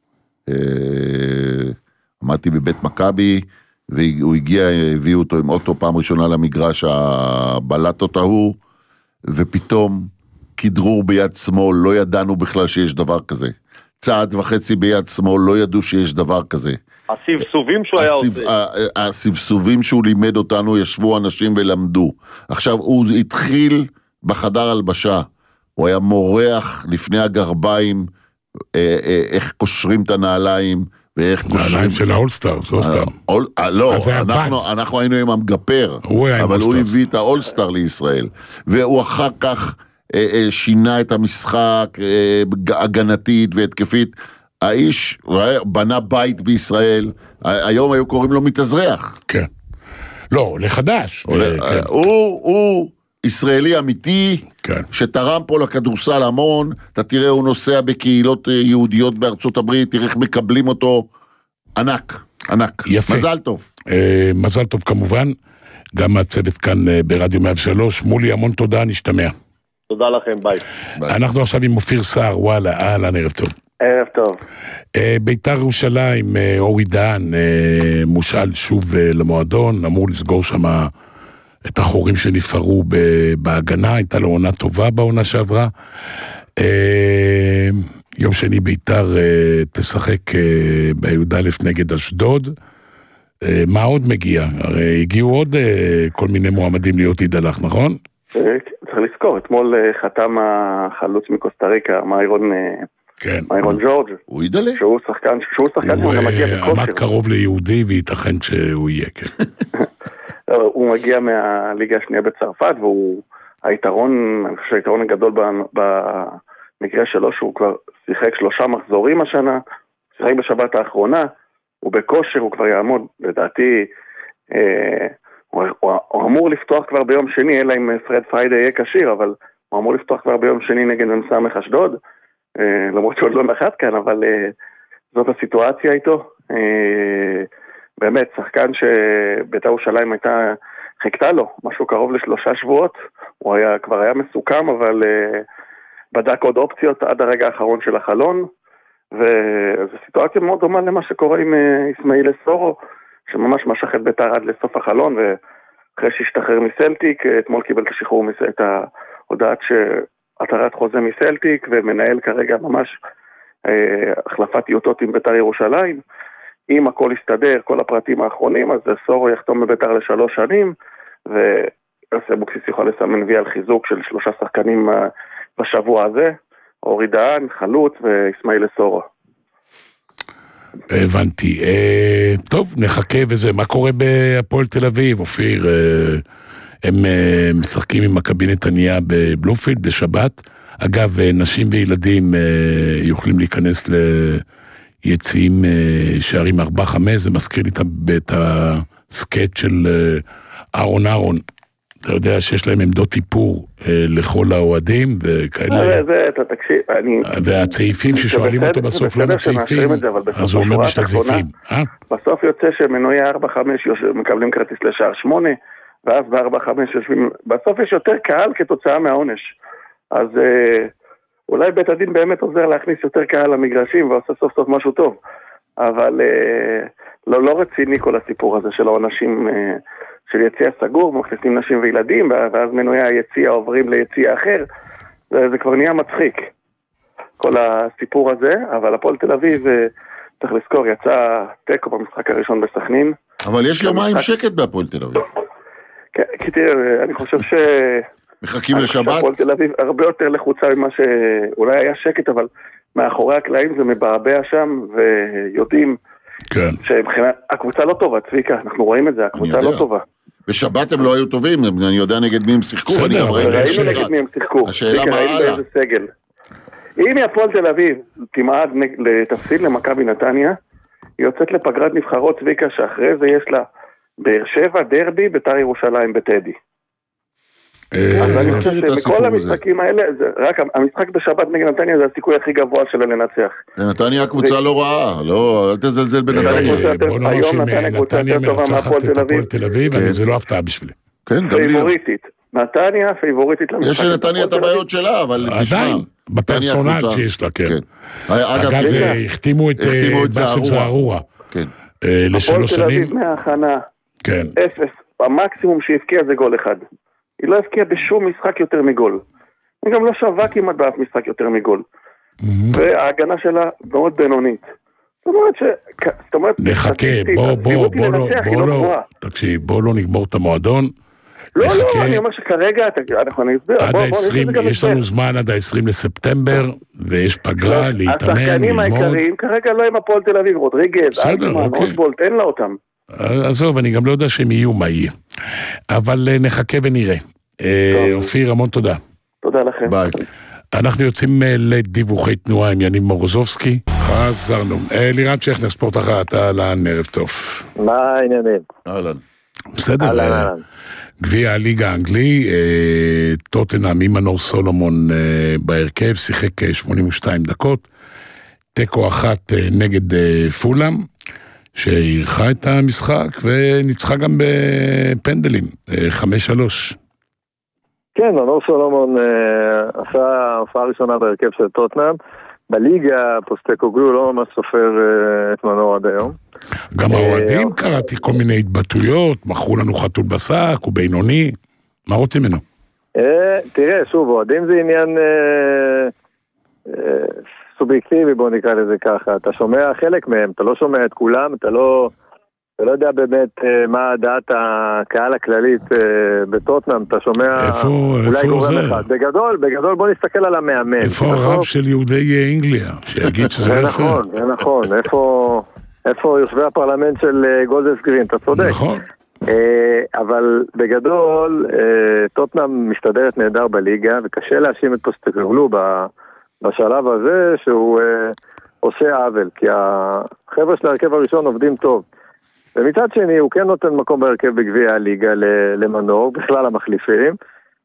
Speaker 3: עמדתי בבית מכבי, והוא הגיע, הביאו אותו עם אוטו פעם ראשונה למגרש הבלטות ההוא, ופתאום כדרור ביד שמאל, לא ידענו בכלל שיש דבר כזה. צעד וחצי ביד שמאל, לא ידעו שיש דבר כזה.
Speaker 8: הסבסובים שהוא היה עושה.
Speaker 3: הסבסובים שהוא לימד אותנו, ישבו אנשים ולמדו. עכשיו, הוא התחיל בחדר הלבשה, הוא היה מורח לפני הגרביים, איך קושרים את הנעליים, ואיך קושרים...
Speaker 2: נעליים של האולסטאר, זה אולסטאר.
Speaker 3: לא, אנחנו היינו עם המגפר, אבל הוא הביא את האולסטאר לישראל, והוא אחר כך שינה את המשחק, הגנתית והתקפית, האיש בנה בית בישראל, היום היו קוראים לו מתאזרח.
Speaker 2: כן. לא, לחדש.
Speaker 3: הוא ישראלי אמיתי, שתרם פה לכדורסל המון, אתה תראה הוא נוסע בקהילות יהודיות בארצות הברית, תראה איך מקבלים אותו, ענק, ענק.
Speaker 2: יפה.
Speaker 3: מזל טוב.
Speaker 2: מזל טוב כמובן, גם הצוות כאן ברדיו 103, מולי המון תודה, נשתמע.
Speaker 8: תודה לכם, ביי.
Speaker 2: אנחנו עכשיו עם אופיר סער, וואלה, אהלן, ערב טוב.
Speaker 9: ערב טוב.
Speaker 2: ביתר ירושלים, אורי דהן, מושאל שוב למועדון, אמור לסגור שם את החורים שנפערו בהגנה, הייתה לו עונה טובה בעונה שעברה. יום שני ביתר תשחק בי"א נגד אשדוד. מה עוד מגיע? הרי הגיעו עוד כל מיני מועמדים להיות אידלח, נכון?
Speaker 9: צריך לזכור, אתמול חתם החלוץ מקוסטה ריקה, מיירון ג'ורג'.
Speaker 3: הוא אידלח?
Speaker 9: שהוא שחקן שהוא מגיע בכושר.
Speaker 2: הוא עמד קרוב ליהודי וייתכן שהוא יהיה, כן.
Speaker 9: הוא מגיע מהליגה השנייה בצרפת, והוא היתרון, אני חושב שהיתרון הגדול במקרה שלו, שהוא כבר שיחק 3 מחזורים השנה, שיחק בשבת האחרונה, הוא בכושר, הוא כבר יעמוד, לדעתי, הוא אמור לפתוח כבר ביום שני, אלא אם פרד פריידי יהיה קשיר, אבל הוא אמור לפתוח כבר ביום שני נגד מ"ס אשדוד, למרות שהוא עוד לא נחת כאן, אבל זאת הסיטואציה איתו. באמת, שחקן שביתר ירושלים חיכתה לו, משהו קרוב ל3 שבועות, הוא כבר היה מסוכם, אבל בדק עוד אופציות עד הרגע האחרון של החלון, וזו סיטואציה מאוד דומה למה שקורה עם אסמאעיל סורו, שממש משך את ביתר עד לסוף החלון, ואחרי שהשתחרר מסלטיק, אתמול קיבל את השחרור, את ההודעת שהתרת חוזה מסלטיק, ומנהל כרגע ממש החלפת טיוטות עם ביתר ירושלים. אם הכל יסתדר, כל הפרטים האחרונים, אז סורו יחתום בביתר ל3 שנים, ויוסי אבוקסיס יוכל לסמן וי על חיזוק של 3 שחקנים בשבוע הזה, אורי דהן, חלוץ ואסמאעיל סורו.
Speaker 2: הבנתי. טוב, נחכה וזה. מה קורה בהפועל תל אביב, אופיר? הם משחקים עם מכבי נתניה בבלומפילד בשבת. אגב, נשים וילדים יכולים להיכנס ליציאים שערים 4-5, זה מזכיר לי את הסקט של אהרון. אתה יודע שיש להם עמדות איפור לכל האוהדים וכאלה.
Speaker 9: אתה תקשיב,
Speaker 2: והצעיפים ששואלים אותו בסוף למה צעיפים, אז הוא אומר משתזיפים.
Speaker 9: בסוף יוצא שמנועי 4-5 מקבלים כרטיס לשער 8, ואז ב-4-5 יושבים, בסוף יש יותר קהל כתוצאה מהעונש. אז אולי בית הדין באמת עוזר להכניס יותר קהל למגרשים ועושה סוף סוף משהו טוב. אבל לא רציני כל הסיפור הזה של העונשים של יציע סגור, מכניסים נשים וילדים, ואז מנועי היציע עוברים ליציע אחר, זה כבר נהיה מצחיק, כל הסיפור הזה. אבל הפועל תל אביב, צריך לזכור, יצא תיקו במשחק הראשון בסכנין,
Speaker 3: אבל יש יומיים שקט בהפועל תל אביב.
Speaker 9: כן, כי תראה, אני חושב ש...
Speaker 3: מחכים לשבת?
Speaker 9: הפועל תל אביב הרבה יותר לחוצה ממה שאולי היה שקט, אבל מאחורי הקלעים זה מבעבע שם, ויודעים שמבחינת... הקבוצה לא טובה, צביקה, אנחנו רואים את זה, הקבוצה לא טובה.
Speaker 3: בשבת הם לא היו טובים, אני יודע נגד מי הם שיחקו.
Speaker 9: ראינו נגד מי הם שיחקו.
Speaker 3: השאלה מה הלאה?
Speaker 9: אם הפועל תל אביב תמעד לתפסיד למכבי נתניה, היא יוצאת לפגרת נבחרות, צביקה, שאחרי זה יש לה באר שבע דרבי, בית"ר ירושלים בטדי. אז אני חושב שמכל המשחקים האלה, רק המשחק בשבת נגד נתניה זה הסיכוי הכי גבוה שלה לנצח.
Speaker 3: נתניה הקבוצה לא רעה, אל תזלזל בנתניה.
Speaker 2: בוא נאמר שנתניה מרצחת את הפועל תל אביב, זה לא הפתעה בשבילי.
Speaker 9: פייבוריטית. נתניה פייבוריטית למשחק.
Speaker 3: יש לנתניה את הבעיות שלה, אבל
Speaker 2: עדיין, בפרסונל שיש לה, כן. אגב, החתימו את באסל זערורה.
Speaker 9: הפועל תל אביב מההכנה. 0. המקסימום שהפקיע זה גול אחד. היא לא הפקיעה בשום משחק יותר מגול. היא גם לא שווה כמעט באף משחק יותר מגול. וההגנה שלה מאוד בינונית. זאת אומרת,
Speaker 2: נחכה, בוא לא נגמור את המועדון.
Speaker 9: לא, אני אומר שכרגע, אנחנו נסביר.
Speaker 2: יש לנו זמן עד ה-20 לספטמבר, ויש פגרה להתאמן,
Speaker 9: השחקנים העיקריים, כרגע לא עם הפועל תל אביב, רודריגז, אלטמן, אוסבולט, אין לה אותם.
Speaker 2: עזוב, אני גם לא יודע שהם יהיו מה יהיה. אבל נחכה ונראה. אופיר, המון תודה.
Speaker 9: תודה לכם.
Speaker 3: ביי.
Speaker 2: אנחנו יוצאים לדיווחי תנועה עם יניב מורוזובסקי. חזרנו. לירן שכנר, ספורט אחת, אהלן, ערב טוב.
Speaker 10: מה העניינים?
Speaker 3: אהלן.
Speaker 2: בסדר. גביע הליגה האנגלי, טוטנהאם עם מנור סולומון בהרכב, שיחק 82 דקות, תיקו 1 נגד פולאם, שעירכה את המשחק, וניצחה גם בפנדלים, 5-3.
Speaker 10: כן, מנור סולומון עשה הופעה ראשונה בהרכב של טוטנהאם, בליגה פוסטקוגלו לא ממש סופר את מנור עד היום.
Speaker 2: גם האוהדים קראתי כל מיני התבטאויות, מכרו לנו חתול בשק, הוא בינוני, מה רוצים ממנו?
Speaker 10: תראה, שוב, אוהדים זה עניין סובייקטיבי, בוא נקרא לזה ככה, אתה שומע חלק מהם, אתה לא שומע את כולם, אתה לא יודע באמת מה דעת הקהל הכללית בטוטנהאם, אתה שומע אולי גורם אחד. בגדול בוא נסתכל על המאמן.
Speaker 2: איפה הרב של יהודי אנגליה, שיגיד שזה לא יפה?
Speaker 10: זה נכון, איפה יושבי הפרלמנט של גולדס גרין, אתה צודק.
Speaker 2: נכון.
Speaker 10: אבל בגדול, טוטנהאם מסתדרת נהדר בליגה, וקשה להאשים את פוסטקוגלו בשלב הזה שהוא עושה עוול, כי החבר'ה של ההרכב הראשון עובדים טוב. ומצד שני, הוא כן נותן מקום בהרכב בגביע הליגה למנור, בכלל המחליפים.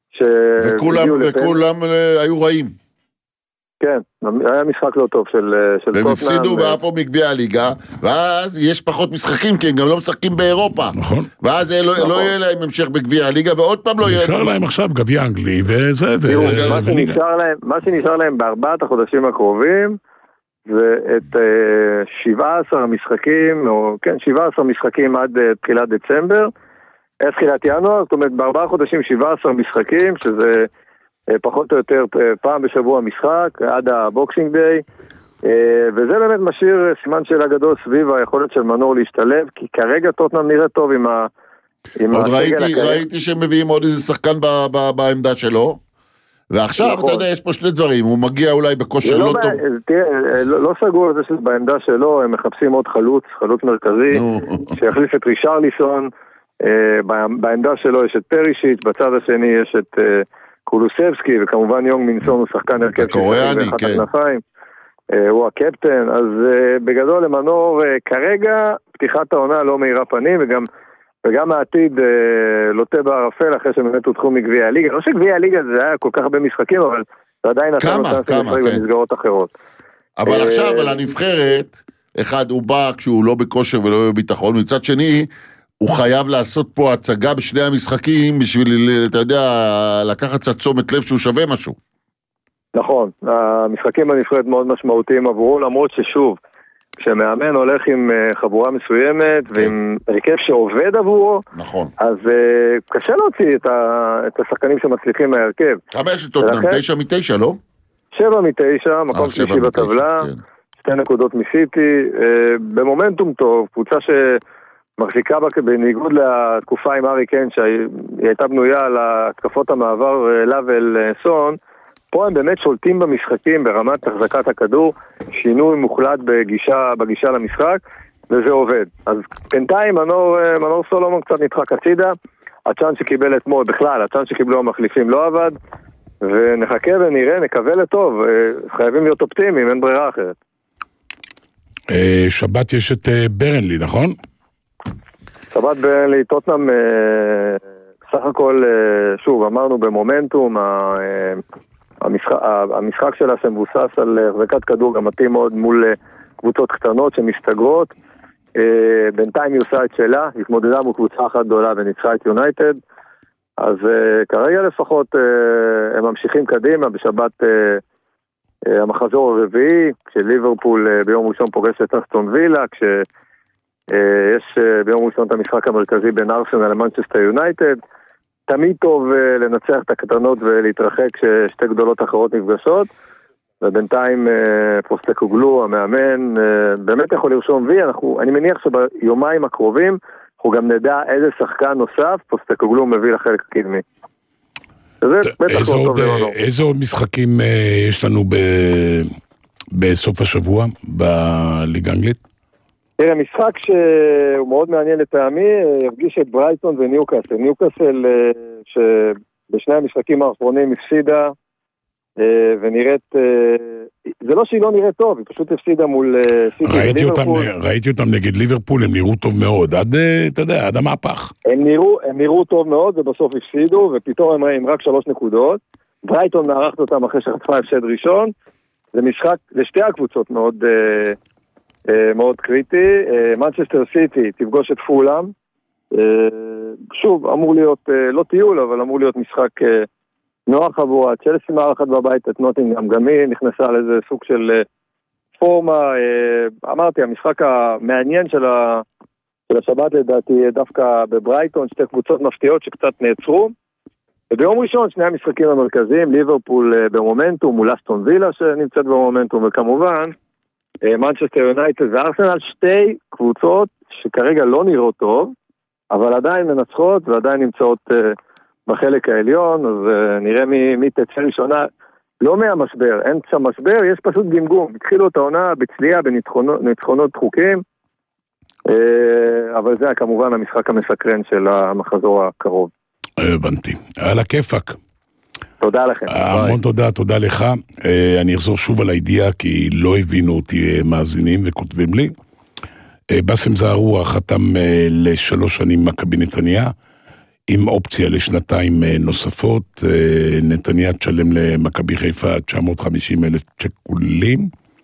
Speaker 3: וכולם היו רעים.
Speaker 10: כן, היה משחק לא טוב של טוטנהאם.
Speaker 3: הם הפסידו ואפו מגביע הליגה, ואז יש פחות משחקים, כי הם גם לא משחקים באירופה.
Speaker 2: נכון.
Speaker 3: ואז לא יהיה להם המשך בגביע הליגה, ועוד פעם לא יהיה...
Speaker 2: נשאר להם עכשיו גביע אנגלי, וזה...
Speaker 10: מה שנשאר להם בארבעת החודשים הקרובים, ואת 17 המשחקים, או כן, 17 משחקים עד תחילת דצמבר, תחילת ינואר, זאת אומרת, בארבעה חודשים 17 משחקים, שזה פחות או יותר פעם בשבוע משחק, עד הבוקסינג דיי, וזה באמת משאיר סימן שאלה גדול סביב היכולת של מנור להשתלב, כי כרגע טוטנהאם נראה טוב עם
Speaker 3: עוד ראיתי שהם מביאים עוד איזה שחקן בעמדה שלו, ועכשיו, אתה יודע, יש פה שני דברים, הוא מגיע אולי בכושר לא טוב.
Speaker 10: תראה, לא סגור על זה שבעמדה שלו, הם מחפשים עוד חלוץ מרכזי, שיחליף את רישרליסון, בעמדה שלו יש את פרישיץ', בצד השני יש את קולוסבסקי, וכמובן יונג מינסון הוא שחקן הרכב
Speaker 3: הקוריאני, כן.
Speaker 10: הוא הקפטן, אז בגדול למנור כרגע פתיחת העונה לא מאירה פנים, וגם העתיד לוטה בערפל אחרי שבאמת הותחו מגביע הליגה. לא שגביע הליגה זה היה כל כך הרבה משחקים, אבל זה עדיין נתן אותם במסגרות אחרות.
Speaker 3: אבל עכשיו, על הנבחרת, אחד, הוא בא כשהוא לא בכושר ולא בביטחון, מצד שני, הוא חייב לעשות פה הצגה בשני המשחקים, בשביל, אתה יודע, לקחת קצת תשומת לב שהוא שווה משהו.
Speaker 10: נכון, המשחקים בנבחרת מאוד משמעותיים עבורו, למרות ששוב, כשמאמן הולך עם חבורה מסוימת ועם הרכב שעובד עבורו,
Speaker 3: נכון.
Speaker 10: אז קשה להוציא את השחקנים שמצליחים מההרכב.
Speaker 3: כמה יש אותו? 9 מ-9, לא?
Speaker 10: 7 מ-9, מקום שלישי בטבלה, 2 נקודות מסיטי, במומנטום טוב, קבוצה מחזיקה בניגוד לתקופה עם ארי קיין, שהיא הייתה בנויה על התקפות המעבר אליו ואל סון, פה הם באמת שולטים במשחקים ברמת החזקת הכדור, שינוי מוחלט בגישה למשחק, וזה עובד. אז בינתיים מנור סולומון קצת נדחק הצידה, הצ'אנס שקיבל אתמול בכלל, הצ'אנס שקיבלו המחליפים לא עבד, ונחכה ונראה, נקווה לטוב, חייבים להיות אופטימיים, אין ברירה אחרת.
Speaker 2: שבת יש את ברנלי, נכון?
Speaker 10: שבת ברנלי, טוטנהאם, סך הכל, שוב, אמרנו במומנטום, המשחק שלה שמבוסס על החזקת כדור גם מתאים מאוד מול קבוצות קטנות שמסתגרות. בינתיים היא עושה את שלה, היא התמודדה מול קבוצה אחת גדולה וניצחה את יונייטד, אז כרגע לפחות הם ממשיכים קדימה. בשבת המחזור הרביעי, כשליברפול ביום ראשון פוגש את אסטון וילה, כשיש ביום ראשון את המשחק המרכזי בין ארסנל למנצ'סטר יונייטד. תמיד טוב לנצח את הקטנות ולהתרחק כששתי גדולות אחרות נפגשות, ובינתיים פוסטקוגלו, המאמן, באמת יכול לרשום וי. אני מניח שביומיים הקרובים אנחנו גם נדע איזה שחקן נוסף פוסטקוגלו מביא לחלק הקדמי.
Speaker 2: איזה עוד משחקים יש לנו בסוף השבוע בליגה האנגלית?
Speaker 10: תראה, משחק שהוא מאוד מעניין לטעמי, יפגיש את ברייטון וניוקאסל. ניוקאסל שבשני המשחקים האחרונים הפסידה, ונראית, זה לא שהיא לא נראית טוב, היא פשוט הפסידה מול סיטי וליברפול.
Speaker 2: ראיתי אותם נגד ליברפול, הם נראו טוב מאוד, עד המהפך.
Speaker 10: הם נראו טוב מאוד, ובסוף הפסידו, ופתאום הם רק 3 נקודות. ברייטון מארחת אותם אחרי שחטפה הפסד ראשון. זה משחק לשתי הקבוצות מאוד מאוד קריטי. מנצ'סטר סיטי תפגוש את פולאם. שוב, אמור להיות, לא טיול, אבל אמור להיות משחק נוח עבורה. צ'לסי מארחת בבית את נוטינגהאם, גם היא נכנסה על איזה סוג של פורמה. אמרתי, המשחק המעניין של השבת לדעתי דווקא בברייטון, שתי קבוצות מפתיעות שקצת נעצרו. וביום ראשון שני המשחקים המרכזיים, ליברפול במומנטום מול אסטון וילה שנמצאת במומנטום, וכמובן מנצ'סטר יונייטד וארסנל, שתי קבוצות שכרגע לא נראות טוב, אבל עדיין מנצחות ועדיין נמצאות בחלק העליון. אז נראה מי תצא ראשונה, לא מהמשבר, אין שם משבר, יש פשוט גמגום. התחילו את העונה בצלייה, בניצחונות דחוקים, אבל זה כמובן המשחק המסקרן של המחזור הקרוב.
Speaker 2: הבנתי, על הכיפק.
Speaker 10: תודה לכם.
Speaker 2: המון תודה לך. אני אחזור שוב על הידיעה, כי לא הבינו אותי מאזינים וכותבים לי. בסם זערוע חתם ל3 שנים מכבי נתניה, עם אופציה לשנתיים נוספות. נתניה תשלם למכבי חיפה 950,000 שקלים,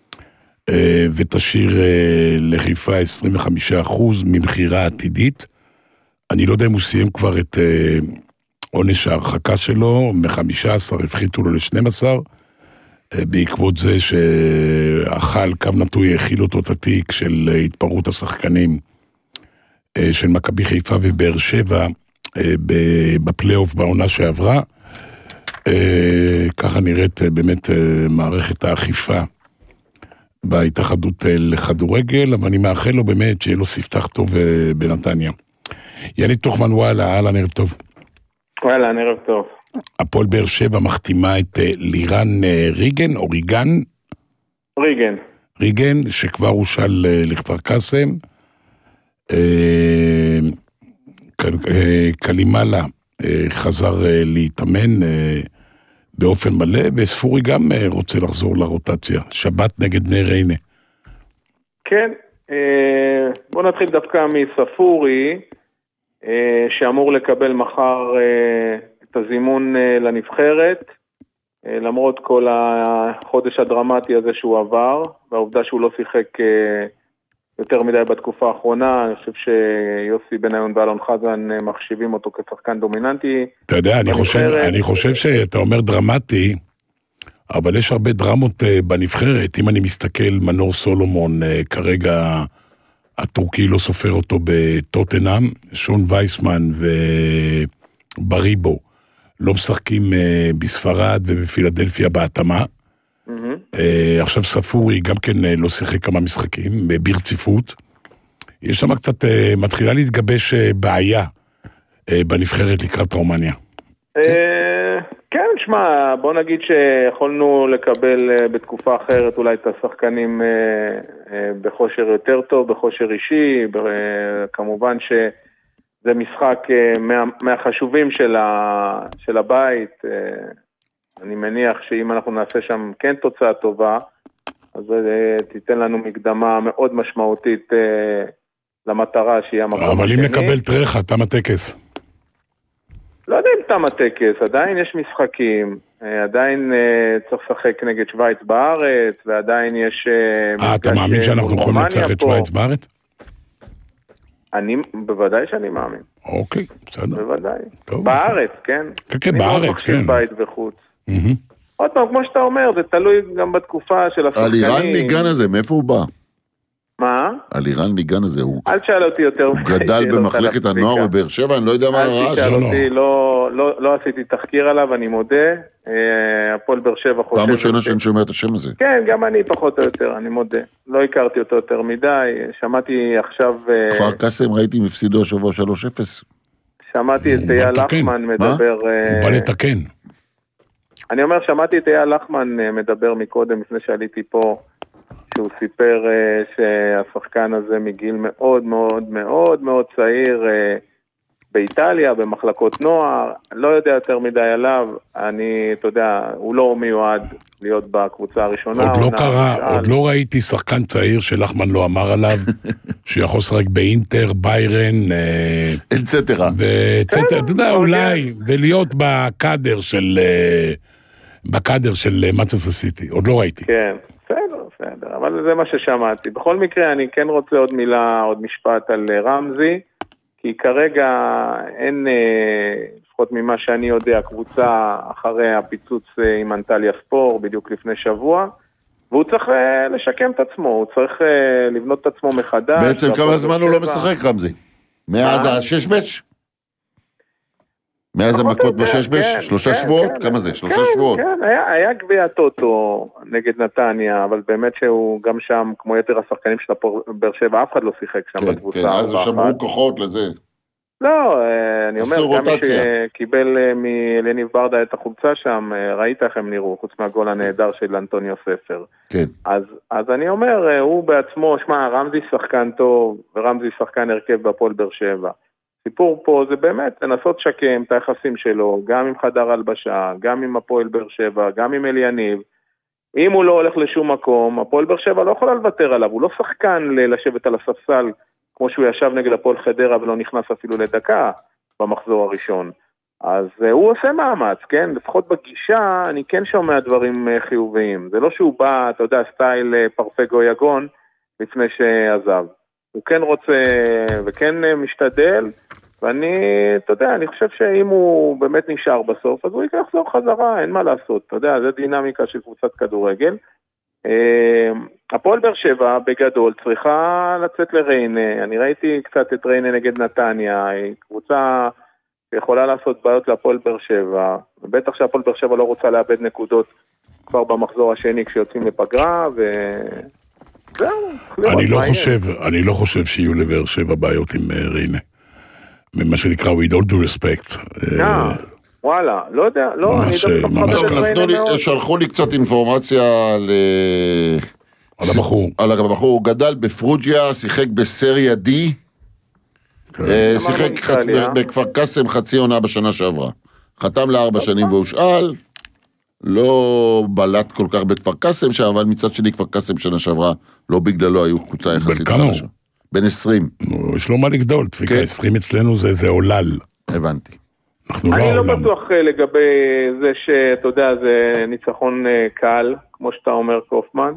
Speaker 2: ותשאיר לחיפה 25% ממחירה עתידית. אני לא יודע אם הוא סיים כבר את עונש ההרחקה שלו, מ-15 הפחיתו לו ל-12, בעקבות זה שאכל קו נטוי, הכיל אותו את התיק של התפרעות השחקנים של מכבי חיפה ובאר שבע בפלייאוף בעונה שעברה. ככה נראית באמת מערכת האכיפה בהתאחדות לכדורגל, אבל אני מאחל לו באמת שיהיה לו ספתח טוב בנתניה. יניב תוכמן, וואלה, ערב טוב.
Speaker 6: וואלה, ערב טוב.
Speaker 2: הפועל באר שבע מחתימה את לירן ריגן, או ריגן? ריגן, שכבר הושל לכפר קאסם. קלימאלה חזר להתאמן באופן מלא, וספורי גם רוצה לחזור לרוטציה. שבת נגד בני ריינה.
Speaker 6: כן, בוא נתחיל דווקא מספורי, שאמור לקבל מחר את הזימון לנבחרת, למרות כל החודש הדרמטי הזה שהוא עבר, והעובדה שהוא לא שיחק יותר מדי בתקופה האחרונה. אני חושב שיוסי בניון ואלון חזן מחשיבים אותו כשחקן דומיננטי. אתה יודע,
Speaker 2: אני חושב שאתה אומר דרמטי, אבל יש הרבה דרמות בנבחרת. אם אני מסתכל, מנור סולומון כרגע הטורקי לא סופר אותו בטוטנהאם, שון וייסמן ובריבו לא משחקים בספרד ובפילדלפיה בהתאמה. עכשיו ספורי גם כן לא שיחק כמה משחקים ברציפות. יש שם קצת, מתחילה להתגבש בעיה בנבחרת לקראת רומניה.
Speaker 11: כן, שמע, בוא נגיד שיכולנו לקבל בתקופה אחרת אולי את השחקנים בכושר יותר טוב, בכושר אישי, כמובן שזה משחק מהחשובים של הבית, אני מניח שאם אנחנו נעשה שם כן תוצאה טובה, אז תיתן לנו מקדמה מאוד משמעותית למטרה שהיא המקום השני.
Speaker 2: אבל אם נקבל טרחה, תם הטקס.
Speaker 11: לא יודע אם תם הטקס, עדיין יש משחקים, עדיין צריך לשחק נגד שוויץ בארץ, ועדיין יש...
Speaker 2: אתה מאמין שאנחנו יכולים לצחק את שוויץ בארץ?
Speaker 11: בוודאי שאני מאמין.
Speaker 2: אוקיי, בסדר.
Speaker 11: בוודאי. בארץ, כן?
Speaker 2: כן, בארץ, כן.
Speaker 11: אני לא בית וחוץ. עוד פעם, כמו שאתה אומר, זה תלוי גם בתקופה של השחקנים.
Speaker 3: על אירן ניגן הזה, מאיפה הוא בא?
Speaker 11: מה?
Speaker 3: על אירן ניגן הזה, הוא...
Speaker 11: אל תשאל אותי יותר.
Speaker 3: הוא גדל במחלקת הנוער בבאר שבע, אני לא יודע מה הרעש.
Speaker 11: אל תשאל אותי, לא עשיתי תחקיר עליו, אני מודה. הפועל באר שבע חושב...
Speaker 3: פעם ראשונה שאני שומע את השם הזה.
Speaker 11: כן, גם אני פחות או יותר, אני מודה. לא הכרתי אותו יותר מדי, שמעתי עכשיו...
Speaker 3: כפר קאסם, ראיתי מפסידו השבוע 3-0.
Speaker 11: שמעתי את אייל לחמן מדבר...
Speaker 2: הוא בא לתקן.
Speaker 11: אני אומר, שמעתי את אייל לחמן מדבר מקודם, לפני שעליתי פה, שהוא סיפר שהשחקן הזה מגיל מאוד מאוד מאוד מאוד צעיר באיטליה, במחלקות נוער, לא יודע יותר מדי עליו, אתה יודע, הוא לא מיועד להיות בקבוצה הראשונה.
Speaker 2: עוד לא קרה, עוד לא ראיתי שחקן צעיר שלחמן לא אמר עליו, שיכול לשחק באינטר, ביירן,
Speaker 3: אצטרה.
Speaker 2: אתה יודע, אולי, ולהיות בקאדר של מצ'סטר סיטי, עוד לא ראיתי.
Speaker 11: כן, בסדר, אבל זה מה ששמעתי. בכל מקרה, אני כן רוצה עוד מילה, עוד משפט על רמזי, כי כרגע אין, לפחות ממה שאני יודע, קבוצה אחרי הפיצוץ עם אנטליה ספור, בדיוק לפני שבוע, והוא צריך לשקם את עצמו, הוא צריך לבנות את עצמו מחדש.
Speaker 3: בעצם כמה זמן הוא לא משחק רמזי? מאז השש-בש? מאז המכות בשש-בש? 3 שבועות? כמה זה? 3 שבועות?
Speaker 11: כן, היה גביע טוטו נגד נתניה, אבל באמת שהוא גם שם, כמו יתר השחקנים של באר שבע, אף אחד לא שיחק שם בקבוצה.
Speaker 3: כן, אז שמרו כוחות לזה.
Speaker 11: לא, אני אומר, גם מי שקיבל מלניב ברדה את החולצה שם, ראית איך הם נראו, חוץ מהגול הנהדר של אנטוניו ספר.
Speaker 3: כן.
Speaker 11: אז אני אומר, הוא בעצמו, שמע, רמזי שחקן טוב, ורמזי שחקן הרכב בהפועל באר שבע. סיפור פה זה באמת לנסות שקם את היחסים שלו, גם עם חדר הלבשה, גם עם הפועל באר שבע, גם עם אליניב. אם הוא לא הולך לשום מקום, הפועל באר שבע לא יכולה לוותר עליו, הוא לא שחקן לשבת על הספסל, כמו שהוא ישב נגד הפועל חדרה ולא נכנס אפילו לדקה במחזור הראשון. אז הוא עושה מאמץ, כן? לפחות בגישה אני כן שומע דברים חיוביים. זה לא שהוא בא, אתה יודע, סטייל פרפגו יגון לפני שעזב. הוא כן רוצה וכן משתדל, ואני, אתה יודע, אני חושב שאם הוא באמת נשאר בסוף, אז הוא יחזור חזרה, אין מה לעשות, אתה יודע, זה דינמיקה של קבוצת כדורגל. הפועל באר שבע בגדול צריכה לצאת לריינה, אני ראיתי קצת את ריינה נגד נתניה, היא קבוצה שיכולה לעשות בעיות להפועל באר שבע, ובטח שהפועל באר שבע לא רוצה לאבד נקודות כבר במחזור השני כשיוצאים לפגרה,
Speaker 2: אני לא חושב שיהיו לבאר שבע בעיות עם ריינה. ממה שנקרא, with all due respect.
Speaker 11: וואלה, לא יודע, לא, אני
Speaker 3: דווקא שלחו לי קצת אינפורמציה
Speaker 2: על הבחור.
Speaker 3: על הבחור, הוא גדל בפרוג'יה, שיחק בסריה D, שיחק בכפר קאסם חצי עונה בשנה שעברה. חתם ל4 שנים והושאל, לא בלט כל כך בכפר קאסם שם, אבל מצד שני כפר קאסם שנה שעברה, לא בגללו היו קבוצה יחסית חדשה. בן 20.
Speaker 2: יש לו מה לגדול, צביקה, 20 אצלנו זה עולל.
Speaker 3: הבנתי.
Speaker 11: אני לא בטוח לגבי זה שאתה יודע, זה ניצחון קל, כמו שאתה אומר קופמן.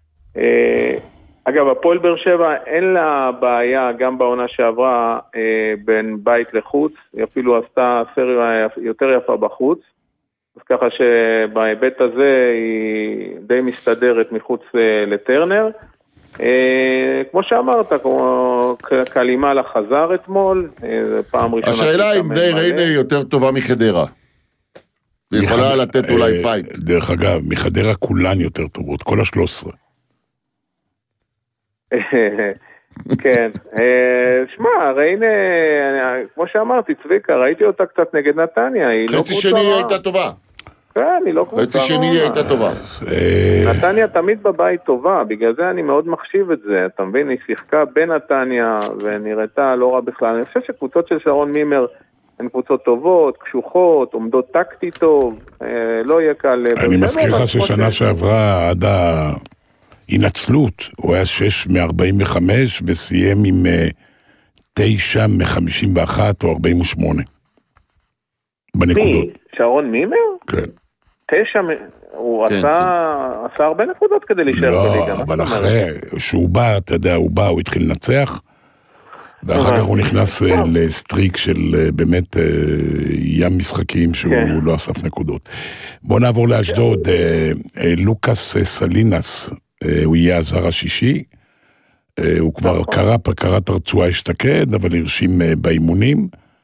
Speaker 11: אגב, הפועל באר שבע אין לה בעיה גם בעונה שעברה בין בית לחוץ, היא אפילו עשתה סריה יותר יפה בחוץ, אז ככה שבהיבט הזה היא די מסתדרת מחוץ לטרנר. כמו שאמרת, קלימה לחזר אתמול, פעם ראשונה.
Speaker 3: השאלה אם בני ריינה יותר טובה מחדרה. היא יכולה לתת אולי פייט.
Speaker 2: דרך אגב, מחדרה כולן יותר טובות, כל 13.
Speaker 11: כן, שמע, ראינה, כמו שאמרתי, צביקה, ראיתי אותה קצת נגד נתניה,
Speaker 3: חצי שני הייתה טובה.
Speaker 11: כן, היא לא קבוצה.
Speaker 3: חצי שני הייתה טובה.
Speaker 11: נתניה תמיד בבית טובה, בגלל זה אני מאוד מחשיב את זה, אתה מבין, היא שיחקה בנתניה, ונראתה לא רע בכלל, אני חושב שקבוצות של שרון מימר, הן קבוצות טובות, קשוחות, עומדות טקטי טוב, לא יהיה קל.
Speaker 2: אני מזכיר לך ששנה שעברה עד ההינצלות, הוא היה 6 מ-45 וסיים עם 9 מ-51 או 48 בנקודות.
Speaker 11: מי? שרון מימר?
Speaker 2: כן.
Speaker 11: 9, הוא עשה הרבה נקודות כדי להישאר בליגה.
Speaker 2: לא, אבל אחרי שהוא בא, אתה יודע, הוא התחיל לנצח, ואחר כך הוא נכנס לסטריק של באמת ים משחקים שהוא לא אסף נקודות. בוא נעבור לאשדוד, לוקאס סלינס, הוא יהיה הזר השישי, הוא כבר קרא את הרצועה אשתקד, אבל הרשים באימונים.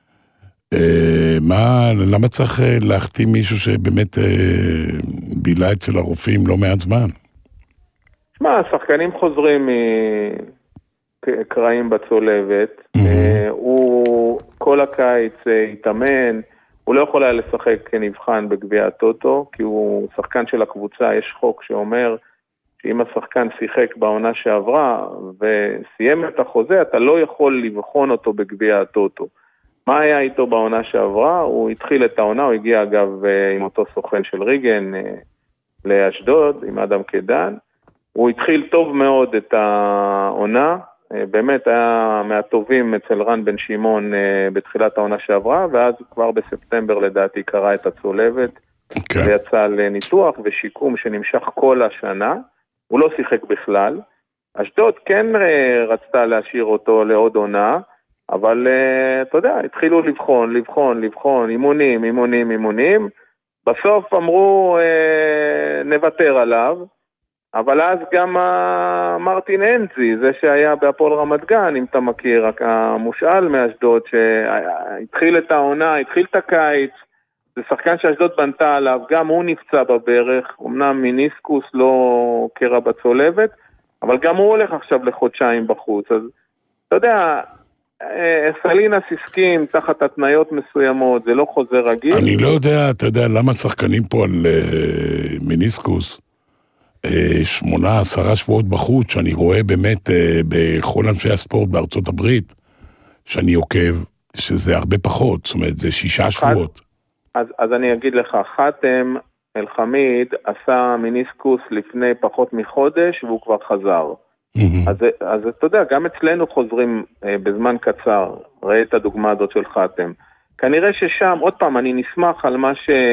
Speaker 2: למה צריך להחתים מישהו שבאמת בילה אצל הרופאים לא מעט זמן?
Speaker 11: מה, השחקנים חוזרים קרעים בצולבת, הוא כל הקיץ התאמן, הוא לא יכול היה לשחק כנבחן בגביע הטוטו, כי הוא שחקן של הקבוצה, יש חוק שאומר שאם השחקן שיחק בעונה שעברה וסיים את החוזה, אתה לא יכול לבחון אותו בגביע הטוטו. מה היה איתו בעונה שעברה? הוא התחיל את העונה, הוא הגיע אגב עם אותו סוכן של ריגן לאשדוד, עם אדם קדן. הוא התחיל טוב מאוד את העונה, באמת היה מהטובים אצל רן בן שמעון בתחילת העונה שעברה, ואז כבר בספטמבר לדעתי קרא את הצולבת, ויצא לניתוח ושיקום שנמשך כל השנה, הוא לא שיחק בכלל. אשדוד כן רצתה להשאיר אותו לעוד עונה, אבל אתה יודע, התחילו לבחון, אימונים, בסוף אמרו נוותר עליו, אבל אז גם מרטין אנזי, זה שהיה בהפועל רמת גן, אם אתה מכיר, המושאל מאשדוד, שהתחיל את העונה, התחיל את הקיץ, זה שחקן שאשדוד בנתה עליו, גם הוא נפצע בברך, אמנם מיניסקוס לא קרע בצולבת, אבל גם הוא הולך עכשיו לחודשיים בחוץ, אז אתה יודע, סלינס הסכים תחת התניות מסוימות, זה לא חוזה רגיל.
Speaker 2: אני לא יודע, אתה יודע, למה שחקנים פה על מיניסקוס, 8-10 שבועות בחוץ, שאני רואה באמת בכל ענפי הספורט בארצות הברית, שאני עוקב, שזה הרבה פחות, זאת אומרת, זה 6 שבועות.
Speaker 11: אז אני אגיד לך, חתם אל-חמיד עשה מיניסקוס לפני פחות מחודש, והוא כבר חזר. אז אתה יודע, גם אצלנו חוזרים בזמן קצר, ראה את הדוגמה הזאת של חתם. כנראה ששם, עוד פעם, אני נשמח על מה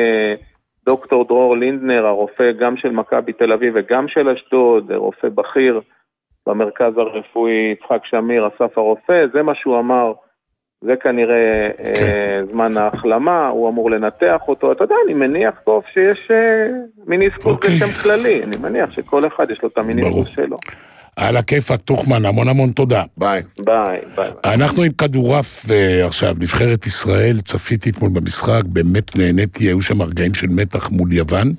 Speaker 11: שדוקטור דרור לינדנר, הרופא גם של מכבי תל אביב וגם של אשדוד, רופא בכיר במרכז הרפואי יצחק שמיר, אסף הרופא, זה מה שהוא אמר, זה כנראה זמן ההחלמה, הוא אמור לנתח אותו, אתה יודע, אני מניח טוב שיש מיניסקוס בשם כללי, אני מניח שכל אחד יש לו את המיניסקוס שלו.
Speaker 2: על הכיפק, תוכמן, המון תודה.
Speaker 3: ביי.
Speaker 2: אנחנו עם כדורף עכשיו, נבחרת ישראל, צפיתי אתמול במשחק, באמת נהניתי, היו שם הרגעים של מתח מול יוון,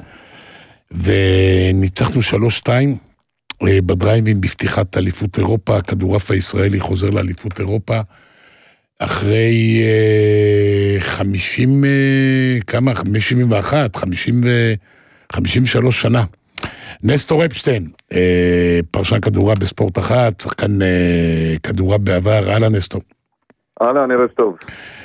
Speaker 2: וניצחנו 3-2 בדרייבין בפתיחת אליפות אירופה, הכדורף הישראלי חוזר לאליפות אירופה, אחרי 53 שנה. נסטור אפשטיין, פרשן כדורה בספורט אחת, שחקן כדורה בעבר, הלאה נסטור.
Speaker 5: הלאה, נראה טוב.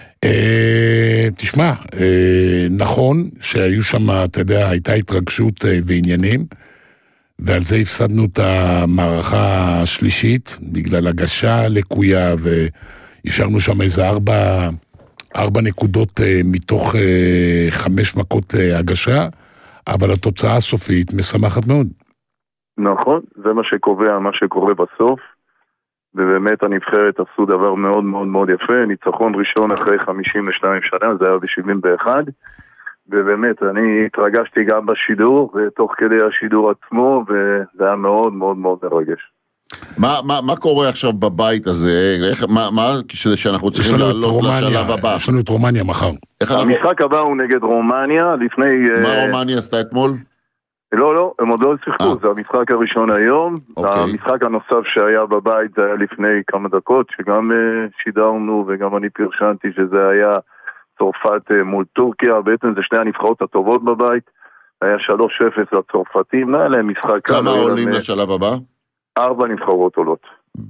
Speaker 2: תשמע, נכון שהיו שם, אתה יודע, הייתה התרגשות ועניינים, ועל זה הפסדנו את המערכה השלישית, בגלל הגשה לקויה, והשארנו שם איזה 4 נקודות מתוך 5 מכות הגשה, אבל התוצאה הסופית משמחת מאוד.
Speaker 5: נכון, זה מה שקובע, מה שקורה בסוף, ובאמת הנבחרת עשו דבר מאוד מאוד מאוד יפה, ניצחון ראשון אחרי 52 שנה, זה היה ב-71, ובאמת אני התרגשתי גם בשידור, ותוך כדי השידור עצמו, וזה היה מאוד מאוד מאוד מרגש.
Speaker 3: מה קורה עכשיו בבית הזה? מה שאנחנו צריכים לעלות לשלב הבא?
Speaker 2: יש לנו את רומניה מחר.
Speaker 5: המשחק הבא הוא נגד רומניה, לפני...
Speaker 3: מה רומניה עשתה אתמול?
Speaker 12: לא, הם עוד לא שיחקו, זה המשחק הראשון היום. המשחק הנוסף שהיה בבית זה היה לפני כמה דקות, שגם שידרנו וגם אני פרשנתי שזה היה צרפת מול טורקיה, בעצם זה שני הנבחרות הטובות בבית, היה 3-0 לצרפתים, היה להם משחק...
Speaker 3: כמה עולים לשלב הבא?
Speaker 12: 4 נבחרות עולות.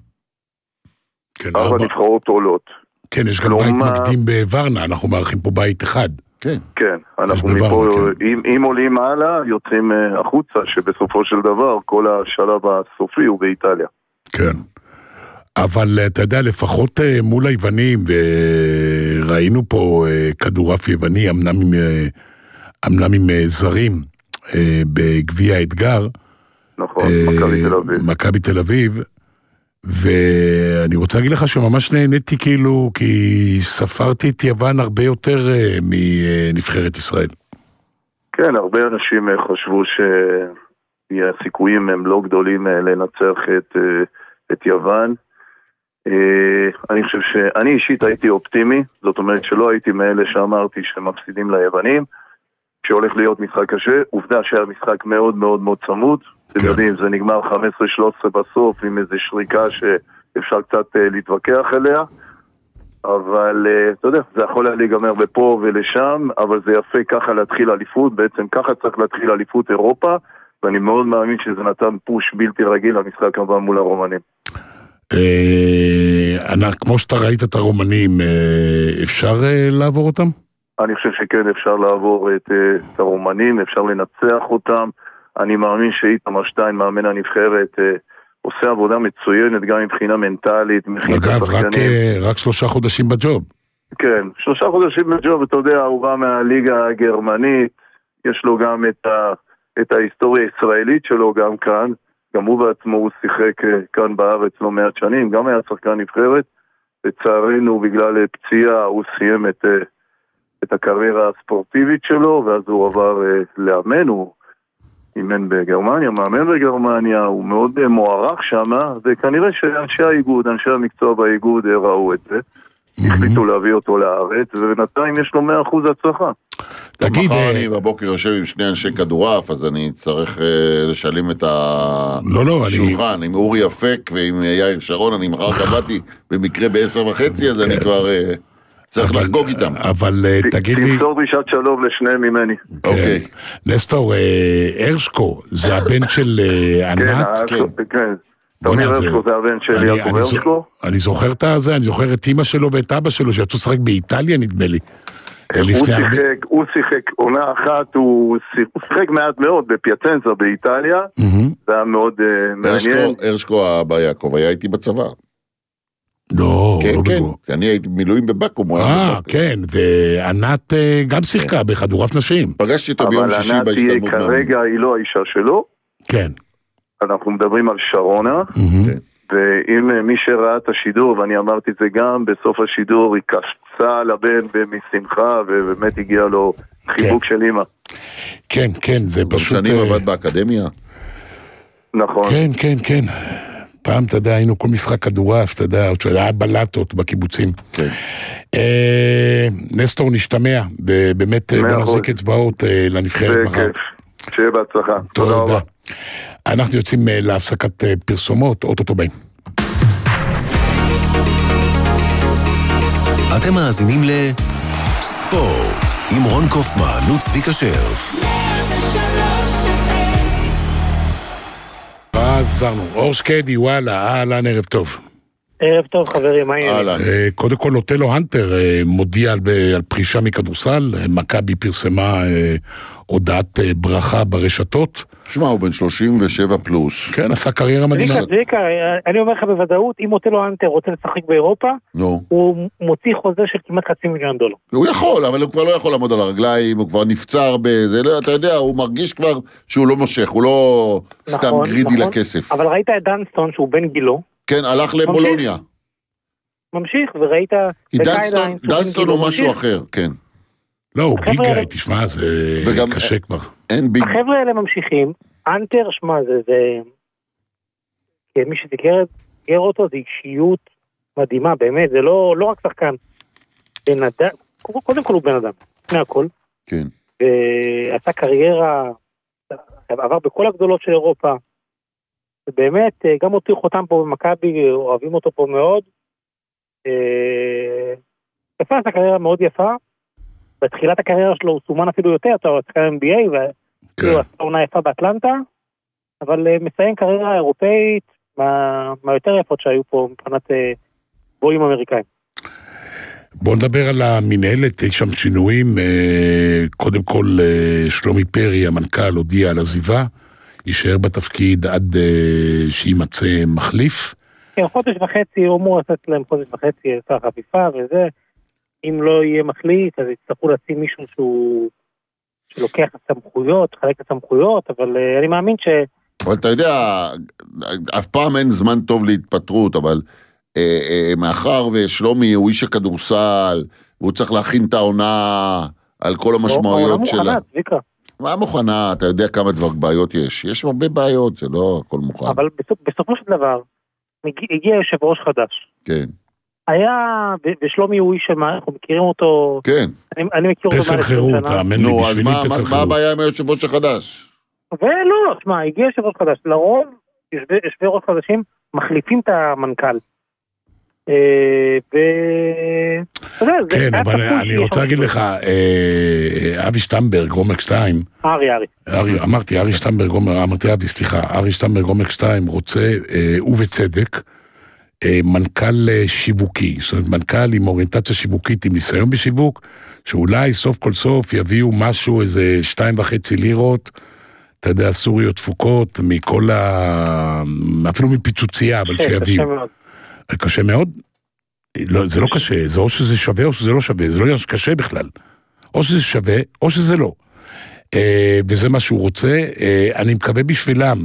Speaker 12: 4 נבחרות עולות.
Speaker 2: כן, יש גם בית מקדים בוורנה, אנחנו מארחים פה בית אחד.
Speaker 12: כן, אנחנו מפה, אם עולים הלאה, יוצאים החוצה, שבסופו של דבר, כל השלב הסופי הוא באיטליה.
Speaker 2: כן. אבל אתה יודע, לפחות מול היוונים, וראינו פה כדורף יווני, אמנם עם זרים, בגביע האתגר.
Speaker 12: נכון, מכבי תל אביב.
Speaker 2: מכבי תל אביב, ואני רוצה להגיד לך שממש נהניתי כאילו, כי ספרתי את יוון הרבה יותר מנבחרת ישראל. כן,
Speaker 12: הרבה אנשים חשבו שהסיכויים הם לא גדולים לנצח את יוון. אני חושב שאני אישית הייתי אופטימי, זאת אומרת שלא הייתי מאלה שאמרתי שמפסידים ליוונים, שהולך להיות משחק קשה, עובדה שהיה משחק מאוד מאוד מאוד צמוד, אתם יודעים, זה נגמר 15-13 בסוף עם איזו שריקה שאפשר קצת להתווכח אליה, אבל אתה יודע, זה יכול להיגמר בפה ולשם, אבל זה יפה ככה להתחיל אליפות, בעצם ככה צריך להתחיל אליפות אירופה, ואני מאוד מאמין שזה נתן פוש בלתי רגיל למשחק הבא מול הרומנים.
Speaker 2: כמו שאתה ראית את הרומנים, אפשר לעבור אותם?
Speaker 12: אני חושב שכן, אפשר לעבור את הרומנים, אפשר לנצח אותם. אני מאמין שאיתמר שטיין, מאמן הנבחרת, עושה עבודה מצוינת גם מבחינה מנטלית.
Speaker 2: אגב, רק 3 חודשים בג'וב.
Speaker 12: כן, 3 חודשים בג'וב, אתה יודע, הוא בא מהליגה הגרמנית, יש לו גם את ההיסטוריה הישראלית שלו גם כאן, גם הוא בעצמו הוא שיחק כאן בארץ לא מעט שנים, גם היה שחקן נבחרת, לצערנו בגלל פציעה הוא סיים את הקריירה הספורטיבית שלו, ואז הוא עבר לאמן, הוא אימן בגרמניה, מאמן בגרמניה, הוא מאוד מוערך שם, וכנראה שאנשי האיגוד, אנשי המקצוע באיגוד ראו את זה, החליטו להביא אותו לארץ, ובינתיים יש לו 100% הצלחה.
Speaker 3: תגיד, מחר אני בבוקר יושב עם 2 אנשי כדורעף, אז אני צריך לשלים את השולחן, עם אורי אפק ועם יאיר שרון, אני מחר קבעתי במקרה ב10:30, אז אני כבר צריך לחגוג איתם.
Speaker 2: אבל תגיד לי...
Speaker 12: תמסור דרישת שלום לשניהם ממני.
Speaker 3: אוקיי.
Speaker 2: נסטור, הרשקו, זה הבן של ענת?
Speaker 12: כן. תמיר הרשקו זה הבן של יעקב הרשקו.
Speaker 2: אני זוכר את זה, אני זוכר את אמא שלו ואת אבא שלו, שיצאו שחק באיטליה נדמה לי.
Speaker 12: הוא שיחק עונה אחת, הוא שיחק מעט מאוד בפיאצנזה באיטליה, זה היה מאוד מעניין.
Speaker 3: הרשקו אבא יעקב היה איתי בצבא.
Speaker 2: לא,
Speaker 3: כן, אני הייתי במילואים בבקו"ם.
Speaker 2: כן, וענת גם שיחקה בכדורעף נשים.
Speaker 3: פגשתי אותו ביום שישי בהשתלמות.
Speaker 12: אבל ענת כרגע היא לא האישה שלו.
Speaker 2: כן.
Speaker 12: אנחנו מדברים על שרונה, ואם מי שראה את השידור, ואני אמרתי את זה גם, בסוף השידור היא קפצה לבן משמחה, ובאמת הגיע לו חיבוק של אמא.
Speaker 2: כן, כן, זה פשוט...
Speaker 3: שנים עבד באקדמיה.
Speaker 12: נכון.
Speaker 2: כן, כן, כן. פעם, אתה יודע, היינו כל משחק כדורעף, אתה יודע, עוד שהיה בלטות בקיבוצים.
Speaker 3: כן.
Speaker 2: נסטור נשתמע, ובאמת בוא נחזיק אצבעות לנבחרת מחר.
Speaker 12: זה כיף, שיהיה בהצלחה. תודה רבה.
Speaker 2: אנחנו יוצאים להפסקת פרסומות, אוטוטו באים.
Speaker 1: אתם מאזינים לספורט עם רון קופמן וצביקה שרף.
Speaker 2: חזרנו, אור שקדי, וואלה, אהלן, ערב טוב.
Speaker 13: ערב טוב חברים, מה יהיה?
Speaker 2: קודם כל אוטלו הנטר מודיע על פרישה מכדורסל, מכבי פרסמה הודעת ברכה ברשתות.
Speaker 3: שמע, הוא בן 37 פלוס.
Speaker 2: כן, עשה קריירה מדהימה.
Speaker 13: זיקה, אני אומר לך בוודאות, אם אוטלו הנטר רוצה לשחק באירופה, הוא מוציא חוזה של כמעט $500,000.
Speaker 3: הוא יכול, אבל הוא כבר לא יכול לעמוד על הרגליים, הוא כבר נפצר בזה, אתה יודע, הוא מרגיש כבר שהוא לא מושך, הוא לא סתם גרידי לכסף.
Speaker 13: אבל ראית את דנסטון שהוא בן גילו.
Speaker 3: כן, הלך לבולוניה.
Speaker 13: ממשיך, וראית...
Speaker 3: דנסטון הוא משהו אחר, כן.
Speaker 2: לא, הוא ביג גאי, תשמע, זה קשה כבר.
Speaker 13: החבר'ה האלה ממשיכים, אנטר, שמע, זה... מי שתיקר אותו, זה אישיות מדהימה, באמת, זה לא רק שחקן. בן אדם, קודם כל הוא בן אדם, לפני הכל.
Speaker 3: כן.
Speaker 13: ועשה קריירה עבר בכל הגדולות של אירופה, ובאמת, גם אותי חותם פה במכבי, אוהבים אותו פה מאוד, יפה, זו קריירה מאוד יפה, בתחילת הקריירה שלו הוא סומן אפילו יותר, אתה רואה, שחקן NBA, והוא עשה עונה יפה באטלנטה, אבל מסיים קריירה אירופאית, מהיותר יפות שהיו פה מבחינת בויים אמריקאים.
Speaker 2: בואו נדבר על המנהלת, יש שם שינויים, קודם כל שלומי פרי, המנכ"ל, הודיע על עזיבה, יישאר בתפקיד עד שימצא מחליף. כן,
Speaker 13: חודש וחצי, הוא אמור לתת להם חודש וחצי, את החפיפה וזה, אם לא יהיה מחליף, אז יצטרכו לשים מישהו שהוא שלוקח את הסמכויות, חלק את הסמכויות, אבל אני מאמין ש...
Speaker 3: אבל אתה יודע, אף פעם אין זמן טוב להתפטרות, אבל מאחר ושלומי הוא איש הכדורסל, והוא צריך להכין את העונה על כל המשמעויות שלה. מה מוכנה, צביקה? מה מוכנה? אתה יודע כמה בעיות יש. יש הרבה בעיות, זה לא הכל מוכן.
Speaker 13: אבל בסופו של דבר, הגיע יושב ראש חדש.
Speaker 3: כן.
Speaker 13: היה, ושלומי הוא איש שמה, אנחנו מכירים אותו...
Speaker 3: כן.
Speaker 13: אני מכיר אותו...
Speaker 2: פסל חירות, האמן לי, בשבילי פסל חירות.
Speaker 3: מה הבעיה עם היושב ראש החדש?
Speaker 13: ולא, תשמע, הגיע יושב ראש חדש. לרוב, יושבי ראש חדשים מחליפים את המנכ"ל.
Speaker 2: כן, אבל אני רוצה להגיד לך, אבי שטמברג, עומק 2, אמרתי, ארי שטמברג, אמרתי אבי, סליחה, ארי שטמברג, עומק 2, רוצה, ובצדק, מנכ"ל שיווקי, זאת אומרת, מנכ"ל עם אוריינטציה שיווקית, עם ניסיון בשיווק, שאולי סוף כל סוף יביאו משהו, איזה 2.5 לירות, אתה יודע, סוריות תפוקות, מכל אפילו מפיצוצייה, אבל שיביאו. קשה מאוד? לא, זה לא קשה, זה או שזה שווה או שזה לא שווה, זה לא קשה בכלל. או שזה שווה או שזה לא. וזה מה שהוא רוצה. אני מקווה בשבילם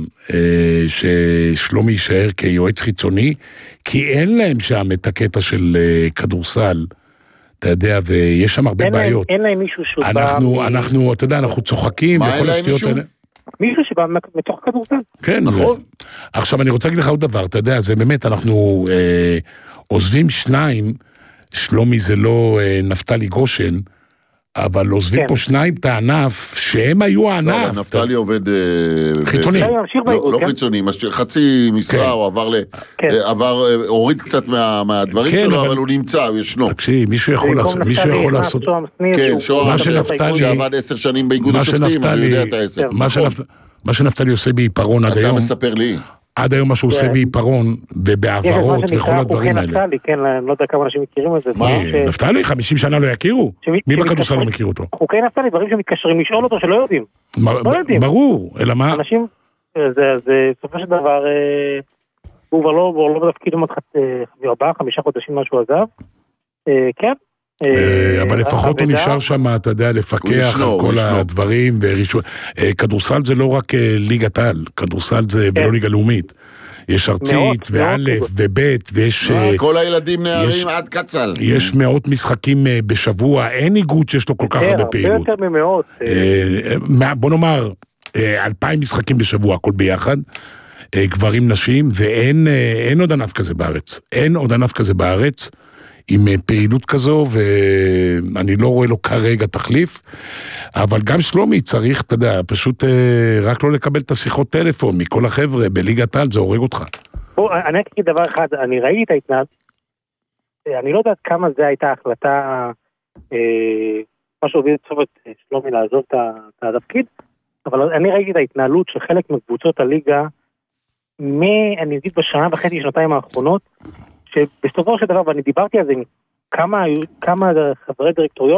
Speaker 2: ששלומי יישאר כיועץ חיצוני, כי אין להם שם את הקטע של כדורסל, אתה יודע, ויש שם הרבה בעיות.
Speaker 13: אין להם מישהו שהוא
Speaker 2: אנחנו, אתה יודע, אנחנו צוחקים.
Speaker 3: מה אין להם מישהו?
Speaker 13: מישהו שבא מתוך כדורסל.
Speaker 2: כן, נכון. עכשיו אני רוצה להגיד לך עוד דבר, אתה יודע, זה באמת, אנחנו עוזבים שניים, שלומי זה לא נפתלי גושן, אבל עוזבים פה שניים את הענף, שהם היו הענף.
Speaker 3: נפתלי עובד...
Speaker 2: חיצוני.
Speaker 3: לא חיצוני, חצי משרה, הוא עבר, הוריד קצת מהדברים שלו, אבל הוא נמצא, הוא ישנו.
Speaker 2: תקשיב, מישהו יכול לעשות...
Speaker 3: כן, שעבד 10 שנים באיגוד השופטים, אני יודע את העשר.
Speaker 2: מה שנפתלי עושה בעיפרון עד היום...
Speaker 3: אתה מספר לי.
Speaker 2: עד היום מה שהוא עושה בעיפרון, ובעברות וכל הדברים האלה.
Speaker 13: כן, אני לא יודע כמה אנשים מכירים את זה.
Speaker 2: מה? נפתלי, 50 שנה לא יכירו? מי בכדורסל לא מכיר אותו?
Speaker 13: חוקי נפתלי, דברים שמתקשרים לשאול אותו שלא יודעים.
Speaker 2: ברור, אלא מה?
Speaker 13: אנשים, זה סופו של דבר, הוא כבר לא בתפקיד 4-5 חודשים מה שהוא עזב. כן.
Speaker 2: אבל לפחות הוא נשאר שם, אתה יודע, לפקח על כל הדברים, כדורסל זה לא רק ליגת על, כדורסל זה ולא ליגה לאומית, יש ארצית ואלף ובית, ויש...
Speaker 3: כל הילדים נערים עד קצל.
Speaker 2: יש מאות משחקים בשבוע, אין איגוד שיש לו כל כך הרבה פעילות.
Speaker 13: יותר ממאות.
Speaker 2: בוא נאמר, 2,000 משחקים בשבוע, הכל ביחד, גברים נשים, ואין עוד ענף כזה בארץ. אין עוד ענף כזה בארץ. עם פעילות כזו, ואני לא רואה לו כרגע תחליף, אבל גם שלומי צריך, אתה יודע, פשוט רק לא לקבל את השיחות טלפון מכל החבר'ה, בליגת העל, זה הורג אותך.
Speaker 13: אני אגיד דבר אחד, אני ראיתי את ההתנהלות, אני לא יודעת כמה זה הייתה החלטה, מה שהוביל את שלומי לעזוב את התפקיד, אבל אני ראיתי את ההתנהלות של חלק מקבוצות הליגה, אני אגיד בשנה וחצי, שנתיים האחרונות, שבסופו של דבר, ואני דיברתי על זה עם כמה חברי דירקטוריון,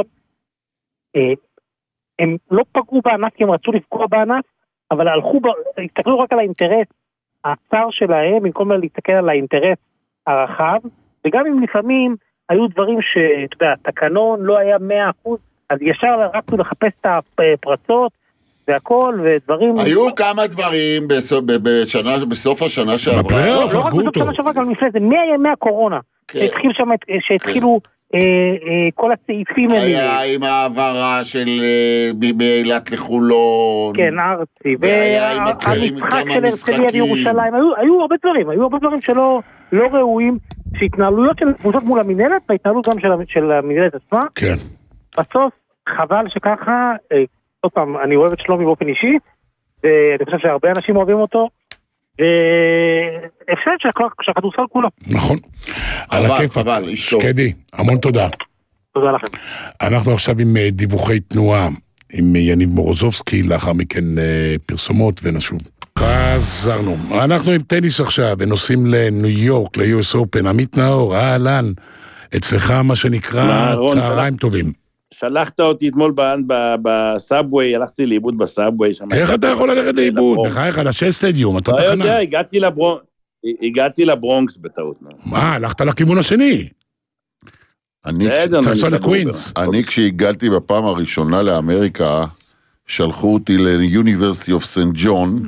Speaker 13: הם לא פגעו בענף כי הם רצו לפגוע בענף, אבל הסתכלו רק על האינטרס הצר שלהם, במקום להסתכל על האינטרס הרחב, וגם אם לפעמים היו דברים שאתה יודע, התקנון לא היה 100%, אז ישר רצו לחפש את הפרצות, והכל, ודברים...
Speaker 3: היו כמה דברים בסוף השנה שעברה.
Speaker 13: לא רק בסוף השנה שעברה, גם לפני זה, מהימי הקורונה, שהתחילו כל הסעיפים האלה.
Speaker 3: היה עם העברה של מאילת לחולון.
Speaker 13: כן, ארצי, והמשחק של הרצליה בירושלים, היו הרבה דברים שלא ראויים, שהתנהלויות של קבוצות מול המנהלת, והתנהלות גם של המנהלת עצמה.
Speaker 2: כן.
Speaker 13: בסוף, חבל שככה... עוד פעם, אני אוהב את שלומי באופן אישי, ואני חושב שהרבה אנשים אוהבים אותו, והפסד שהכדורסל כולו.
Speaker 2: נכון. על הכיף, שקדי, המון תודה.
Speaker 13: תודה לכם.
Speaker 2: אנחנו עכשיו עם דיווחי תנועה, עם יניב מורוזובסקי, לאחר מכן פרסומות ונשוב. חזרנו. אנחנו עם טניס עכשיו, ונוסעים לניו יורק, ל-US Open. עמית נאור, אהלן, אצלך מה שנקרא צהריים טובים.
Speaker 14: שלחת אותי אתמול בסאבווי, הלכתי לאיבוד בסאבווי.
Speaker 2: איך אתה יכול ללכת לאיבוד? בחייך, לשש סטדיום, אתה תחנה.
Speaker 14: לא יודע, הגעתי לברונקס בטעות.
Speaker 2: מה, הלכת לכיוון השני?
Speaker 3: אני כשהגעתי בפעם הראשונה לאמריקה, שלחו אותי ל-University of St. John,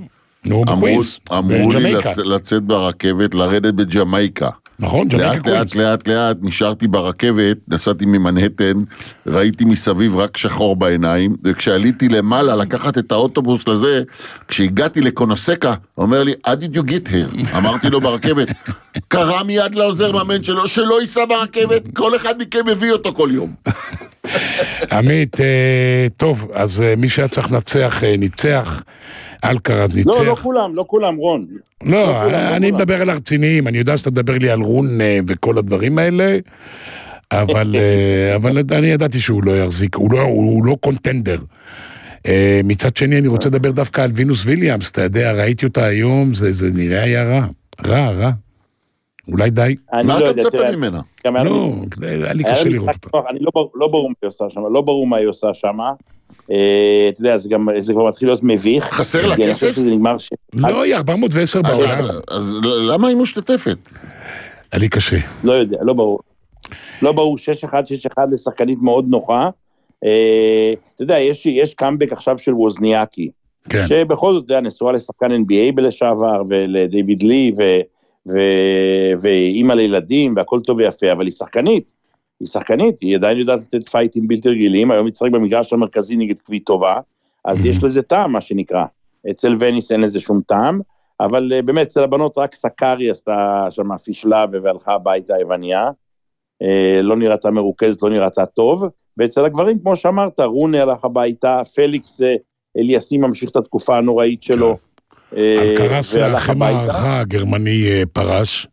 Speaker 3: אמרו לי לצאת ברכבת, לרדת בג'מייקה.
Speaker 2: נכון, ג'מייקה קווינס.
Speaker 3: לאט, נשארתי ברכבת, נסעתי ממנהטן, ראיתי מסביב רק שחור בעיניים, וכשעליתי למעלה לקחת את האוטובוס לזה, כשהגעתי לקונוסקה, אומר לי, how did you get here? אמרתי לו ברכבת, קרא מיד לעוזר מאמן שלו, שלא ייסע ברכבת, כל אחד מכם מביא אותו כל יום.
Speaker 2: עמית, טוב, אז מי שהיה צריך לנצח, ניצח, אלקרז ניצח.
Speaker 14: לא כולם, רון.
Speaker 2: לא, אני מדבר על הרציניים, אני יודע שאתה מדבר לי על רון וכל הדברים האלה, אבל אני ידעתי שהוא לא יחזיק, הוא לא קונטנדר. מצד שני, אני רוצה לדבר דווקא על וינוס ויליאמס, אתה יודע, ראיתי אותה היום, זה נראה היה רע. אולי די.
Speaker 3: מה אתה מצפה ממנה?
Speaker 2: לא, היה לי קשה לראות אותה.
Speaker 14: אני לא ברור מה היא עושה שם. אתה יודע, זה כבר מתחיל להיות מביך.
Speaker 3: חסר לה כסף?
Speaker 2: לא, היא 410 בעולם.
Speaker 3: אז למה היא משתתפת?
Speaker 2: היה לי קשה.
Speaker 14: לא יודע, לא ברור, 6-1 לשחקנית מאוד נוחה. אתה יודע, יש קאמבק עכשיו של ווזניאקי, שבכל זאת, אתה יודע, נשואה לשחקן NBA בלשעבר, ולדיוויד לי, ואימא לילדים, והכל טוב ויפה, אבל היא שחקנית, היא עדיין יודעת לתת פייטים בלתי רגילים, היום היא צחק במגרש המרכזי נגד קוויטובה, אז יש לזה טעם, מה שנקרא. אצל וניס אין לזה שום טעם, אבל באמת, אצל הבנות רק סקארי עשתה שם פישלה והלכה הביתה היווניה, לא נראתה מרוכזת, לא נראתה טוב, ואצל הגברים, כמו שאמרת, רוני הלך הביתה, פליקס אליאסים ממשיך את התקופה הנוראית שלו,
Speaker 2: אלקרס אחרי מערכה, הגרמני פרש.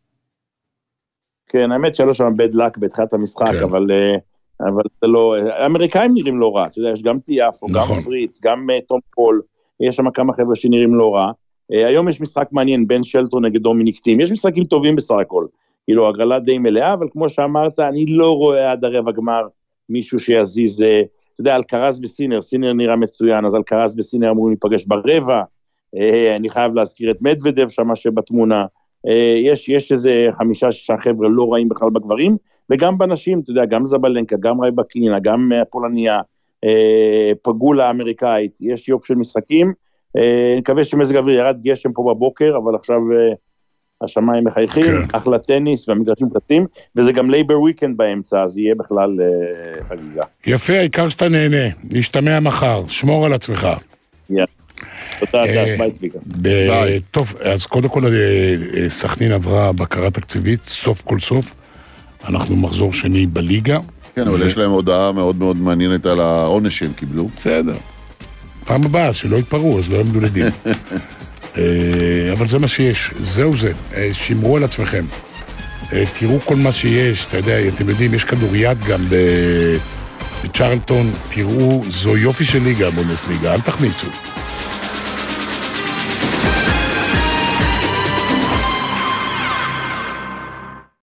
Speaker 14: כן, האמת שלא שם בד לק בתחילת המשחק, אבל זה לא, האמריקאים נראים לא רע, אתה יודע, יש גם טיאפו, גם פריץ, גם תום פול, יש שם כמה חבר'ה שנראים לא רע, היום יש משחק מעניין, בן שלטון נגד דומיניק טים, יש משחקים טובים בסך הכל, כאילו הגרלה די מלאה, אבל כמו שאמרת, אני לא רואה עד הרבע גמר מישהו שיזיז, אתה יודע, אלקרז וסינר, סינר נראה מצוין, אז אלקרז וסינר אמורים להיפגש ברבע, אני חייב להזכיר את מדוודב שם שבתמונה, יש איזה 5-6 חבר'ה לא רעים בכלל בגברים, וגם בנשים, אתה יודע, גם זבלנקה, גם רייבקינה, גם הפולניה, פגולה האמריקאית, יש יופי של משחקים, אני מקווה שמזג אוויר ירד גשם פה בבוקר, אבל עכשיו השמיים מחייכים, אחלה טניס והמגרשים פרטים, וזה גם לייבר וויקנד באמצע, אז יהיה בכלל חגיגה.
Speaker 2: יפה, העיקר שאתה נהנה, נשתמע מחר, שמור על עצמך.
Speaker 14: תודה, ביי צביקה.
Speaker 2: טוב, אז קודם כל סכנין עברה בקרה תקציבית, סוף כל סוף, אנחנו מחזור שני בליגה.
Speaker 3: כן, אבל יש להם הודעה מאוד מאוד מעניינת על העונש שהם קיבלו.
Speaker 2: בסדר. פעם הבאה, שלא יתפרו, אז לא יעמדו לדין. אבל זה מה שיש, זהו זה, שמרו על עצמכם. תראו כל מה שיש, אתה יודע, אתם יודעים, יש כדוריד גם בצ'רלטון, תראו, זו יופי של ליגה, בונדסליגה, אל תחמיצו.